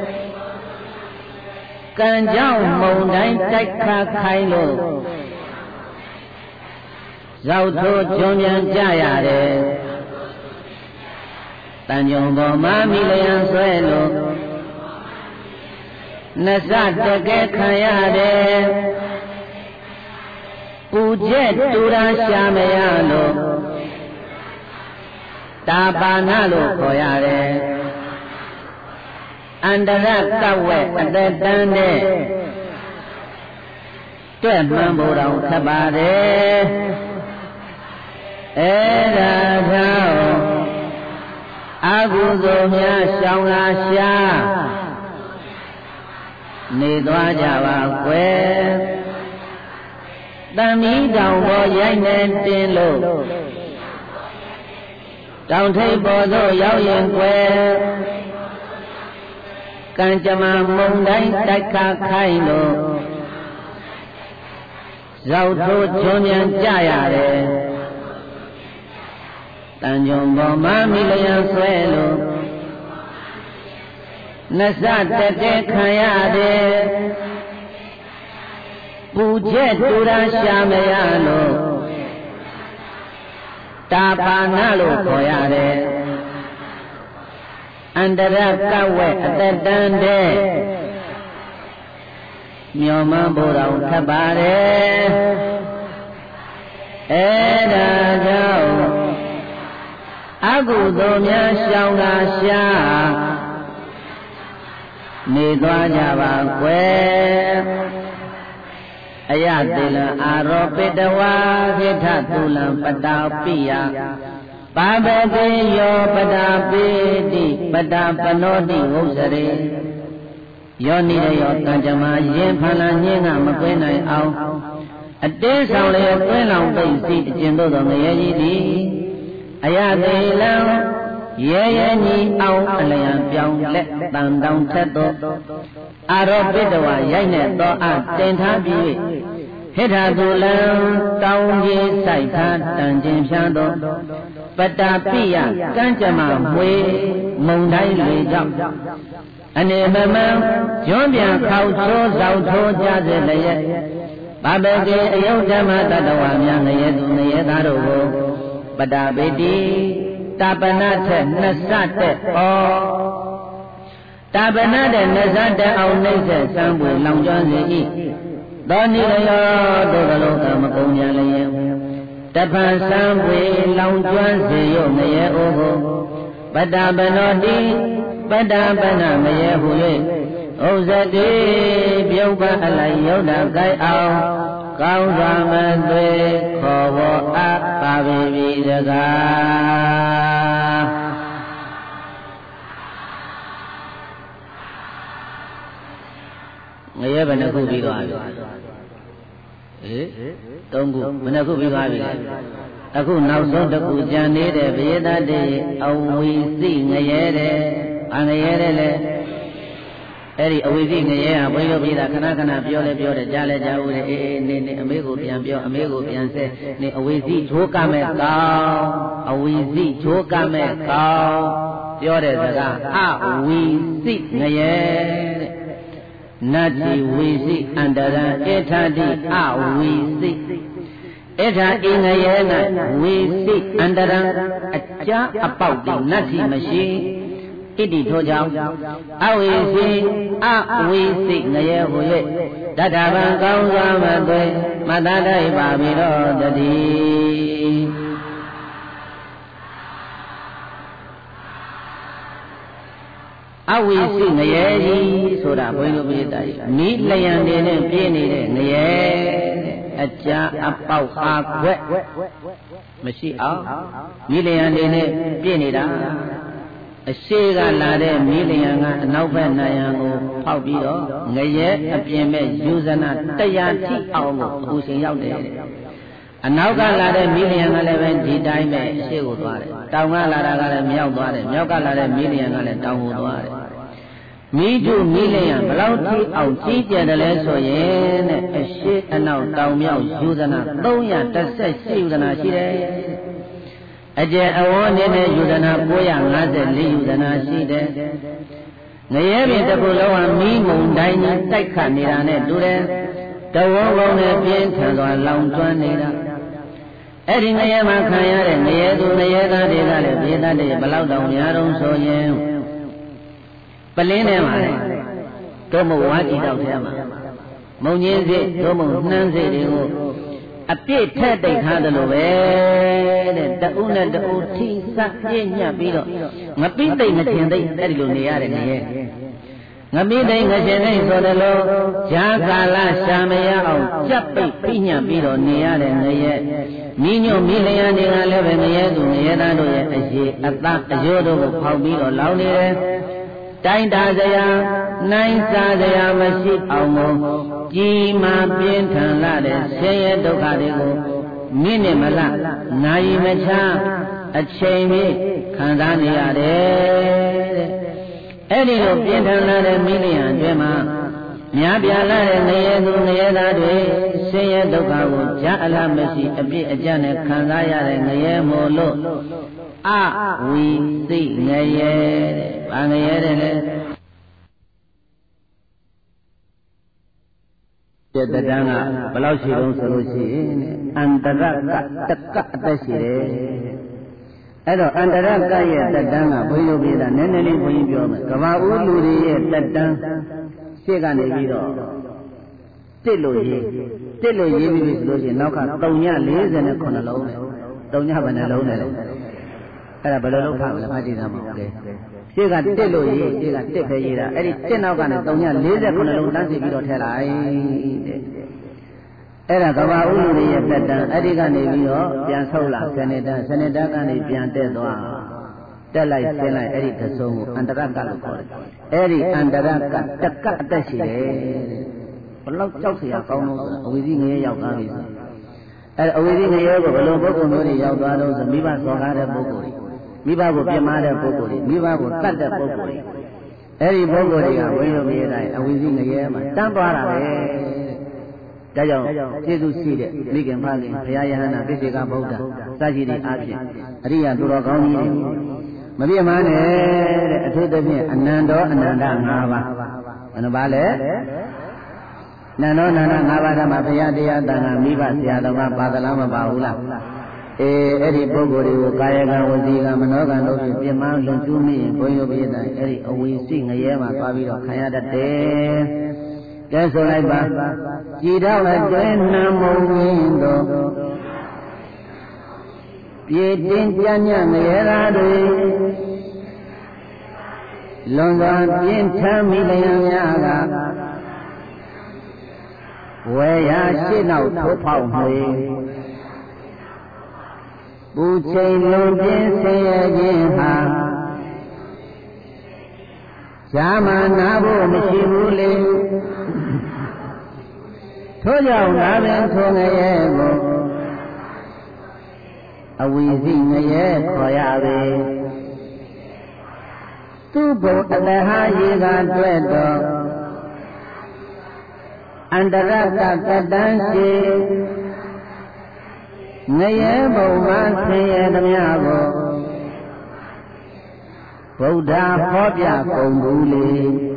[SPEAKER 2] ကံကြောင့်မုန်တိုင်းတိုက်ခါခိုင်းလို့ရောက်ထိုးကျွံပြန်ကြရတယ်တန်ကြုံပေါ်မှာမိလျံဆွဲလို့နစတကဲခံရတယ်ပူကျက်တူရာရှာမရလို့တာပါဏလို့ခေါ်ရတယ်အန္တရကဝက်အသက်တန်းတဲ့တွဲ့မှန်ဖို့တော်ခက်ပါတယ်အဲ့ဒါကြောင့်အကုသိုလ်များရှောင်လာရှာနေသွားကြပါကွယ်တန်မီတောင်ပေါ်ရိုက်နေတင်လို့တောင်ထိပ်ပေါ်သို့ရောက်ရင်ကွယ်ကံကြမ္မာမုန်တိုင်းတိုက်ခါခိုင်းလို့ရောက်ထိုးကျွံပြန်ကြရတယ်တန်ကြုံပေါ်မှာမိလျံဆွဲလို့နစတက်တဲ့ခံရတယ်ပူကျက်တူရာရှာမရလို့တာပါဏလို့ခေါ်ရတယ်အန္တရကဝက်အသက်တန်းတဲ့မျောမှန်းဖို့တော်ခက်ပါတယ်အဲ့ဒါကြောင့်အကုသိုလ်များရှောင်လာရှာနေသွားကြပါကွယ်အယတိလအာရောပိတဝါခိထသုလံပတာပိယပါပတိယောပတာပိတိပတာပနောတိဝုဇရေယောနိရယောကံကြမ္မာရင်ဖန်လာညင်းကမကွင်းနိုင်အောင်အတင်းဆောင်လျက်ကွင်းလောင်ပိတ်စီအကျဉ်တို့သောငရဲကြီးသည်အယတိလံရဲရဲညီအောင်အလျံပြောင်းလက်တန်တောင်ထက်သောအာရောပိတဝါရိုက်နေသောအတင်ထားပြီးဟိထာသူလံတောင်းကြီးဆိုင်ထားတန်ကျင်ဖြန်းသောပတ္တာပိယကံကြမ္မာမွေမုံတိုင်းလေကြောင့်အနေမမံကျွန်းပြန်ခေါချိုးဆောင်ထိုးကြစေလျက်ပပကေအယုဒ္ဓမတတဝါများငရဲသူငရဲသားတို့ကိုပတ္တာပိတိတပနာထက်နှစ်ဆတဲ့ဩတပနာတဲ့နှစ်ဆတဲ့အောင်နှိမ့်ဆက်စံပွေလောင်ကျွမ်းစေ၏သောနိလယောတို့ကလောကမကုန်ကြလျင်တပံစံပွေလောင်ကျွမ်းစေရောငရဲအိုကိုပတ္တပနောတိပတ္တပနမယေဟု၍ဥဇတိပြုတ်ပအလိုက်ယုဒ္ဓကိုက်အောင်ကောင်းစွာမသွေခေါ်ဝအပ်ပါပြီတကားငရဲဘယ်နှခုပြီးသွားပြီဟေးသုံးခုဘယ်နှခုပြီးသွားပြီလဲအခုနောက်ဆုံးတစ်ခုကြံနေတဲ့ဘယေတတေအဝီစိငရဲတဲ့အာငရဲတဲ့လေအဲ့ဒီအဝီစိငရဲဟာဘုန်းကြီးတို့ပြည်တာခဏခဏပြောလဲပြောတယ်ကြားလဲကြားဦးတယ်အေးအေးနေနေအမေကိုပြန်ပြောအမေကိုပြန်ဆဲနေအဝီစိချိုးကမဲ့ကောင်းအဝီစိချိုးကမဲ့ကောင်းပြောတဲ့စကားအဝီစိငရဲတဲ့နတ္တိဝီစိအန္တရံဧထာတိအဝီစိဧထာဤငရဲ၌ဝီစိအန္တရံအကြအပေါက်တိနတ္တိမရှိဣတိထိုကြောင့်အဝိစီအဝိစိငရဲဟူ၍တတ္ထဗံကောင်းစွာမသွေမတ္တတိုက်ပါပြီတော့တည်းအဝိစိငရဲကြီးဆိုတာဘုန်းကြီးတို့ပြတာကြီးမိလျံနေနဲ့ပြည့်နေတဲ့ငရဲအကြာအပေါက်အာခွက်မရှိအောင်မိလျံနေနဲ့ပြည့်နေတာအရှိကလာတဲ့မိလျံကအနောက်ဘက်နာယံကိုဖောက်ပြီးတော့ငရဲအပြင်မဲ့ယူဇနာတရားထိအောင်ကိုအခုချိန်ရောက်တယ်အနောက်ကလာတဲ့မိလျံကလည်းပဲဒီတိုင်းပဲအရှိကိုသွားတယ်တောင်ကလာတာကလည်းမြောက်သွားတယ်မြောက်ကလာတဲ့မိလျံကလည်းတောင်ကိုသွားတယ်မိတုမိလျံဘလောက်ထိအောင်ကြီးကျယ်တယ်လဲဆိုရင်တဲ့အရှိအနောက်တောင်မြောက်ယူဇနာသုံးရာတစ်ဆက်ရှိယူဇနာရှိတယ်အကျယ်အဝန်းနေတဲ့ယူဇနာကိုးရာငါးဆယ်လေးယူဇနာရှိတယ်ငရဲပြင်တစ်ခုလုံးဟာမိမုံတိုင်းနဲ့တိုက်ခတ်နေတာနဲ့တူတယ်တဝုံလုံးနဲ့ပြင်းထန်စွာလောင်ကျွမ်းနေတာအဲ့ဒီငရဲမှာခံရတဲ့ငရဲသူငရဲသားတွေကလည်းဘေးသားတွေဘလောက်တောင်များတော့ဆိုရင်ပလင်းထဲမှာတို့မဝါကြည့်တော့ထဲမှာမုံကြီးစိတို့မနှမ်းစိတွေကိုအပြည့်ထက်တိတ်ထားတယ်လို့ပဲတဲ့တဦးနဲ့တဦးထိစပ်ပြည့်ညပ်ပြီးတော့ငပိသိမ့်ငချင်သိမ့်အဲ့ဒီလိုနေရတယ်ငရဲငပိသိမ့်ငချင်သိမ့်ဆိုတယ်လို့ဈာကာလရှာမရအောင်ကြပ်ပိတ်ပြညပ်ပြီးတော့နေရတယ်ငရဲမိညွတ်မိလျံတွေကလည်းပဲငရဲသူငရဲသားတို့ရဲ့အရေးအသားအယိုးတို့ကိုဖောက်ပြီးတော့လောင်နေတယ်တိုင်းတာစရာနိုင်စားစရာမရှိအောင်ကိုကြီးမားပြင်းထန်လာတဲ့ဆင်းရဲဒုက္ခတွေကိုမိနစ်မလနာရီမချအချိန်မီခံစားနေရတယ်တဲ့အဲ့ဒီလိုပြင်းထန်လာတဲ့မိလျံအတွင်းမှာများပြားလာတဲ့ငရဲသူငရဲသားတွေဆင်းရဲဒုက္ခကိုကြားအလားမရှိအပြစ်အကျနဲ့ခံစားရတဲ့ငရဲမို့လို့အဝီသိငရဲတဲ့။ဘာငရဲတဲ့လဲ။တဲ့တန်းကဘယ်လောက်ရှိတုံးဆိုလို့ရှိရင်အန္တရကတကအသက်ရှိတယ်။အဲ့တော့အန္တရကရဲ့တန်းကဘုန်းကြီးတို့ပြည်တာနည်းနည်းလေးဘုန်းကြီးပြောမယ်။ကဘာဦးလူတွေရဲ့တန်းရှေ့ကနေပြီးတော့တစ်လို့ရေးတစ်လို့ရေးပြီးဆိုလို့ရှိရင်နောက်ကသုံးည၄၀နဲ့ခုနှစ်လုံးနဲ့သုံးညဘယ်နှလုံးနဲ့လဲ။အဲ့ဒါဘယ်လိုလုပ်ဖမလဲဖတ်ကြည့်သားမဟုတ်လေရှေ့ကတစ်လို့ရေးရှေ့ကတစ်ပဲရေးတာအဲ့ဒီတစ်နောက်ကနေသုံးည၄၀ခုနှစ်လုံးတန်းစီပြီးတော့ထည့်လိုက်တဲ့အဲ့ဒါကဘာဥလူတွေရဲ့တက်တန်းအဲ့ဒီကနေပြီးတော့ပြန်ဆုပ်လာစနေတန်းစနေတန်းကနေပြန်တက်သွားတက်လိုက်ဆင်းလိုက်အဲ့ဒီသစုံကိုအန္တရကလို့ခေါ်တယ်အဲ့ဒီအန္တရကတကအသက်ရှိတယ်ဘလောက်ကြောက်เสียကောင်းလို့ဆိုတာအဝိဇ္ဇငရဲရောက်သွားပြီဆိုအဲ့အဝိဇ္ဇငရဲကိုဘယ်လိုပုဂ္ဂိုလ်မျိုးတွေရောက်သွားတော့ဆိုမိဘစော်ကားတဲ့ပုဂ္ဂိုလ်တွေမိဘကိုပြစ်မှားတဲ့ပုဂ္ဂိုလ်တွေမိဘကိုတတ်တဲ့ပုဂ္ဂိုလ်တွေအဲ့ဒီပုဂ္ဂိုလ်တွေကဝိရုပ်မြေတိုင်းအဝိဇ္ဇငရဲမှာတန်းသွားတာပဲဒါကြောင့်ကျေးဇူးရှိတဲ့မိခင်ဖခင်ဘုရားယဟန္တာပိစိကဗုဒ္ဓစရှိသည့်အားဖြင့်အရိယသူတော်ကောင်းကြီးတွေမပြည့်မနဲ့တဲ့အထူးသဖြင့်အနန္တောအနန္တ၅ပါးဘယ်နှပါလဲနန္တောနန္ဒ၅ပါးဓမ္မဘုရားတရားတန်ခါမိဘဆရာတော်ကပါသလားမပါဘူးလားအေးအဲ့ဒီပုဂ္ဂိုလ်တွေကိုကာယကံဝစီကံမနောကံတို့ဖြင့်ပြင်းမလွန်ကျူးမိရင်ဘုန်းကြီးတို့ပြည့်တဲ့အဲ့ဒီအဝိစိငရဲမှာသွားပြီးတော့ခံရတတ်တယ်။ကဲဆိုလိုက်ပါကြည်တော့အတွင်းနံမုံရင်းတို့ပြေတင်းကြညငရဲသားတွေလွန်စွာပြင်းထမ်းမိလျံများကဝေရာရှိနောက်ထိုးဖောက်မှွေပူချိန်လွန်ပြင်းဆင်းရဲခြင်းဟာဈာမနာဖို့မရှိဘူးလေထို့ကြောင့်ဒါပင်ထိုငရဲကိုအဝိဇိငရဲခေါ်ရပေသူ့ဘုံအတဟာရေကတွေ့တော့အန္တရကကတန်းရှိငရဲဘုံမှာဆင်းရဲသမျှကိုဗုဒ္ဓဟောပြကုန်ဘူးလေ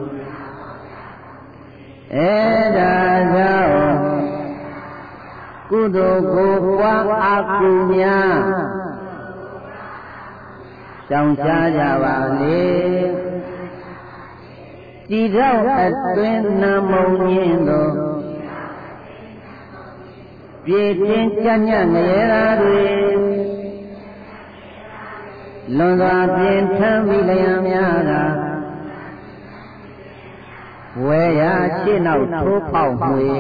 [SPEAKER 2] အဲဒါကြောင့်ကုသိုလ်ကိုပွားအကုများရှောင်ရှားကြပါလေကြည်တော့အတွင်းနာမုံညင်းတို့ပြေတင်းကြညငရဲသားတွေလွန်စွာပြင်းထမ်းမိလျံများကဝေရာရှင်းနောက်ထိုးပေါက်မှွေ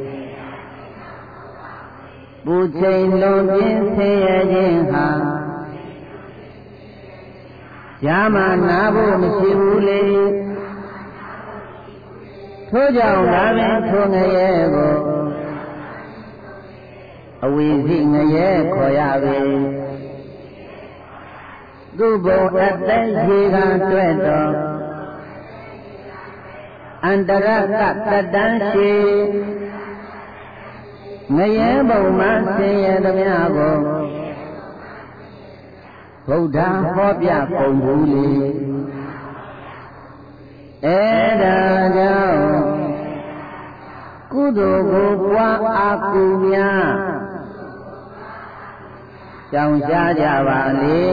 [SPEAKER 2] ပူချိန်လွန်ပြင်းဆင်းရဲခြင်းဟာဈာမနာဖို့မရှိဘူးလေထို့ကြောင့်ဒါပင်ထိုငရဲကိုအဝိဇိငရဲခေါ်ရပေသူ့ဘုံအသက်ရှိကတွေ့တော့အန္တရကတတန်းရှိငရဲဘုံမှာဆင်းရဲသမျှကိုဗုဒ္ဓဟောပြကုန်ဘူးလေအဲဒါကြောင့်ကုသိုလ်ကိုပွားအကုများကြောင်ရှားကြပါလေ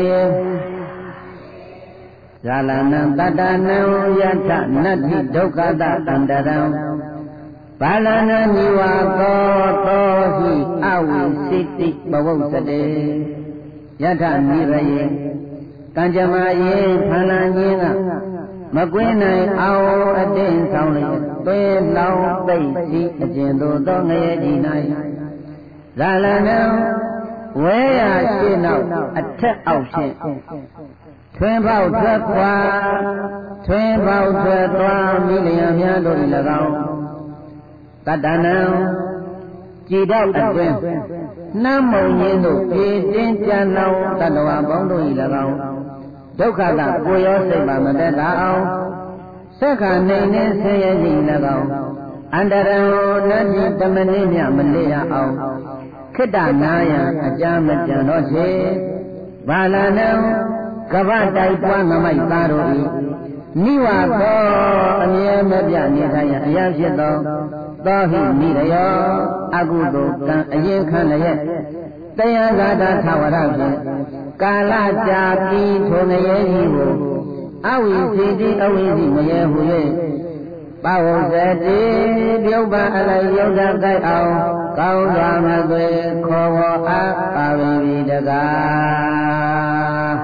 [SPEAKER 2] ဇာလနံတတ္တနံယထနတ္တိဒုက္ခတတန္တရံဘာလနံနိဝါသောသောဟိအဝိစိတိဘဝုစတေယထနိရယေကံကြမယေဖန္နခြင်းကမကွင်းနိုင်အောင်အတင်းဆောင်လျက်သွေးလောင်သိစီအကျဉ်သို့သောငရဲကြီး၌ဇာလနံဝဲရရှိနောက်အထက်အောက်ဖြင့်ထွင်ပေါက်ထွက်ခွာထွင်ပေါက်ထွက်သွားမိလျံများတို့၏၎င်းတတ္တနံကြည်တော့အတွင်းနှမ်းမုံရင်းတို့ပြေတင်းကြံလောင်တတ္တဝါပေါင်းတို့၏၎င်းဒုက္ခတကိုရောစိတ်ပါမသက်သာအောင်ဆက်ခါနေနေဆင်းရဲခြင်း၎င်းအန္တရံနတ်တိတမနိမြမလေးရအောင်ခိတ္တနာယံအကြမ်းမကြံတော့ချေဘာလနံကဗ္ဗတိုက်ပွားငမိုက်သားတို့၏နိဝါသောအမြဲမပြနေထိုင်ရအရာဖြစ်သောသောဟိနိရယောအကုသိုလ်ကံအရင်ခံလျက်တရားဂါထာသဝရဖြင့်ကာလကြာပြီးထိုငရဲကြီးကိုအဝိစီတိအဝိစီငရဲဟူ၍ပဝုဇ္ဇတိပြုတ်ပါအလိုက်ယုတ်တကိုက်အောင်ကောင်းစွာမသွေခေါ်ဝေါ်အားပါဝိတကား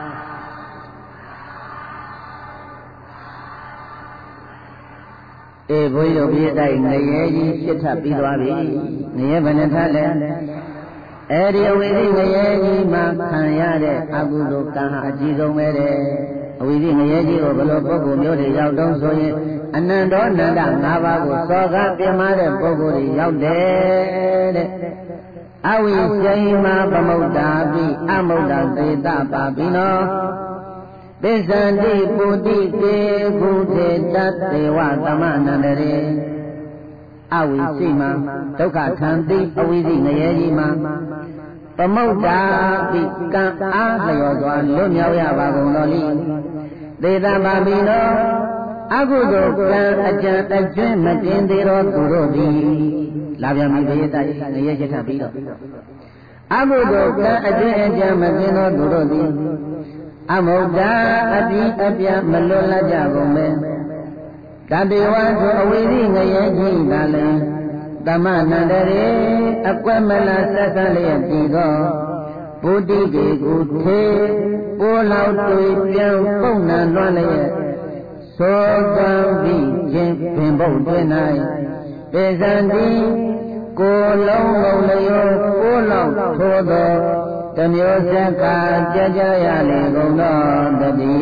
[SPEAKER 2] အေးဘုန်းကြီးတို့ပြည့်တိုက်ငရဲကြီးပြစ်ထပ်ပြီးသွားပြီငရဲဘယ်နဲ့ထားလဲအဲဒီအဝိဇ္ဇငရဲကြီးမှာခံရတဲ့အကုသိုလ်ကံဟာအကြီးဆုံးပဲတဲ့အဝိဇ္ဇငရဲကြီးကိုဘယ်လိုပုဂ္ဂိုလ်မျိုးတွေရောက်တော့ဆိုရင်အနန္တောနန္ဒ၅ပါးကိုစောကားပြမတဲ့ပုဂ္ဂိုလ်တွေရောက်တယ်တဲ့အဝိဇ္ဇိမှာပမုဒ္ဒါပိအမုဒ္ဒသေတပါပိနောသစ္ဆန္တိပုတိကေဘုထေတတေဝသမနန္တရေအဝိစိမဒုက္ခထံတိအဝိဇိငရဲကြီးမှာသမုဒ္ဒါပိကံအားလျော်စွာလွတ်မြောက်ရပါကုန်တော်လိသေတပါပြီနောအကုသိုလ်ကံအကြံအကျွင်းမတင်သေးတော့သူတို့သည်လာပြန်ပြီဘေးတကြီးငရဲချက်ထပြီးတော့အကုသိုလ်ကံအကျွင်းအကြံမတင်တော့သူတို့သည်အမုဒ္ဒါအတိအပြမလွတ်လပ်ကြကုန်ပဲတတေဝဆိုအဝိဇိငရဲကြီးကလည်းသမဏန္တရေအကွက်မလဆက်ဆံလျက်တည်သောဗုဒ္ဓိကေကုထေပိုးလောက်တွေ့ပြန်ပုံနံလွှမ်းလျက်သောကံပြီးခြင်းပင်ဘုတ်တွင်၌ပေဇံတိကိုလုံးလုံးလျောကိုလောက်ထိုးသောတမျိုးစက္ကာကြကြရလေကုန်သောတတိ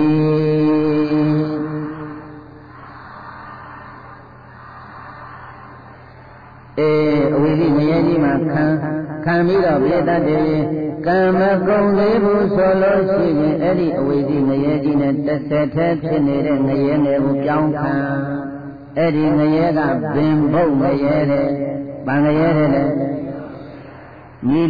[SPEAKER 2] အေအဝိဇ္ဇိငရဲကြီးမှာခံခံပြီးတော့ပြတတ်တယ်ကံမကုန်သေးဘူးဆိုလို့ရှိရင်အဲ့ဒီအဝိဇ္ဇိငရဲကြီးနဲ့တစ်ဆက်တည်းဖြစ်နေတဲ့ငရဲငယ်ကိုပြောင်းခံအဲ့ဒီငရဲကပင်ဘုတ်ငရဲတဲ့ဗာငရဲတဲ့လေမိ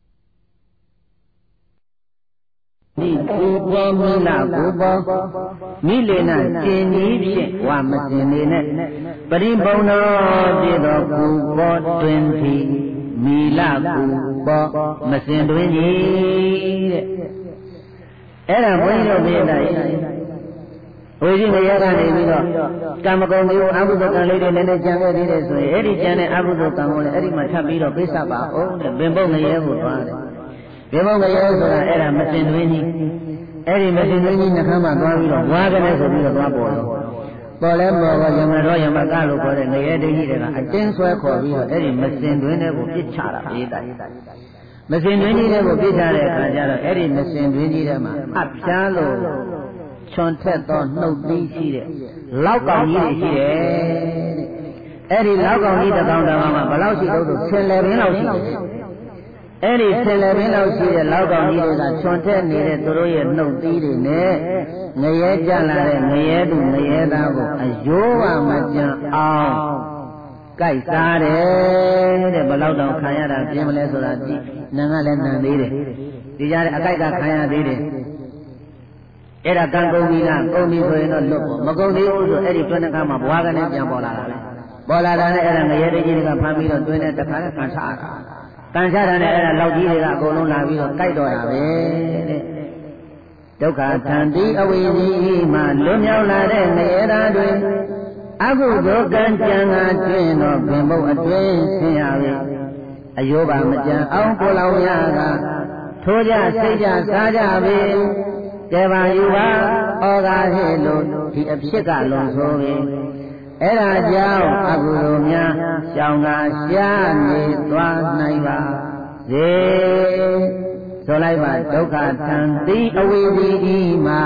[SPEAKER 2] မိကူပေါ်မိလာကူပေါ်မိလေနာကျင်ကြီးဖြင့်ဝါမစင်နေနဲ့ပရိပုံတော်ပြည့်တော်ကူပေါ်တွင်သည်မိလာကူပေါ်မစင်တွင်ကြီးတဲ့အဲ့ဒါဘုန်းကြီးတို့ပြတဲ့ဝိဇ္ဇိငရဲကနေပြီးတော့ကံမကုန်သေးဘူးအကုသိုလ်ကံလေးတွေနည်းနည်းကြံခဲ့သေးတယ်ဆိုရင်အဲ့ဒီကြံတဲ့အကုသိုလ်ကံကိုလည်းအဲ့ဒီမှာထပ်ပြီးတော့ပိဿပါအောင်တဲ့ပင်ပုတ်ငရဲကိုသွားတယ်ပင်ပုတ်ငရဲဆိုတာအဲ့ဒါမစင်တွင်ကြီးအဲ့ဒီမစင်တွင်ကြီးနှခမ်းမှာသွားပြီးတော့ဝါးကနေဆိုပြီးတော့သွားပေါ်တော့ပေါ်လဲပေါ်တော့ယမတော်ယမကလို့ခေါ်တဲ့ငရဲဒိဋ္ဌိတွေကအတင်းဆွဲခေါ်ပြီးတော့အဲ့ဒီမစင်တွင်တွေကိုပြစ်ချတာအေးတိုင်မစင်တွင်ကြီးတွေကိုပြစ်ချတဲ့အခါကျတော့အဲ့ဒီမစင်တွင်ကြီးတွေမှာအဖျားလို့ချွန်ထက်သောနှုတ်သီးရှိတဲ့လောက်ကောင်ကြီးတွေရှိတယ်အဲ့ဒီလောက်ကောင်ကြီးတစ်ကောင်တစ်ကောင်မှာဘယ်လောက်ရှိတော့ဆိုဆယ်လယ်ပင်လောက်ရှိတယ်အဲ့ဒီဆယ်လယ်ပင်လောက်ရှိတဲ့လောက်ကောင်ကြီးတွေကချွန်ထက်နေတဲ့သူတို့ရဲ့နှုတ်သီးတွေနဲ့ငရဲကြလာတဲ့ငရဲသူငရဲသားကိုအယိုးပါမကြံအောင်ကြိုက်စားတယ်တဲ့ဘယ်လောက်တောင်ခံရတာပြင်းမလဲဆိုတာဒီနံကလည်းနံသေးတယ်ဒီကြတဲ့အကြိုက်ကခံရသေးတယ်အဲ့ဒါကံကုန်ပြီလားကုန်ပြီဆိုရင်တော့လွတ်ပေါ့မကုန်သေးဘူးဆိုအဲ့ဒီတွင်းတစ်ခါမှာဘွားကနေပြန်ပေါ်လာတာလေပေါ်လာတာနဲ့အဲ့ဒါငရဲတကြီးတွေကဖမ်းပြီးတော့တွင်းနဲ့တစ်ခါနဲ့ကန်ချတာကန်ချတာနဲ့အဲ့ဒါလောက်ကြီးတွေကအကုန်လုံးလာပြီးတော့ကြိုက်တော့တာပဲတဲ့ဒုက္ခသံတိအဝိဇ္ဇိမှလွတ်မြောက်လာတဲ့ငရဲသားတွေအကုသိုလ်ကံကြံငါတွင်တော့ပင်ဘုတ်အတွင်းဆင်းရပြီအယောပါမကြံအောင်ကိုလောင်ရကထိုးကြစိတ်ကြစားကြပြီကဲပါယူပါဩဃာဟိလို့ဒီအဖြစ်ကလွန်ဆိုပြီအဲ့ဒါကြောင့်အကုသိုလ်များရှောင်ကရှားနေသွားနိုင်ပါစေဆိုလိုက်ပါဒုက္ခသံတိအဝိဇ္ဇိမှာ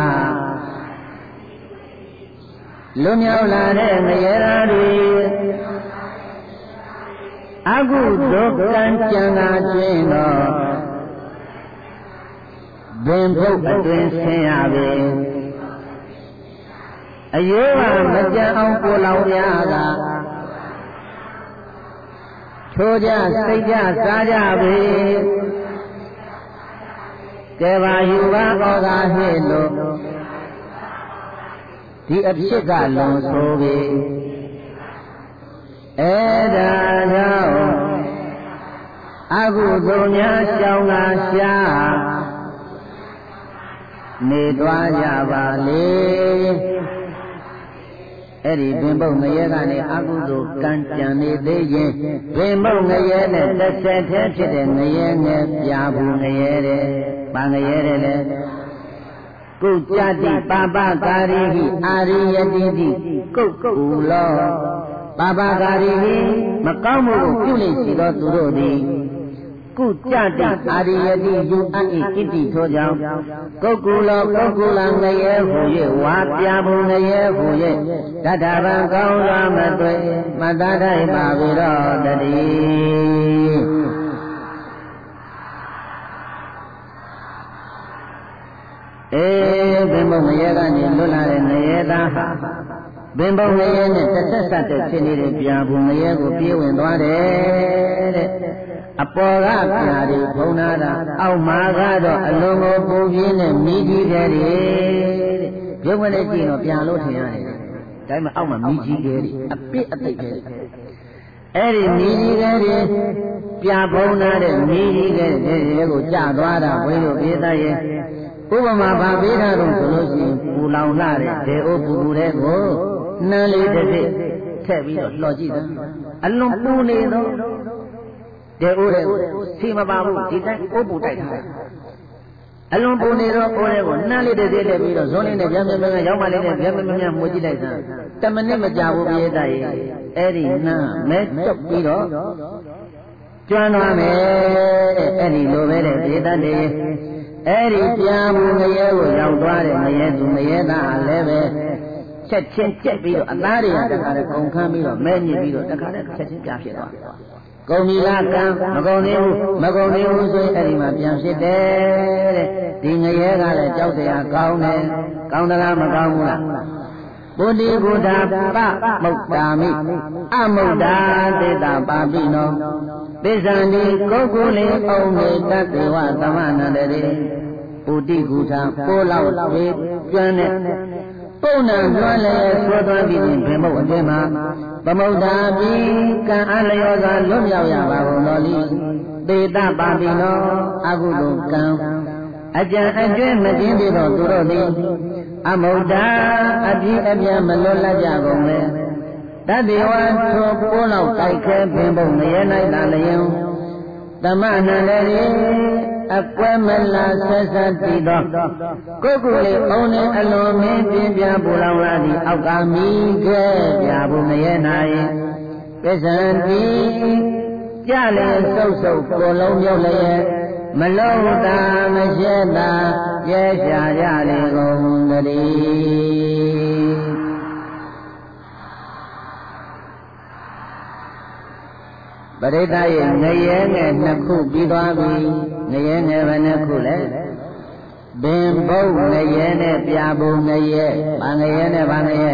[SPEAKER 2] လွတ်မြောက်လာတဲ့ငရဲသားတွေအကုသိုလ်ကံကြံတာတွင်တော့ဘင်ဘုတ်အတွင်ဆင်းရပြီအယောကမကြံအောင်ကိုလောင်ရတာထိုးကြစိတ်ကြစားကြပြီကဲပါယူပါဩဃာဟိလို့ဒီအဖြစ်ကလွန်ဆိုပြီအဲ့ဒါကြောင့်အကုသိုလ်များရှောင်ကရှားနေသွားကြပါလေအဲ့ဒီပင်ပုတ်ငရဲကနေအကုသိုလ်ကံကြံနေသေးရင်ပင်ပုတ်ငရဲနဲ့တစ်ဆက်တည်းဖြစ်တဲ့ငရဲနဲ့ပြာဘူးငရဲတဲ့ပါငရဲတဲ့လေကုကြတိပါပကာရိဟိအာရိယတိတိကုတ်ကုလောပါပကာရိဟိမကောင်းမှုကိုပြုလိမ့်ရှိသောသူတို့သည်ကုကြတိအာရိယတိယူအပ်၏ဣတိထိုကြောင့်ကုတ်ကုလောကုတ်ကုလငရဲဟူ၍ဝါပြဘုံငရဲဟူ၍တတဗံကောင်းစွာမတွေ့မတတ်ထိုက်ပါပြီတော့တည်းအေးဘင်ဘုံငရဲကနေလွတ်လာတဲ့ငရဲသားဟာဘင်ဘုံငရဲနဲ့တစ်ဆက်ဆက်တဲ့ဖြစ်နေတဲ့ပြာဘူးငရဲကိုပြေးဝင်သွားတယ်တဲ့အပေါ်ကပြာတွေဖုံးနာတာအောက်မှာကတော့အလုံးကိုပူပြင်းနဲ့မိကြီးတယ်တဲ့ရုပ်ဝင်နဲ့ကြည့်တော့ပြာလို့ထင်ရတယ်ဒါပေမဲ့အောက်မှာမိကြီးတယ်အပစ်အသိပဲအဲ့ဒီမိကြီးတယ်ပြာဖုံးနာတဲ့မိကြီးတယ်တွေကိုကြာသွားတာဘုန်းကြီးတို့ပြေးသားရဲ့ဥပမာဘာပေးတာတော့ဆိုလို့ရှိရင်ပူလောင်လာတဲ့ဒေအိုပူပူတဲ့ကိုနှမ်းလေးတစ်စိထည့်ပြီးတော့လှော်ကြည့်တယ်အလွန်ပူနေတော့ဒေအိုတဲ့စီမပါဘူးဒီတိုင်းအိုးပူတိုက်ထားတယ်အလွန်ပူနေတော့အိုးတဲ့ကိုနှမ်းလေးတစ်စိထည့်ပြီးတော့ဇွန်လေးနဲ့ပြန်ပြန်ပြန်ရောက်မှလေးနဲ့ပြန်ပြန်ပြန်မှုကြည့်လိုက်စမ်းတမနစ်မကြာဘူးပြေးတဲ့အဲ့ဒီနှမ်းမဲကျုပ်ပြီးတော့ကျွမ်းသွားမယ်တဲ့အဲ့ဒီလိုပဲတဲ့ပြေးတဲ့အဲ့ဒီပြာမှုငရဲကိုရောက်သွားတဲ့ငရဲသူငရဲသားလည်းပဲချက်ချင်းကြက်ပြီးတော့အသားတွေကတခါတည်းကုန်ခမ်းပြီးတော့မဲညစ်ပြီးတော့တခါတည်းချက်ချင်းပြဖြစ်သွားကုန်ပြီလားကံမကုန်သေးဘူးမကုန်သေးဘူးဆိုရင်အဲ့ဒီမှာပြန်ဖြစ်တယ်တဲ့ဒီငရဲကလည်းကြောက်စရာကောင်းတယ်ကောင်းသလားမကောင်းဘူးလားပုတိကုဋ္ဌပမုတ်တာမိအမုတ်တာသေတာပါပိနောသစ္ဆန္တိကုက္ကုလေအောင်နေတတ္တေဝသမဏန္တရေပုတိကုဋ္ဌပိုးလောက်သေးကျွမ်းတဲ့ပုံနာလွှမ်းလည်းဆွဲသွားပြီးရင်ဘယ်မဟုတ်အတွင်းမှာသမုဒ္ဒါပိကံအလျောစွာလွတ်မြောက်ရပါကုန်တော်လိသေတပါပိနောအကုသိုလ်ကံအကြံအကျွဲ့မကျင်းသေးတော့သူတို့သည်အမုဒ္ဒါအပြည့်အပြည့်မလွတ်လပ်ကြကုန်ပဲတတေဝထိုပိုးလောက်တိုက်ခဲပင်ပုံငရဲ၌သာလျင်သမဏန္တရေအကွဲမလားဆက်ဆက်တည်သောကိုယ်ကိုယ်လေးအုံနဲ့အလွန်မင်းပြင်းပြပူလောင်လာသည့်အောက်ကမိခဲပြဘူးငရဲ၌ပစ္စံတိကြလေဆုပ်ဆုပ်ကိုလုံးမြုပ်လျက်မလုံးတာမရှက်တာရဲရှာရလေကုန်တည်းပရိသတ်ရဲ့ငရဲငယ်နှစ်ခုပြီးသွားပြီငရဲငယ်ဘယ်နှခုလဲပင်ဘုတ်ငရဲနဲ့ပြာပုံငရဲဘာငရဲနဲ့ဘာငရဲ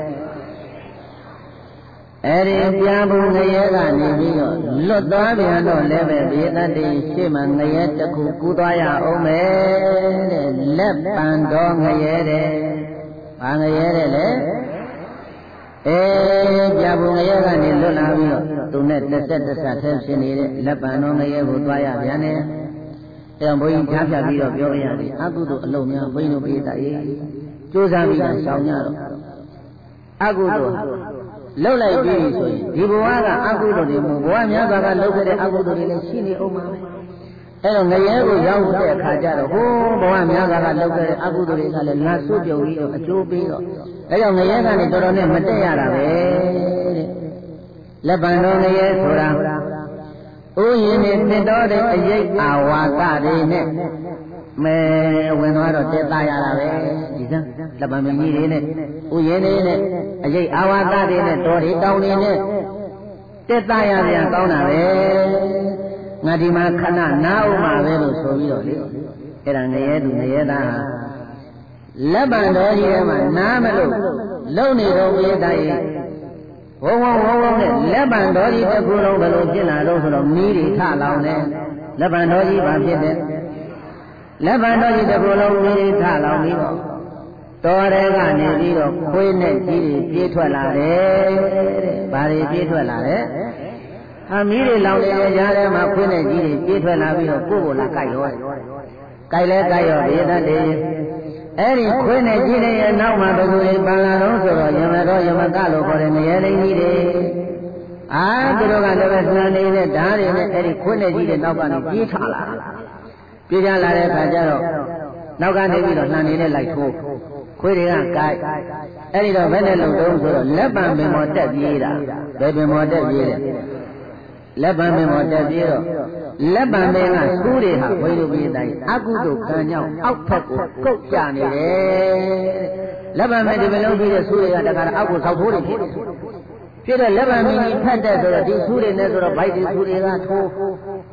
[SPEAKER 2] အဲ့ဒီပြာပုံငရဲကနေပြီးတော့လွတ်သွားပြန်တော့လည်းပဲပရိသတ်တွေရှေ့မှာငရဲတစ်ခုကူးသွားရအောင်မယ်တဲ့လက်ပံတော်ငရဲတဲ့ဘာငရဲတဲ့လေအေးပြဘူးငရဲကနေလွတ်လာပြီးတော့သူနဲ့တစ်ဆက်တစ်ဆက်ထဲဖြစ်နေတဲ့လက်ပံတော်ငရဲကိုသွားရပြန်တယ်။အဲဘုန်းကြီးထားပြပြီးတော့ပြောရသည်အကုသိုလ်အလုံးများဘုန်းကြီးတို့ပြေးတာရေးကြိုးစားပြီးတော့ရှောင်ကြတော့အကုသိုလ်လှုပ်လိုက်ပြီဆိုရင်ဒီဘဝကအကုသိုလ်တွေဘဝများစွာကလှုပ်ခဲ့တဲ့အကုသိုလ်တွေလည်းရှိနေအောင်ပါပဲ။အဲတော့ငရဲကိုရောက်တဲ့အခါကျတော့ဟိုးဘဝများစွာကလှုပ်ခဲ့တဲ့အကုသိုလ်တွေကလည်းငါစွပြုံပြီးတော့အကျိုးပေးတော့အဲကြောင့်ငရဲကနေတော်တော်နဲ့မတက်ရတာပဲတဲ့လက်ပံတော်ငရဲဆိုတာဥယျာဉ်နဲ့တက်တော်တဲ့အရေးအာဝါကတွေနဲ့မဲဝင်သွားတော့တက်သားရတာပဲဒီစမ်းလက်ပံမကြီးတွေနဲ့ဥယျာဉ်တွေနဲ့အရေးအာဝါကတွေနဲ့တော်တွေတောင်းတွေနဲ့တက်သားရပြန်ကောင်းတာပဲငါဒီမှာခဏနားဥမှာပဲလို့ဆိုပြီးတော့လေအဲ့ဒါငရဲသူငရဲသားဟာလက်ပံတော်ကြီးထဲမှာနားမလို့လုံနေတော့ဝိသရဲ့ဝုံဝုံဝုံဝုံနဲ့လက်ပံတော်ကြီးတစ်ခုလုံးဘယ်လိုဖြစ်လာတော့ဆိုတော့မီးတွေထလောင်တယ်လက်ပံတော်ကြီးဘာဖြစ်တယ်လက်ပံတော်ကြီးတစ်ခုလုံးမီးတွေထလောင်ပြီးတော့တော်တဲ့ကနေပြီးတော့ခွေးနဲ့ကြီးတွေပြေးထွက်လာတယ်တဲ့ဘာတွေပြေးထွက်လာလဲဟာမီးတွေလောင်နေတဲ့ကြားထဲမှာခွေးနဲ့ကြီးတွေပြေးထွက်လာပြီးတော့ကိုယ့်ကိုယ်လာကြိုက်ရောကြိုက်လဲကြိုက်ရောဒေသတည်းအဲ့ဒီခွေးနဲ့ကြီးတဲ့ရဲ့နောက်မှာဘယ်သူတွေပန်လာတော့ဆိုတော့ယမတော်ယမကလို့ခေါ်တဲ့ငရဲလိမ့်ကြီးတွေအာသူတို့ကလည်းပဲနှံနေတဲ့ဓာတ်တွေနဲ့အဲ့ဒီခွေးနဲ့ကြီးတဲ့နောက်ကနေပြေးထလာပြေးကြလာတဲ့အခါကျတော့နောက်ကနေပြီးတော့နှံနေတဲ့လိုက်ထိုးခွေးတွေကကြိုက်အဲ့ဒီတော့ဘယ်နဲ့လုံတုံးဆိုတော့လက်ပံပင်ပေါ်တက်ပြေးတာဘယ်ပင်ပေါ်တက်ပြေးလဲလက်ပံပင်ပေါ်တက်ပြေးတော့လက်ပံပင်ကစူးတွေဟာဘွေလိုပြေးတိုင်းအကုသိုလ်ကံကြောင့်အောက်ဖက်ကိုကုတ်ကြနေတယ်လက်ပံပင်ဒီမလုံးပြီးတဲ့စူးတွေကတခါအောက်ကိုဆောက်ထိုးနေဖြစ်ဖြစ်တဲ့လက်ပံမင်းကြီးဖတ်တဲ့ဆိုတော့ဒီစူးတွေနဲ့ဆိုတော့ဗိုက်တွေစူးတွေကထိုး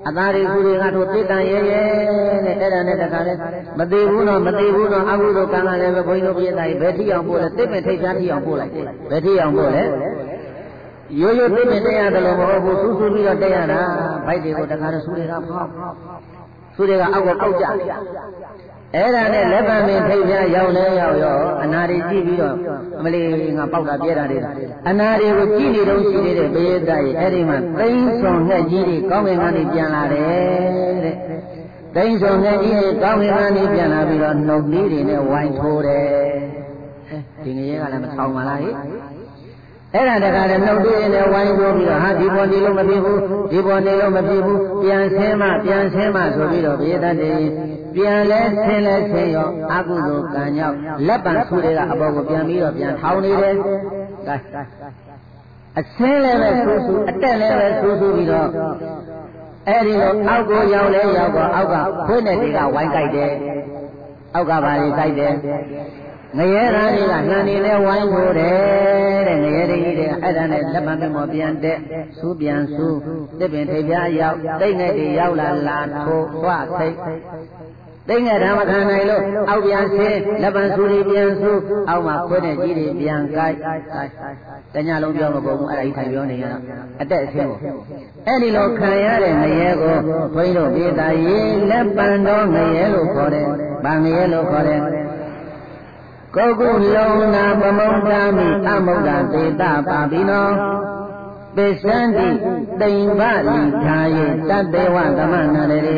[SPEAKER 2] အသားတွေကူတွေကတော့တိတန်ရဲရဲနဲ့အဲ့ဒါနဲ့တခါလဲမသေးဘူးတော့မသေးဘူးတော့အကုသိုလ်ကံကလည်းပဲဘုန်းကြီးတို့ပြည့်သားကြီးဘယ်ထိအောင်ပို့လဲတိပင်ထိတ်ချားထိအောင်ပို့လိုက်တယ်ဘယ်ထိအောင်ပို့လဲရိုးရိုးတိပင်တက်ရတယ်လို့မဟုတ်ဘူးစူးစူးပြီးတော့တက်ရတာဗိုက်တွေကိုတခါတော့စူးတွေကဖောက်စူးတွေကအောက်ကပေါက်ကြအဲ့ဒါနဲ့လက်ပံပင်ထိတ်ပြရောက်လဲရောက်ရောအနာတွေကြည့်ပြီးတော့အမလေးငါပေါက်တာပြဲတာတွေအနာတွေကိုကြည့်နေတော့ရှိသေးတယ်ဘေးသားကြီးအဲ့ဒီမှာသိန်းဆောင်ငှက်ကြီးတွေကောင်းကင်ကနေပြန်လာတယ်တဲ့သိန်းဆောင်ငှက်ကြီးတွေကောင်းကင်ကနေပြန်လာပြီးတော့နှုတ်သီးတွေနဲ့ဝိုင်းထိုးတယ်ဒီငရဲကလည်းမဆောင်ပါလားဟိအဲ့ဒါတခါလည်းနှုတ်သေးနဲ့ဝိုင်းထိုးပြီးတော့ဟာဒီပေါ်နေလို့မဖြစ်ဘူးဒီပေါ်နေလို့မဖြစ်ဘူးပြန်ဆင်းမှပြန်ဆင်းမှဆိုပြီးတော့ဘေးသားတွေပြန်လဲဆင်းလဲဆင်းရောအကုသိုလ်ကံကြောင့်လက်ပံဆူတွေကအပေါ်ကိုပြန်ပြီးတော့ပြန်ထောင်းနေတယ်။ဒါအဆင်းလဲပဲဆူဆူအတက်လဲပဲဆူဆူပြီးတော့အဲ့ဒီလိုအောက်ကိုရောက်လဲရောက်တော့အောက်ကခွေးနဲ့တွေကဝိုင်းကြိုက်တယ်။အောက်ကဘာတွေကြိုက်တယ်။ငရဲသားတွေကနှံနေလဲဝိုင်းထိုးတယ်တဲ့ငရဲတွေကအဲ့ဒါနဲ့လက်ပံပင်ပေါ်ပြန်တက်ဆူပြန်ဆူတစ်ပင်ထိပ်ပြားရောက်တိတ်နဲ့တွေရောက်လာလာထိုးသွားထိတ်သိငယ်ဓမ္မခံနိုင်လို့အောက်ပြန်ဆင်းလက်ပံဆူတွေပြန်ဆူအောက်မှာခွဲတဲ့ကြီးတွေပြန်ကြိုက်တညလုံးပြောမပုံဘူးအဲ့ဒါကြီးထိုင်ပြောနေရတော့အတက်အဆင်းကိုအဲ့ဒီလိုခံရတဲ့ငရဲကိုဘုန်းကြီးတို့ဒေသရေလက်ပံတော်ငရဲလို့ခေါ်တယ်။ဗာငရဲလို့ခေါ်တယ်။ကိုကုလုံးနာပမုဒ္ဒမိအမုဒ္ဒသေတပါပိနောပိစံတိတိမ်ပလိထာယေတတေဝသမဏရေ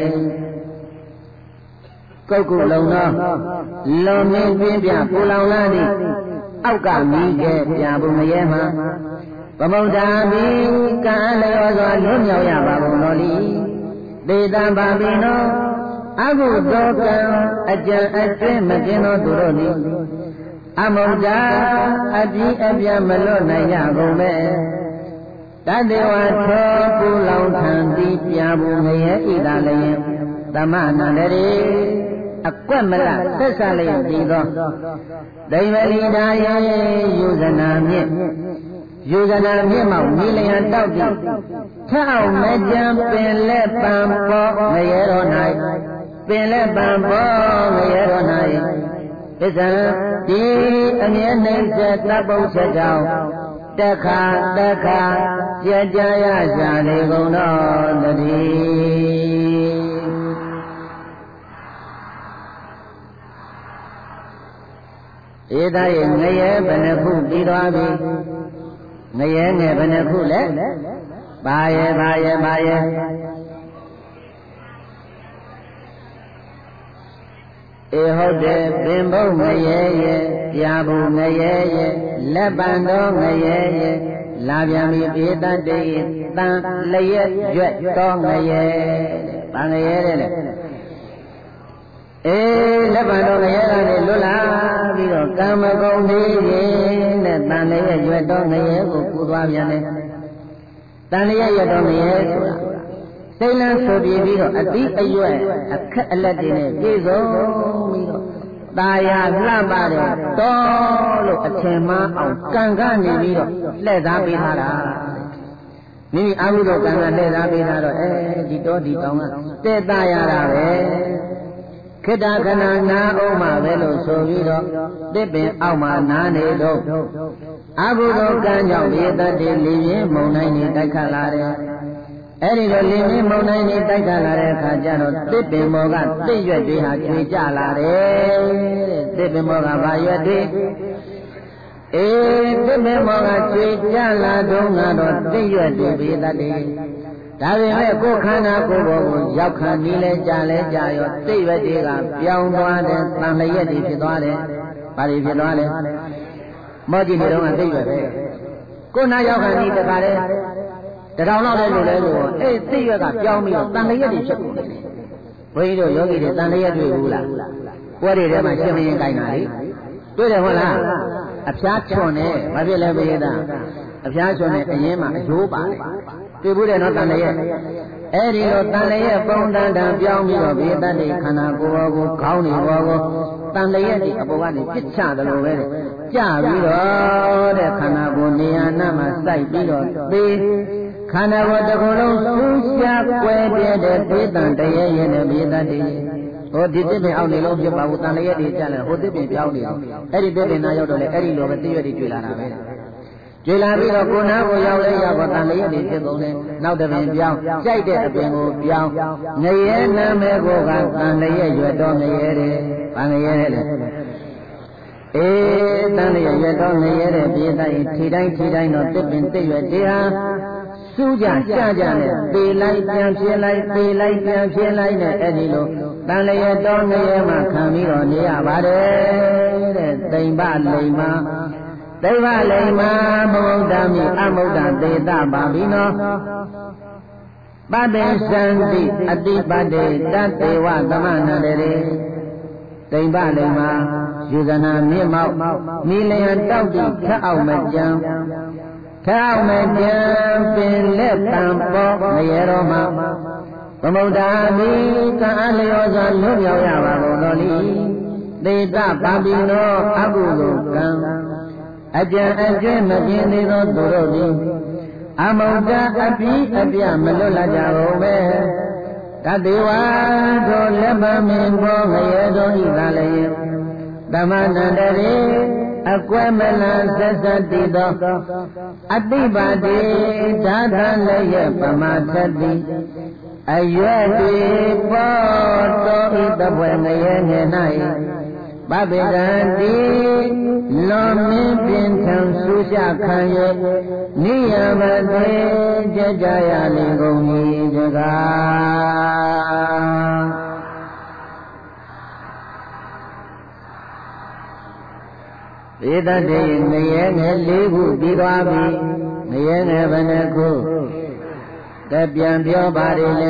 [SPEAKER 2] ကုတ်ကုလုံးသောလွန်မင်းပြင်းပြပူလောင်လာသည့်အောက်ကမိခဲ့ပြပုံရဲမှာပမုဒ္ဒာမိကံလျောစွာလွတ်မြောက်ရပါကုန်တော်လိသေတံပါပိနောအကုသောကံအကြံအတွင်းမကင်းသောသူတို့သည်အမုဒ္ဒာအပြည့်အပြတ်မလွတ်နိုင်ရကုန်ပဲတတေဝထောပူလောင်ထံသည်ပြပုံရဲဣဒလယံသမဏန္တရေအကွက်မလသက်ဆလျက်ပြီးသောဒိဗလိဒါယေယူဇနာမြင့်ယူဇနာမြင့်မောင်မိလျံတောက်ပြီးထောက်မကြံပင်လက်ပံပေါ်ငရဲတော်၌ပင်လက်ပံပေါ်ငရဲတော်၌ပစ္စံဒီအမြဲနှိမ့်ဆက်တပ်ပုတ်ချက်ကြောင့်တခါတခါကြကြရရှာနေကုန်တော်တည်းဧသာရဲ့ငရဲဘယ်နှခုပြီးသွားပြီငရဲငယ်ဘယ်နှခုလဲပါရဲ့ပါရဲ့ပါရဲ့အေဟုတ်တယ်ပင်ဘုံငရဲရဲ့ပြာဘူးငရဲရဲ့လက်ပံတော်ငရဲရဲ့လာပြန်ပြီဧတတ္တိတန်လျက်ရွက်တော်ငရဲဗာငရဲတဲ့လေအေးလက်ပံတော်ငရဲကနေလွတ်လာပြီးတော့ကံမကုန်သေးရင်နဲ့တန်လျက်ရွက်တော်ငရဲကိုပူသွားပြန်တယ်တန်လျက်ရွက်တော်ငရဲဆိုတာစိတ်လန်းဆိုပြီးပြီးတော့အတိအရွက်အခက်အလက်တွေနဲ့ပြည့်စုံပြီးတော့ตาယာလှပတဲ့တော်လို့အထင်မှားအောင်ကံကနေပြီးတော့လှည့်သားပေးထားတာမိမိအာဟုသောကံကလှည့်သားပေးထားတော့အဲဒီတော်ဒီတောင်ကတဲ့ตาရတာပဲခိတ္တခဏနာအောင်မှာပဲလို့ဆိုပြီးတော့တစ်ပင်အောက်မှာနားနေတော့အာဟုသောကံကြောင့်မြေတတ်တဲ့လေရင်မုန်တိုင်းနေတိုက်ခတ်လာတယ်အဲ့ဒီတော့လင်းမင်းမုန်တိုင်းကြီးတိုက်ခတ်လာတဲ့အခါကျတော့တစ်ပင်မောကတစ်ရွက်တွေဟာကျွေကြလာတယ်တဲ့တစ်ပင်မောကဘာရွက်တွေအေးတစ်ပင်မောကကျွေကြလာတော့ကတော့တစ်ရွက်တွေဘေးတတ်တယ်ဒါပေမဲ့ကိုယ်ခန္ဓာကိုယ်ပေါ်ကိုရောက်ခံနေလဲကြာလဲကြာရောတစ်ရွက်တွေကပြောင်းသွားတယ်တန်လျက်တွေဖြစ်သွားတယ်ဘာတွေဖြစ်သွားလဲမောကြည့်နေတော့ကတစ်ရွက်ပဲကိုယ်နာရောက်ခံနေတခါလဲတထောင်လောက်လဲလို့လဲလို့အဲ့သိရွက်ကပြောင်းပြီးတော့တန်လျက်တွေဖြစ်ကုန်တယ်ဘုန်းကြီးတို့ယောဂီတွေတန်လျက်တွေ့ဘူးလားပွဲတွေထဲမှာရှင်းမရင်ကြိုင်တာလေတွေ့တယ်ဟုတ်လားအဖျားချွန်နဲ့ဘာဖြစ်လဲပိယတာအဖျားချွန်နဲ့အရင်မှာအယိုးပါတယ်တွေ့ဘူးတယ်နော်တန်လျက်အဲ့ဒီလိုတန်လျက်ပုံတန်တန်ပြောင်းပြီးတော့ဘေးတတ်တဲ့ခန္ဓာကိုယ်ကိုခေါင်းနေဘောကိုတန်လျက်ဒီအပေါ်ကနေပြစ်ချတယ်လို့ပဲကြပြီးတော့တဲ့ခန္ဓာကိုယ်နေရာနာမှာစိုက်ပြီးတော့သေခခန္ဓာကိုယ်တစ်ခုလုံးဆူရှားကွဲပြဲတဲ့သေတံတရေရဲ့နဲ့မြေတတ်တည်းဟိုဒီတစ်ပင်အောက်နေလို့ဖြစ်ပါဘူးတန်လျက်တွေကြက်လဲဟိုတစ်ပင်ပြောင်းနေတော့အဲ့ဒီတစ်ပင်နာရောက်တော့လေအဲ့ဒီလိုပဲတရွက်တွေကျွေလာတာပဲကျွေလာပြီးတော့ကိုနာကိုရောက်လဲရောက်တော့တန်လျက်တွေဖြစ်ကုန်တယ်နောက်တစ်ပင်ပြောင်းကြိုက်တဲ့အပင်ကိုပြောင်းငရဲနာမဲကိုကတန်လျက်ရွက်တော့ငရဲတယ်ဘာငရဲလဲလေအေးတန်လျက်ရွက်တော့ငရဲတဲ့ပြေးတိုင်းထီတိုင်းထီတိုင်းတော့တစ်ပင်တစ်ရွက်တည်းဟာစူးကြကြကြနဲ့ပေလိုက်ပြန်ဖြစ်လိုက်ပေလိုက်ပြန်ဖြစ်လိုက်နဲ့အဲ့ဒီလိုတန်လျက်တော်ငရဲမှာခံပြီးတော့နေရပါတယ်တဲ့တိမ်ပလိမ်မာတိမ်ပလိမ်မာမဟုတ်တာမြည်အမုဒ္ဒသေတပါပြီနော်ပတ္တေသံတိအတိပတ္တေတတေဝသမဏန္တရေတိမ်ပလိမ်မာယူဇနာမြင့်မောက်မိလျံတောက်တိထအောက်မကြံထောက်မကြံပင်လက်တံပေါ်မရေတော်မှာသမုဒ္ဒါမိကံအလျောစွာလွတ်မြောက်ရပါကုန်တော်လိသေတပါပိနောအကုသိုလ်ကံအကြံအကျွဲ့မပြင်းသေးသောသူတို့သည်အမုဒ္ဒအပိအပြမလွတ်လပ်ကြကုန်ပဲတတေဝါတို့လက်မမင်းပေါ်ငရေတော်ဤသာလည်းသမဏန္တရေအကွဲမလန်ဆက်ဆက်တည်သောအတိပါတိဓာတလည်းရဲ့ပမာထတိအရွယ်ဒီပေါ်တော်ဤတပွဲငရဲငယ်၌ပပိကံတိလွန်မင်းပင်ထံဆူရှခံ၍နိယမတေကြကြရလင်ကုန်၏တကားဧတတေငရဲငယ်လေးခုပြီးသွားပြီငရဲငယ်ဘယ်နှခုကပြန်ပြောပါရလေ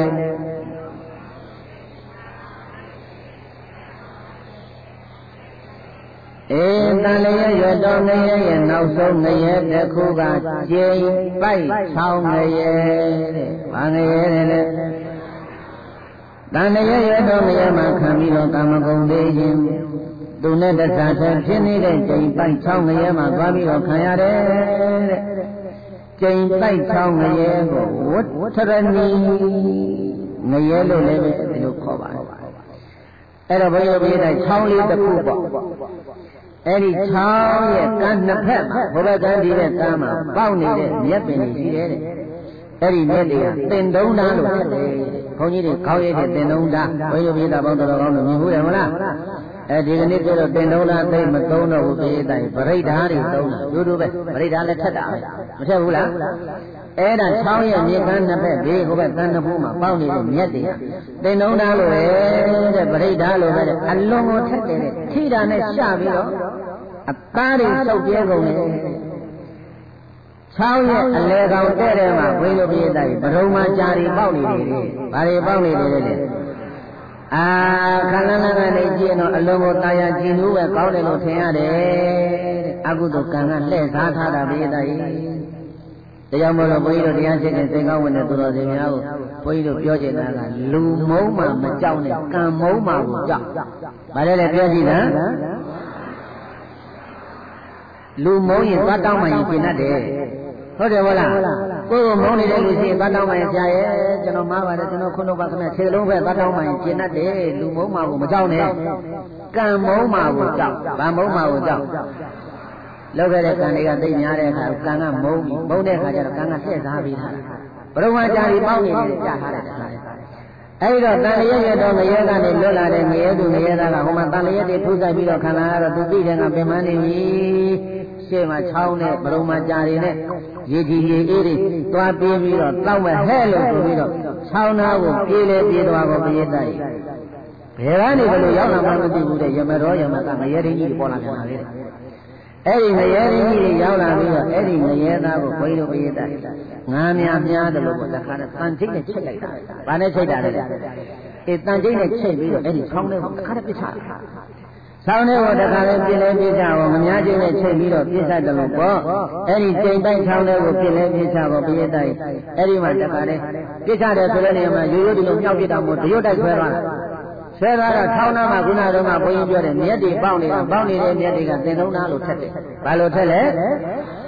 [SPEAKER 2] အေတန်လျက်ရွတ်တော်ငရဲရဲ့နောက်ဆုံးငရဲတစ်ခုကကျိန်ပိုက်ချောင်းငရဲတဲ့ဘာငရဲလဲလဲတန်လျက်ရွတ်တော်ငရဲမှာခံပြီးတော့ကာမဂုဏ်သေးခြင်းသူနဲ့တခြားဆက်ဖြစ်နေတဲ့ကျိန်ပိုက်ချောင်းငရဲမှာသွားပြီးတော့ခံရတယ်တဲ့ကျိန်ပိုက်ချောင်းငရဲကိုဝဋ္ဌရဏီငရဲလို့လည်းပဲဒီလိုခေါ်ပါတယ်အဲ့တော့ဘုရားပြည့်တဲ့ချောင်းလေးတစ်ခုပေါ့အဲ့ဒီချောင်းရဲ့ကမ်းနှစ်ဖက်မှာဘုရားကမ်းဒီတဲ့ကမ်းမှာပေါက်နေတဲ့မြက်ပင်တွေရှိတယ်တဲ့အဲ့ဒီမြက်တွေကတင်တုံးသားလို့ဖြစ်တယ်ဘုန်းကြီးတွေခေါင်းရည်တဲ့တင်တုံးသားဘုရားပြည့်တဲ့ပေါင်းတော်ကောင်းလို့မြင်ဘူးတယ်မလားအဲဒီကနေ့ကျတော့တင်တုံးသားသိမသုံးတော့ဘူးပြည့်တဲ့ဗရိတ်ဓာတ်တွေသုံးတာတူတူပဲဗရိတ်ဓာတ်လည်းထက်တာပဲမထက်ဘူးလားအဲ့ဒါချောင်းရဲ့မြေကမ်းနှစ်ဖက်ဘေးဟိုဘက်ကမ်းနှစ်ဖူးမှာပေါက်နေတဲ့မြက်တွေတင်တုံးသားလို့ပဲတဲ့ဗရိတ်ဓာတ်လို့ပဲအလွန်ကိုထက်တယ်တဲ့ထိတာနဲ့ရှပြီးတော့အသားတွေစုပ်ပြဲကုန်တယ်ချောင်းရဲ့အလဲကောင်တဲ့တဲ့မှာဘိန်းလိုပြည့်တဲ့ဗရုံမှာကြာရီပေါက်နေတယ်ဘာတွေပေါက်နေတယ်လဲအာခန္ဓာနာကနေကြည့်တော့အလုံးကိုတာယာကြည်နူးပဲကောင်းတယ်လို့ထင်ရတယ်တဲ့အကုသိုလ်ကံကလှည့်စားထားတာပြည့်တဲ့တရားမလို့ဘုန်းကြီးတို့တရားရှိတဲ့သင်္ကောင်းဝင်တဲ့သူတော်စင်များကိုဘုန်းကြီးတို့ပြောချင်တာကလူမုံမှမကြောက်နဲ့ကံမုံမှကိုကြောက်ဗါလဲလဲပြောကြည့်လားလူမုံရင်သွားတောင်းမှရင်ပြင်တတ်တယ်ဟုတ်တယ်မလားကိုယ်ကမုံနေတဲ့လူရှိရင်သွားတောင်းမှရင်ဆရာရဲ့ကျွန်တော်မှားပါတယ်ကျွန်တော်ခုနကခင်ဗျခြေလုံးပဲသွားတောင်းမှရင်ပြင်တတ်တယ်လူမုံမှကိုမကြောက်နဲ့ကံမုံမှကိုကြောက်ဗာမုံမှကိုကြောက်လောက်ခဲ့တဲ့ကံတွေကသိများတဲ့အခါကံကမုံမုံတဲ့အခါကျတော့ကံကလှည့်စားပြီးထားဘုရားကြာရီပေါက်နေတယ်ကြားထားတယ်အဲ့တော့တန်လျက်ရတော့ငရဲကနေလွတ်လာတဲ့ငရဲသူငရဲသားကဟိုမှာတန်လျက်တွေထိုးဆိုင်ပြီးတော့ခန္ဓာကတော့သူသိတယ်ကပင်မနေပြီရှေ့မှာချောင်းနဲ့ဘုရားကြာရီနဲ့ရေကြီးရေအေးတွေသွားပြေးပြီးတော့တောက်မဲ့ဟဲ့လို့ဆိုပြီးတော့ချောင်းသားကိုပြေးလေပြေးသွားဖို့ပြည့်တိုက်ဘယ်ကနေဘယ်လိုရောက်လာမှမသိဘူးတဲ့ယမတော်ယမကငရဲရင်းကြီးပေါ်လာပြန်တာလေအဲ့ဒီငရဲရင်းကြီးတွေရောက်လာပြီးတော့အဲ့ဒီငရဲသားကိုဘုန်းကြီးတို့ပြည့်တိုက်ငါးများများတယ်လို့တခါတည်းတန်ချိတ်နဲ့ချိတ်လိုက်တာ။ဘာနဲ့ချိတ်တာလဲ။အဲတန်ချိတ်နဲ့ချိတ်ပြီးတော့အဲ့ဒီဆောင်းထဲကိုတခါတည်းပြစ်ချတာ။ဆောင်းထဲကိုတခါတည်းပြစ်လဲပြစ်ချဖို့ငများချင်းနဲ့ချိတ်ပြီးတော့ပြစ်ချတယ်လို့ပေါ့။အဲ့ဒီချိန်တိုင်းဆောင်းထဲကိုပြစ်လဲပြစ်ချဖို့ပြည့်တိုက်အဲ့ဒီမှာတခါတည်းပြစ်ချတယ်ဆိုတဲ့နေရာမှာရိုးရိုးဒီလိုမြောက်ပြစ်တာမို့တရွတ်တိုက်ဆွဲသွားတာ။ဆွဲသွားတော့ထောင်းနာမှာခုနကတော့မှဘုန်းကြီးပြောတယ်မြက်တွေပေါက်နေတာပေါက်နေတဲ့မြက်တွေကသင်္ထုံးသားလို့ထက်တယ်။ဘာလို့ထက်လဲ။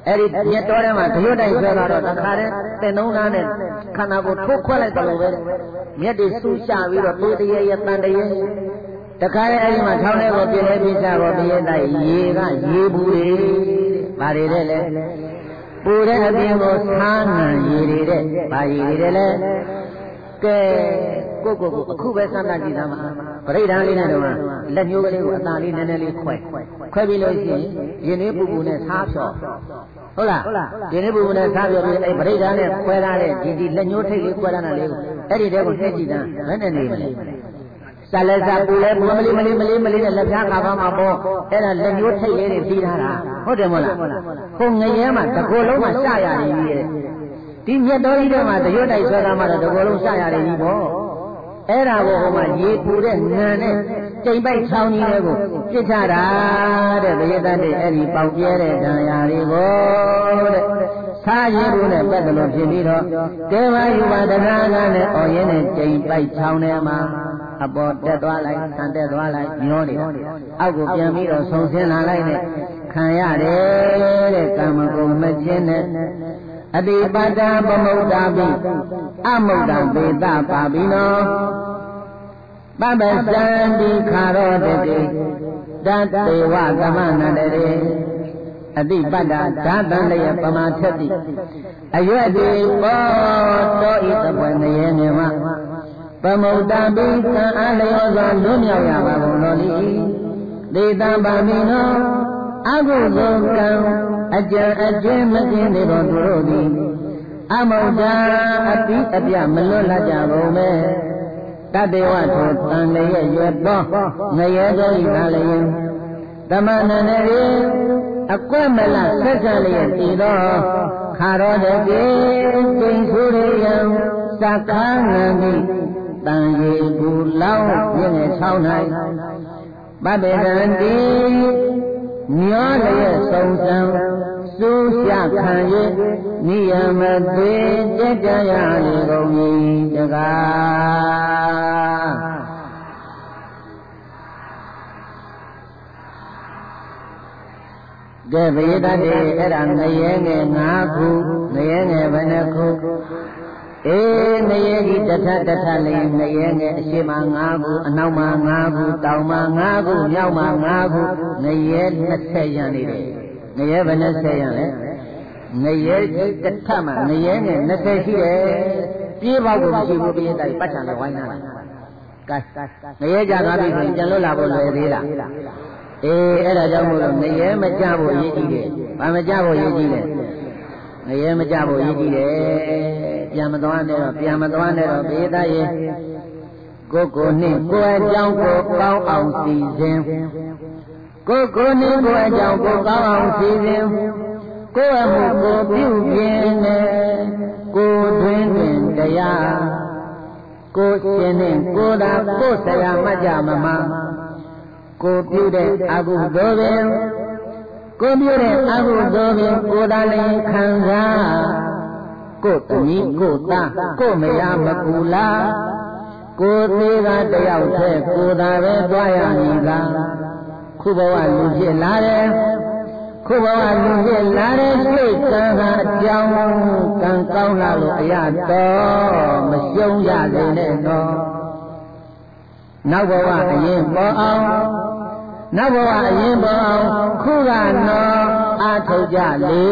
[SPEAKER 2] အဲ့ဒီမြတ်တော်ထဲမှာတရွတ်တိုင်ဆွဲတော့တခါတည်းတင်နှုံးသားနဲ့ခန္ဓာကိုထိုးခွက်လိုက်တယ်လို့ပဲမြတ်တွေဆူရှာပြီးတော့တေးတရေရတန်တရေတခါတည်းအဲ့ဒီမှာထောင်းထဲကိုပြည့်လဲပြည့်ချတော့တရေတိုက်ရေကရေဘူးတွေဘာတွေလဲလဲပူတဲ့အပြင်ကိုဆားငံရေတွေတဲ့ဘာရေတွေလဲကဲကိုကိုကိုအခုပဲစမ်းသပ်ကြည့်သားမှာပရိဒံလေးနဲ့တော့လက်ညှိုးကလေးကိုအသာလေးနည်းနည်းလေးခွဲခွဲပြီးလို့ရှိရင်ရင်လေးပူပူနဲ့စားဖြော်ဟုတ်လားရင်လေးပူပူနဲ့စားဖြော်ပြီးအဲ့ပရိဒံနဲ့ခွဲထားတဲ့ဒီဒီလက်ညှိုးထိတ်လေးခွဲထားတာလေးကိုအဲ့ဒီတဲကိုနှိပ်ကြည့်သားဘယ်နဲ့နေမလဲစလက်စားပူလဲပူမလေးမလေးမလေးမလေးနဲ့လက်ဖြားခါပါမှာပေါ့အဲ့ဒါလက်ညှိုးထိတ်လေးတွေပြီးထားတာဟုတ်တယ်မို့လားဟိုငရဲမှာတကိုယ်လုံးမှာစရရည်ကြီးရဲ့ဒီမြတ်တော်ကြီးထဲမှာတရွတ်တိုက်ဆွဲတာမှတော့တကိုယ်လုံးစရရည်ကြီးပေါ့အဲ့ဒါကိုဟိုမှာရေပူတဲ့ငံနဲ့ကြိမ်ပိုက်ချောင်းကြီးတွေကိုပြစ်ချတာတဲ့ဘယတတ်တဲ့အဲ့ဒီပေါက်ပြဲတဲ့ဒဏ်ရာတွေကိုတဲ့စားရည်ဘူးနဲ့ပတ်တယ်လို့ဖြစ်ပြီးတော့ကေဝယူပါတရားကနဲ့အော်ရင်းနဲ့ကြိမ်ပိုက်ချောင်းထဲမှာအပေါ်တက်သွားလိုက်ဆန်တက်သွားလိုက်မျောနေတာအောက်ကိုပြန်ပြီးတော့ဆုံဆင်းလာလိုက်နဲ့ခံရတယ်တဲ့ကမ္မကုံမကျင်းနဲ့အတိပတ္တပမုဒ္ဒပိအမုဒ္ဒပေတပါပိနောပပ္ပစံတိခါရောတတိတတေဝသမနန္တရေအတိပတ္တဓာတံလျပမာထတိအရွက်တိပေါ်တောဤသပွင့်ငရေနေမှာပမုဒ္ဒပိသံအလျောစွာလွတ်မြောက်ရပါကုန်တော်လိဒေတံပါမိနောအကုသိုလ်ကံအကြံအကျင့်မကင်းသေးသောသူတို့သည်အမုဒ္ဒအပိအပြမလွတ်လပ်ကြကုန်ပဲတတေဝထိုတန်လျက်ရွယ်သောငရဲသောဤသာလျင်သမဏန္တရေအကွက်မလဆက်ဆက်လျက်တည်သောခါရောတကေတိန်ဆိုရယံသက္ခာနံတိတန်ရေကူလောင်းမြင့်ငယ်ချောင်း၌ပတ္တေတံတိမျောလျက်ဆုံးစံစူးရှခံ၍နိယမသေးကြကြရလေကုန်၏တကားကဲဘိဒတ်တွေအဲ့ဒါငရဲငယ်၅ခုငရဲငယ်ဘယ်နှခုအေးငရဲကြီးတထတထလေးငရဲငယ်အရှိမ၅ခုအနောက်မှာ၅ခုတောင်မှာ၅ခုမြောက်မှာ၅ခုငရဲ၂၀ရံနေတယ်ငရဲဘယ်နှဆယ်ရံလဲငရဲကြီးတထမှာငရဲငယ်၂၀ရှိတယ်ပြေးပေါက်ကိုမရှိဘူးပြေးတိုက်ပတ်ချံတော့ဝိုင်းနာကဲငရဲကြသွားပြီဆိုရင်ပြန်လွတ်လာဖို့လွယ်သေးလားအေးအဲ့ဒါကြောင့်မို့လို့ငရဲမကြဖို့ရည်ကြည့်တယ်ဘာမကြဖို့ရည်ကြည့်လဲငရဲမကြဖို့ရည်ကြည့်တယ်ပြန်မသွားနဲ့တော့ပြန်မသွားနဲ့တော့ဘေးသားရဲ့ကိုကိုနှင့်ကိုယ်အကြောင်းကိုကောင်းအောင်စီစဉ်ကိုကိုနှင့်ကိုယ်အကြောင်းကိုကောင်းအောင်စီစဉ်ကိုယ်အမှုကိုပြုပြင်နဲ့ကိုတွင်တွင်တရားကိုရှင်နှင့်ကိုယ်သာကိုယ်ဆရာမှတ်ကြမမကိုပြုတဲ့အကုသိုလ်ပင်ကိုပြုတဲ့အကုသိုလ်ပင်ကိုယ်သာလည်းခံစားကိုသမီးကိုသားကိုမယားမကူလားကိုသေးကတယောက်တည်းကိုသာပဲသွားရမည်လားခုဘဝလူဖြစ်လာတယ်ခုဘဝလူဖြစ်လာတဲ့စိတ်ကံကအကြောင်းကံကောင်းလာလို့အရတော်မရှုံးရစေနဲ့တော့နောက်ဘဝအရင်ပေါ်အောင်နောက်ဘဝအရင်ပေါ်အောင်ခုကနော်အာထုတ်ကြလေ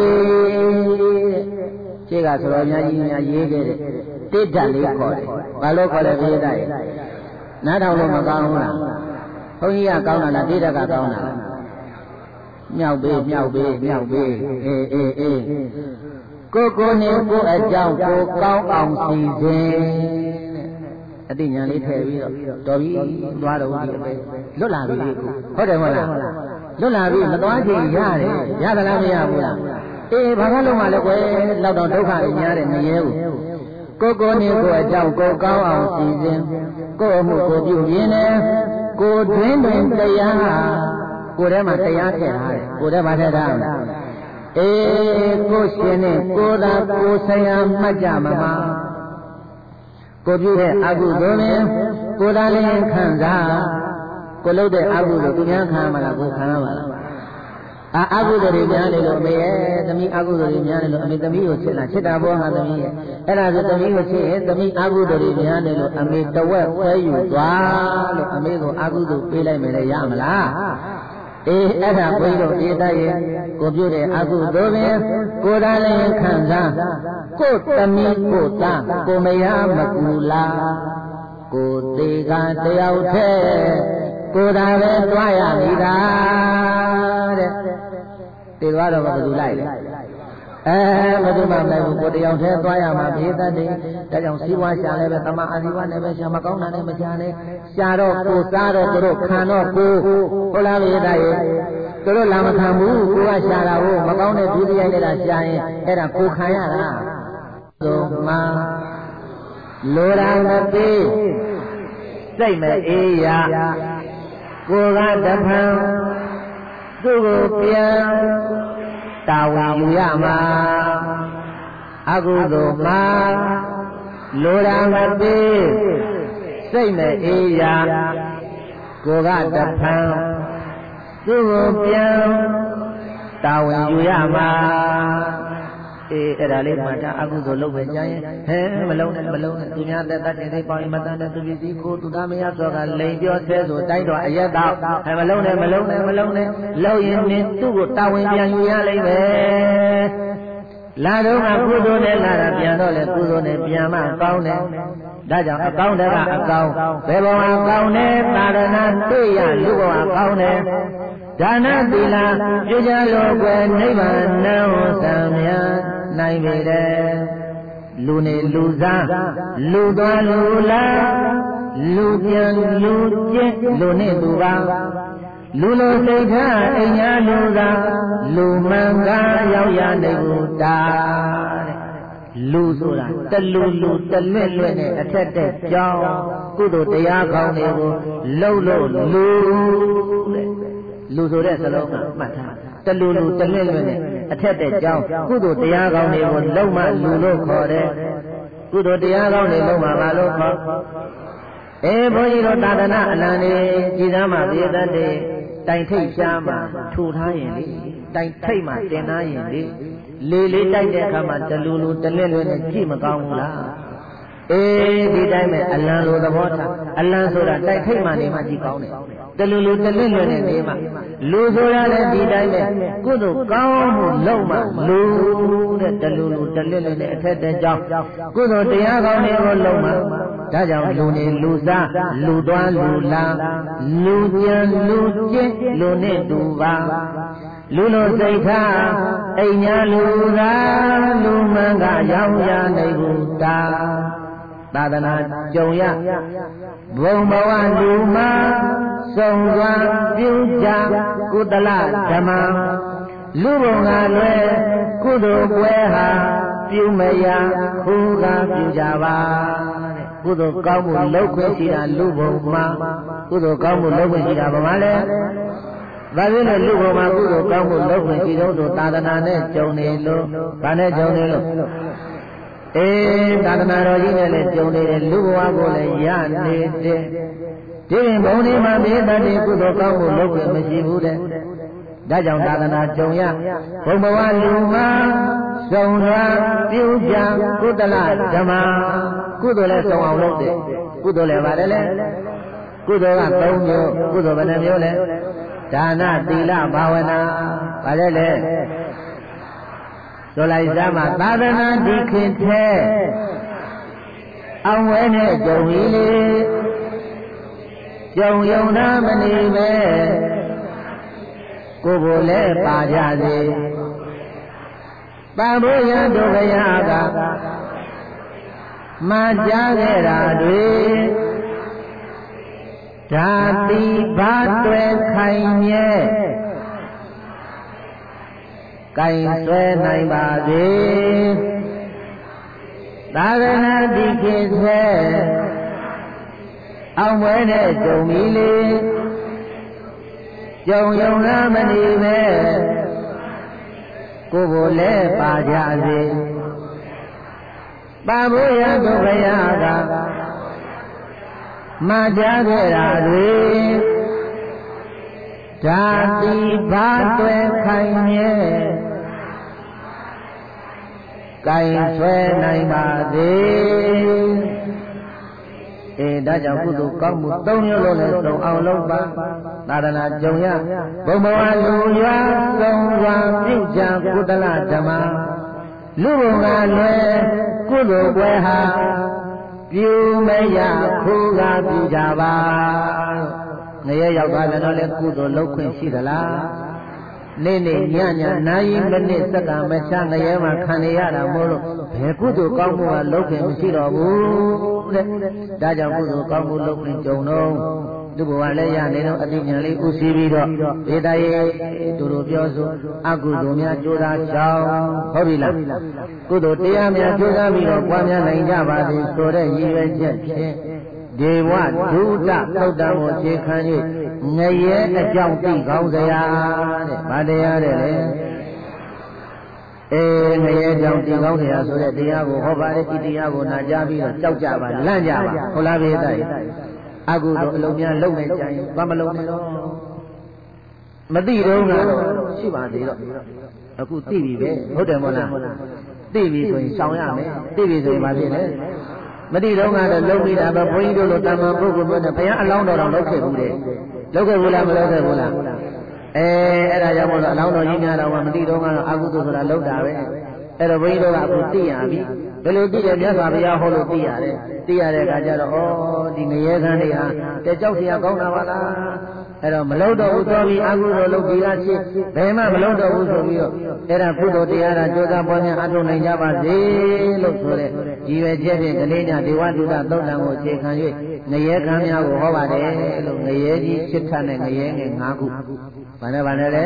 [SPEAKER 2] ရှေ့ကဆိုတော့အများကြီးများရေးခဲ့တဲ့တိဋ္ဌလေးခေါ်တယ်ဘာလို့ခေါ်လဲပြေးတဲ့နားထောင်လို့မကောင်းဘူးလားဘုန်းကြီးကကောင်းတာလားတိဋ္ဌကကောင်းတာလားမြောက်ပေးမြောက်ပေးမြောက်ပေးအေးအေးအေးကိုကိုနဲ့ကိုအကြောင်းကိုကောင်းအောင်စီစဉ်အတိညာလေးထည့်ပြီးတော့တော်ပြီသွားတော့ဒီအပဲလွတ်လာပြီဟုတ်တယ်မဟုတ်လားလွတ်လာပြီမသွားချင်ရတယ်ရသလားမရဘူးလားအေးဘာမှလုံးမလဲကွယ်လောက်တော့ဒုက္ခတွေများတယ်မရဲဘူးကိုကိုနဲ့ကိုအကြောင်းကိုကောင်းအောင်စီစဉ်ကိုအမှုကိုပြုပြင်းတယ်ကိုတွင်တွင်တရားကိုယ်ထဲမှာတရားထည့်ထားတယ်ကိုယ်ထဲမှာထည့်ထားတယ်အေးကိုရှင်နဲ့ကိုသာကိုဆရာမှတ်ကြမှာမှာကိုပြုတဲ့အကုသိုလ်နဲ့ကိုသာလည်းခံစားကိုလုပ်တဲ့အကုသိုလ်သူများခံမှာလားကိုခံရမှာလားအာအကုသိုလ်တွေများနေလို့အမေရဲ့သမီးအကုသိုလ်တွေများနေလို့အမေသမီးကိုချစ်လားချစ်တာဘောဟာသမီးရဲ့အဲ့ဒါဆိုသမီးကိုချစ်ရင်သမီးအကုသိုလ်တွေများနေလို့အမေတဝက်ခွဲယူသွားလို့အမေကိုအကုသိုလ်ပေးလိုက်မယ်လေရမလားအေးအဲ့ဒါဘုန်းကြီးတို့ဒီတတ်ရဲ့ကိုပြုတဲ့အကုသိုလ်ပင်ကိုယ်တိုင်လည်းခံစားကိုယ်သမီးကိုသားကိုမရမကူလားကိုသေးကတယောက်တည်းကိုယ်သာပဲတွားရနေတာတဲ့တေသွားတော့ဘယ်သူလိုက်လဲအဲဘယ်သူမှမလိုက်ဘူးကိုတယောက်တည်းသွားရမှာဘေးသက်တယ်ဒါကြောင့်စီးပွားရှာလည်းပဲတမအာဇီဝနဲ့ပဲရှာမကောင်းတာနဲ့မရှာနဲ့ရှာတော့ကိုစားတော့ကိုတို့ခံတော့ကိုဟုတ်လားဘေးသက်ရဲ့သူတို့လာမခံဘူးကိုကရှာတာကိုမကောင်းတဲ့ဒုတိယနဲ့လာရှာရင်အဲ့ဒါကိုခံရတာသို့မှလိုရာမပေးစိတ်မအေးရကိုကတဖန်သူ့ကိုပြန်တာဝန်ယူရမှာအကုသိုလ်မှာလိုရာမပေးစိတ်မအေးရကိုကတဖန်သူ့ကိုပြန်တာဝန်ယူရမှာအေးအဲ့ဒါလေးမှတာအကုသိုလ်လုပ်ပဲကြားရင်ဟဲမလုံးနဲ့မလုံးနဲ့သူများသက်သက်တင်သိပေါင်းမတန်တဲ့သူပစ္စည်းကိုသူသားမရဆိုကလိန်ပြောသေးဆိုတိုက်တော့အရက်တော့ဟဲမလုံးနဲ့မလုံးနဲ့မလုံးနဲ့လောက်ရင်နင်းသူ့ကိုတာဝန်ပြန်ယူရလိမ့်မယ်လာတော့ကကုသိုလ်နဲ့လာတာပြန်တော့လေကုသိုလ်နဲ့ပြန်မှကောင်းတယ်ဒါကြောင့်အကောင်းတကအကောင်းဘယ်ဘဝကောင်းတယ်သာရဏတွေ့ရလူဘဝကောင်းတယ်ဒါနသီလပြုကြလို့ကွယ်နိဗ္ဗာန်နံသံမြတ်နိုင်ပေတယ်လူနေလူစားလူသွားလူလာလူပြန်လူကျင့်လူနေသူပါလူလိုစိတ်ထားအိမ်ညာလူသာလူမှန်ကားရောက်ရနိုင်ဘူးတာတဲ့လူဆိုတာတလူလူတလွဲ့လွဲ့နဲ့အထက်တက်ကြောင်းကုသိုလ်တရားကောင်းတွေကိုလှုပ်လို့လူတဲ့လူဆိုတဲ့စလုံးကမှတ်ထားတလူလူတလွဲ့လွဲ့နဲ့အထက်တက်ကြောင်းကုသိုလ်တရားကောင်းတွေကိုလုံမှလူလို့ခေါ်တယ်ကုသိုလ်တရားကောင်းတွေလုံမှဘာလို့ခေါ်အေးဘုန်းကြီးတို့သာသနာအလံတွေကြည်သားမှာပြည့်တတ်တဲ့တိုင်ထိတ်ရှားမှာထူထားရင်လေတိုင်ထိတ်မှာတင်ထားရင်လေလေလေးတိုက်တဲ့အခါမှာတလူလူတလွဲ့လွဲ့နဲ့ကြည့်မကောင်းဘူးလားအေးဒီတိုင်းပဲအလံလိုသဘောထားအလံဆိုတာတိုက်ထိတ်မှနေမှကြည့်ကောင်းတယ်တလူလူတလွဲ့လွဲ့နဲ့နေမှလူဆိုတာလည်းဒီတိုင်းပဲကုသိုလ်ကောင်းမှုလုံးမှလူတဲ့တလူလူတလွဲ့လွဲ့နဲ့အထက်တဲ့ကြောင့်ကုသိုလ်တရားကောင်းတွေကိုလုံးမှဒါကြောင့်လူနေလူစားလူသွားလူလာလူကြံလူကျင့်လူနဲ့တူပါလူလိုစိတ်ထားအိမ်ညာလူသာလူမှန်ကရောက်ရနိုင်ဘူးတာသာသနာကြုံရဘုံဘဝလူမှာစုံစွာပြုကြကုသလဓမ္မလူဘုံကလွယ်ကုသိုလ်ပွဲဟာပြုမရခုကပြုကြပါတဲ့ကုသိုလ်ကောင်းမှုလုပ်ခွင့်ရှိတာလူဘုံမှာကုသိုလ်ကောင်းမှုလုပ်ခွင့်ရှိတာဘာမှလဲဒါဖြင့်လည်းလူဘုံမှာကုသိုလ်ကောင်းမှုလုပ်ခွင့်ရှိတော့သာသနာနဲ့ကြုံနေလို့ဗာနဲ့ကြုံနေလို့အေးသာသနာတော်ကြီးနဲ့လည်းကြုံနေတယ်လူဘဝကိုလည်းရနေတဲ့ဒီရင်ဘုံဒီမှာမြေတတ်တဲ့ကုသိုလ်ကောင်းမှုလုပ်ခွင့်မရှိဘူးတဲ့ဒါကြောင့်သာသနာကြုံရဘုံဘဝလူမှာစုံစွာပြုကြကုသလဓမ္မကုသိုလ်လည်းစုံအောင်လုပ်တယ်ကုသိုလ်လည်းပါတယ်လေကုသိုလ်ကသုံးမျိုးကုသိုလ်ဘယ်နှမျိုးလဲဒါနသီလဘာဝနာပါတယ်လေဆိုလိုက်စမ်းမှာသာသနာဒီခေတ်ထဲအောင်ဝဲနဲ့ကြုံပြီလေကြုံယုံနာမနေပဲကိုယ်ကိုယ်လည်းပါကြစေပါဘုရားတို့ဘုရားကမှာကြားခဲ့တာတွေဓာတိဘာတွေ့ခိုင်မြဲကိုင်ဆွဲနိုင်ပါစေသာသနာတိခေတ်ထဲအောင်ပွဲတဲ့ကြုံပြီလေကြုံယုံနာမနေပဲကိုယ်ကိုလည်းပါကြစေပါဘုရားတို့ဘုရားကမှာကြားခဲ့တာတွေဓဓာတိဘာတွယ်ခိုင်မြဲကိုင်ဆွဲနိုင်ပါသည်အေးဒါကြောင့်ကုသိုလ်ကောင်းမှုသုံးမျိုးလုံးနဲ့သုံးအောင်လုပ်ပါသာသနာကြုံရဘုံဘဝလူရွာသုံးရွာပြုကြကုသလဓမ္မလူဘုံကလွယ်ကုသိုလ်ပွဲဟာပြုမရခိုးကားပြုကြပါငရဲရောက်သွားတယ်တော့လေကုသိုလ်လုပ်ခွင့်ရှိသလားနေ့နေ့ညညနာယီမိနစ်စက္ကန့်မချငရဲမှာခံရတာမို့လို့ဘယ်ကုသိုလ်ကောင်းမှုကလုပ်ခွင့်မရှိတော့ဘူးတဲ့ဒါကြောင့်ကုသိုလ်ကောင်းမှုလုပ်ခွင့်ကြုံတော့သူ့ဘဝလည်းရနေတော့အတိညာလေးဥသိပြီးတော့ဒေတာရဲ့တို့တို့ပြောဆိုအကုသိုလ်များကြိုးစားချောင်းဟုတ်ပြီလားကုသိုလ်တရားများကြိုးစားပြီးတော့ပွားများနိုင်ကြပါသည်ဆိုတဲ့ရည်ရွယ်ချက်ဖြင့်ဒေဝဒုဒသုတ်တံကိုခြေခံ၍ငရဲအကြောင်းသိကောင်းစရာတဲ့ဗာတရားတဲ့လေအေးငရဲအကြောင်းသိကောင်းစရာဆိုတဲ့တရားကိုဟောပါတယ်ဒီတရားကိုနာကြားပြီးတော့ကြောက်ကြပါလန့်ကြပါဟုတ်လားဘေးတိုက်အကုသိုလ်အလုံးများလုံနေကြရင်ဘာမလုံနဲ့တော့မသိတော့ကတော့ရှိပါသေးတော့အခုသိပြီပဲဟုတ်တယ်မို့လားသိပြီဆိုရင်ရှောင်ရမယ်သိပြီဆိုရင်ဘာဖြစ်လဲမတိတော့ကတော့လုံပြီးတာပဲဘုန်းကြီးတို့လိုတမန်ပုဂ္ဂိုလ်မျိုးနဲ့ဘုရားအလောင်းတော်တော်လုပ်ခဲ့ဘူးတဲ့လုပ်ခဲ့ဘူးလားမလုပ်ခဲ့ဘူးလားအဲအဲ့ဒါကြောင့်မို့လို့အလောင်းတော်ကြီးများတော့မတိတော့ကတော့အကုသိုလ်ဆိုတာလုပ်တာပဲအဲ့တော့ဘုန်းကြီးတို့ကအခုသိရပြီဘယ်လိုသိတယ်မြတ်စွာဘုရားဟောလို့သိရတယ်သိရတဲ့အခါကျတော့ဩဒီငရဲခန်းတွေဟာတကြောက်เสียကောင်းတာပါလားအဲ့တော့မလုပ်တော့ဘူးဆိုပြီးအကုသိုလ်လုပ်ပြီးသားဖြစ်ဘယ်မှမလုပ်တော့ဘူးဆိုပြီးတော့အဲ့ဒါကုသိုလ်တရားသာကြိုးစားပွားများအထောက်နိုင်ကြပါစေလို့ဆိုတဲ့ဒီရွယ်ချက်ဖြင့်ကလေးညဒေဝတုဒ္ဒသုတ်တံကိုအခြေခံ၍ငရဲခန်းများကိုဟောပါတယ်လို့ငရဲကြီးချစ်ထတဲ့ငရဲငယ်၅ခုဘာနဲ့ဘာနဲ့လဲ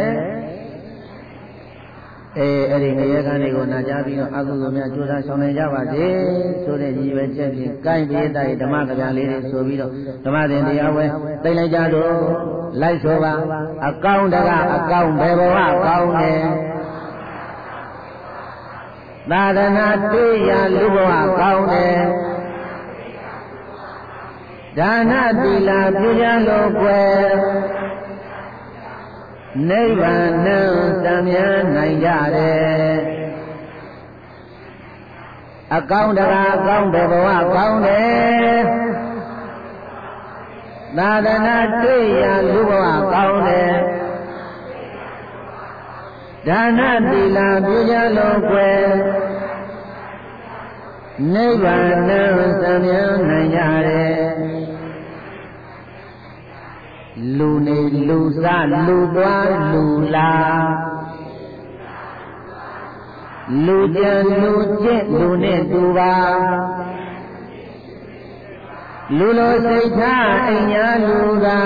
[SPEAKER 2] အဲအဲ့ဒီငရဲခန်းတွေကိုနာကြားပြီးတော့အကုသိုလ်များကြိုးစားဆောင်နိုင်ကြပါစေဆိုတဲ့ရည်ရွယ်ချက်ဖြင့်ကိုင်းပြေးတဲ့ဓမ္မကဗျာလေးတွေဆိုပြီးတော့ဓမ္မသင်တရားဝဲသိလိုက်ကြတော့လိုက်ဆိုပါအကောင်းတကအကောင်းဘယ်ဘဝကောင်းတယ်သာသနာတွေ့ရလူဘဝကောင်းတယ်ဒါနသီလပြုကြလို့ကွယ်နိဗ္ဗာန်နဲ့တမ်းမြန်နိုင်ကြတယ်အကောင်းတကားအကောင်းဘယ်ဘဝကောင်းတယ်သာသနာတွေ့ရလူဘဝကောင်းတယ်ဒါနသီလပြုကြလို့ကွယ်နိဗ္ဗာန်နဲ့တမ်းမြန်နိုင်ကြတယ်လူနေလူစားလူသွားလူလာလူကြံလူကျင့်လူနဲ့တူပါလူလိုစိတ်ထားအိမ်ညာလူသာ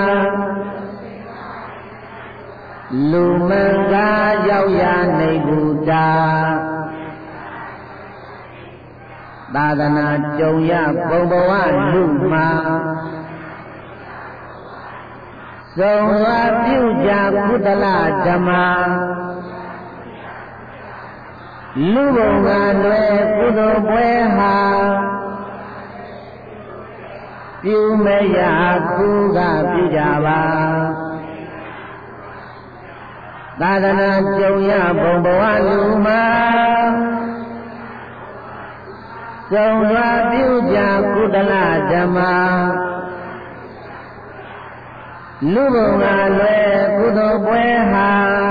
[SPEAKER 2] လူမင်္ဂလာရောက်ရနေဘူးတာသာသနာကြုံရပုံဘဝလူမှာသုံးဝါပြုကြကုသလဓမ္မလူဘုံကလွယ်ကုသိုလ်ပွဲဟာပြုမရခုကပြုကြပါသာသနာကြုံရဘုံဘဝလူမှာသုံးဝါပြုကြကုသလဓမ္မလူဘုံကလွယ်ကုသိုလ်ပွဲဟာ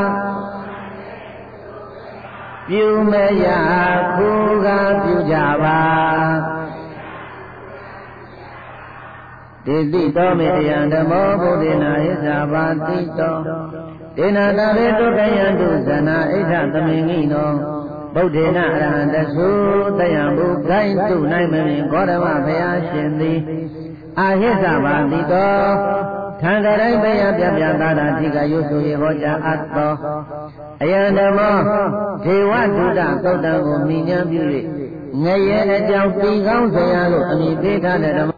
[SPEAKER 2] ပြုမရခုကပြုကြပါဒေတိတော်မေတယံဓမ္မောဗုဒ္ဓနာဣဇာပါတိတောဒေနာတရေတုတယံတုဇနာဣဋ္ဌသမင်္ဂိနောဗုဒ္ဓနာအရဟံတသုတယံဘုဂိုင်းတုနိုင်မမြင်ဂေါတမဘုရားရှင်သည်အာဟိဇာပါတိတောထံတိုင်းဘယပြပြသာသာတိကယုဆိုရေဟောကြားအပ်သောအယံဓမ္မောဒေဝတုဒ္ဒသုတ်တံကိုမိညာပြု၍ငရဲအကြောင်းပြီးကောင်းစရာလို့အမည်ပေးထားတဲ့ဓမ္မ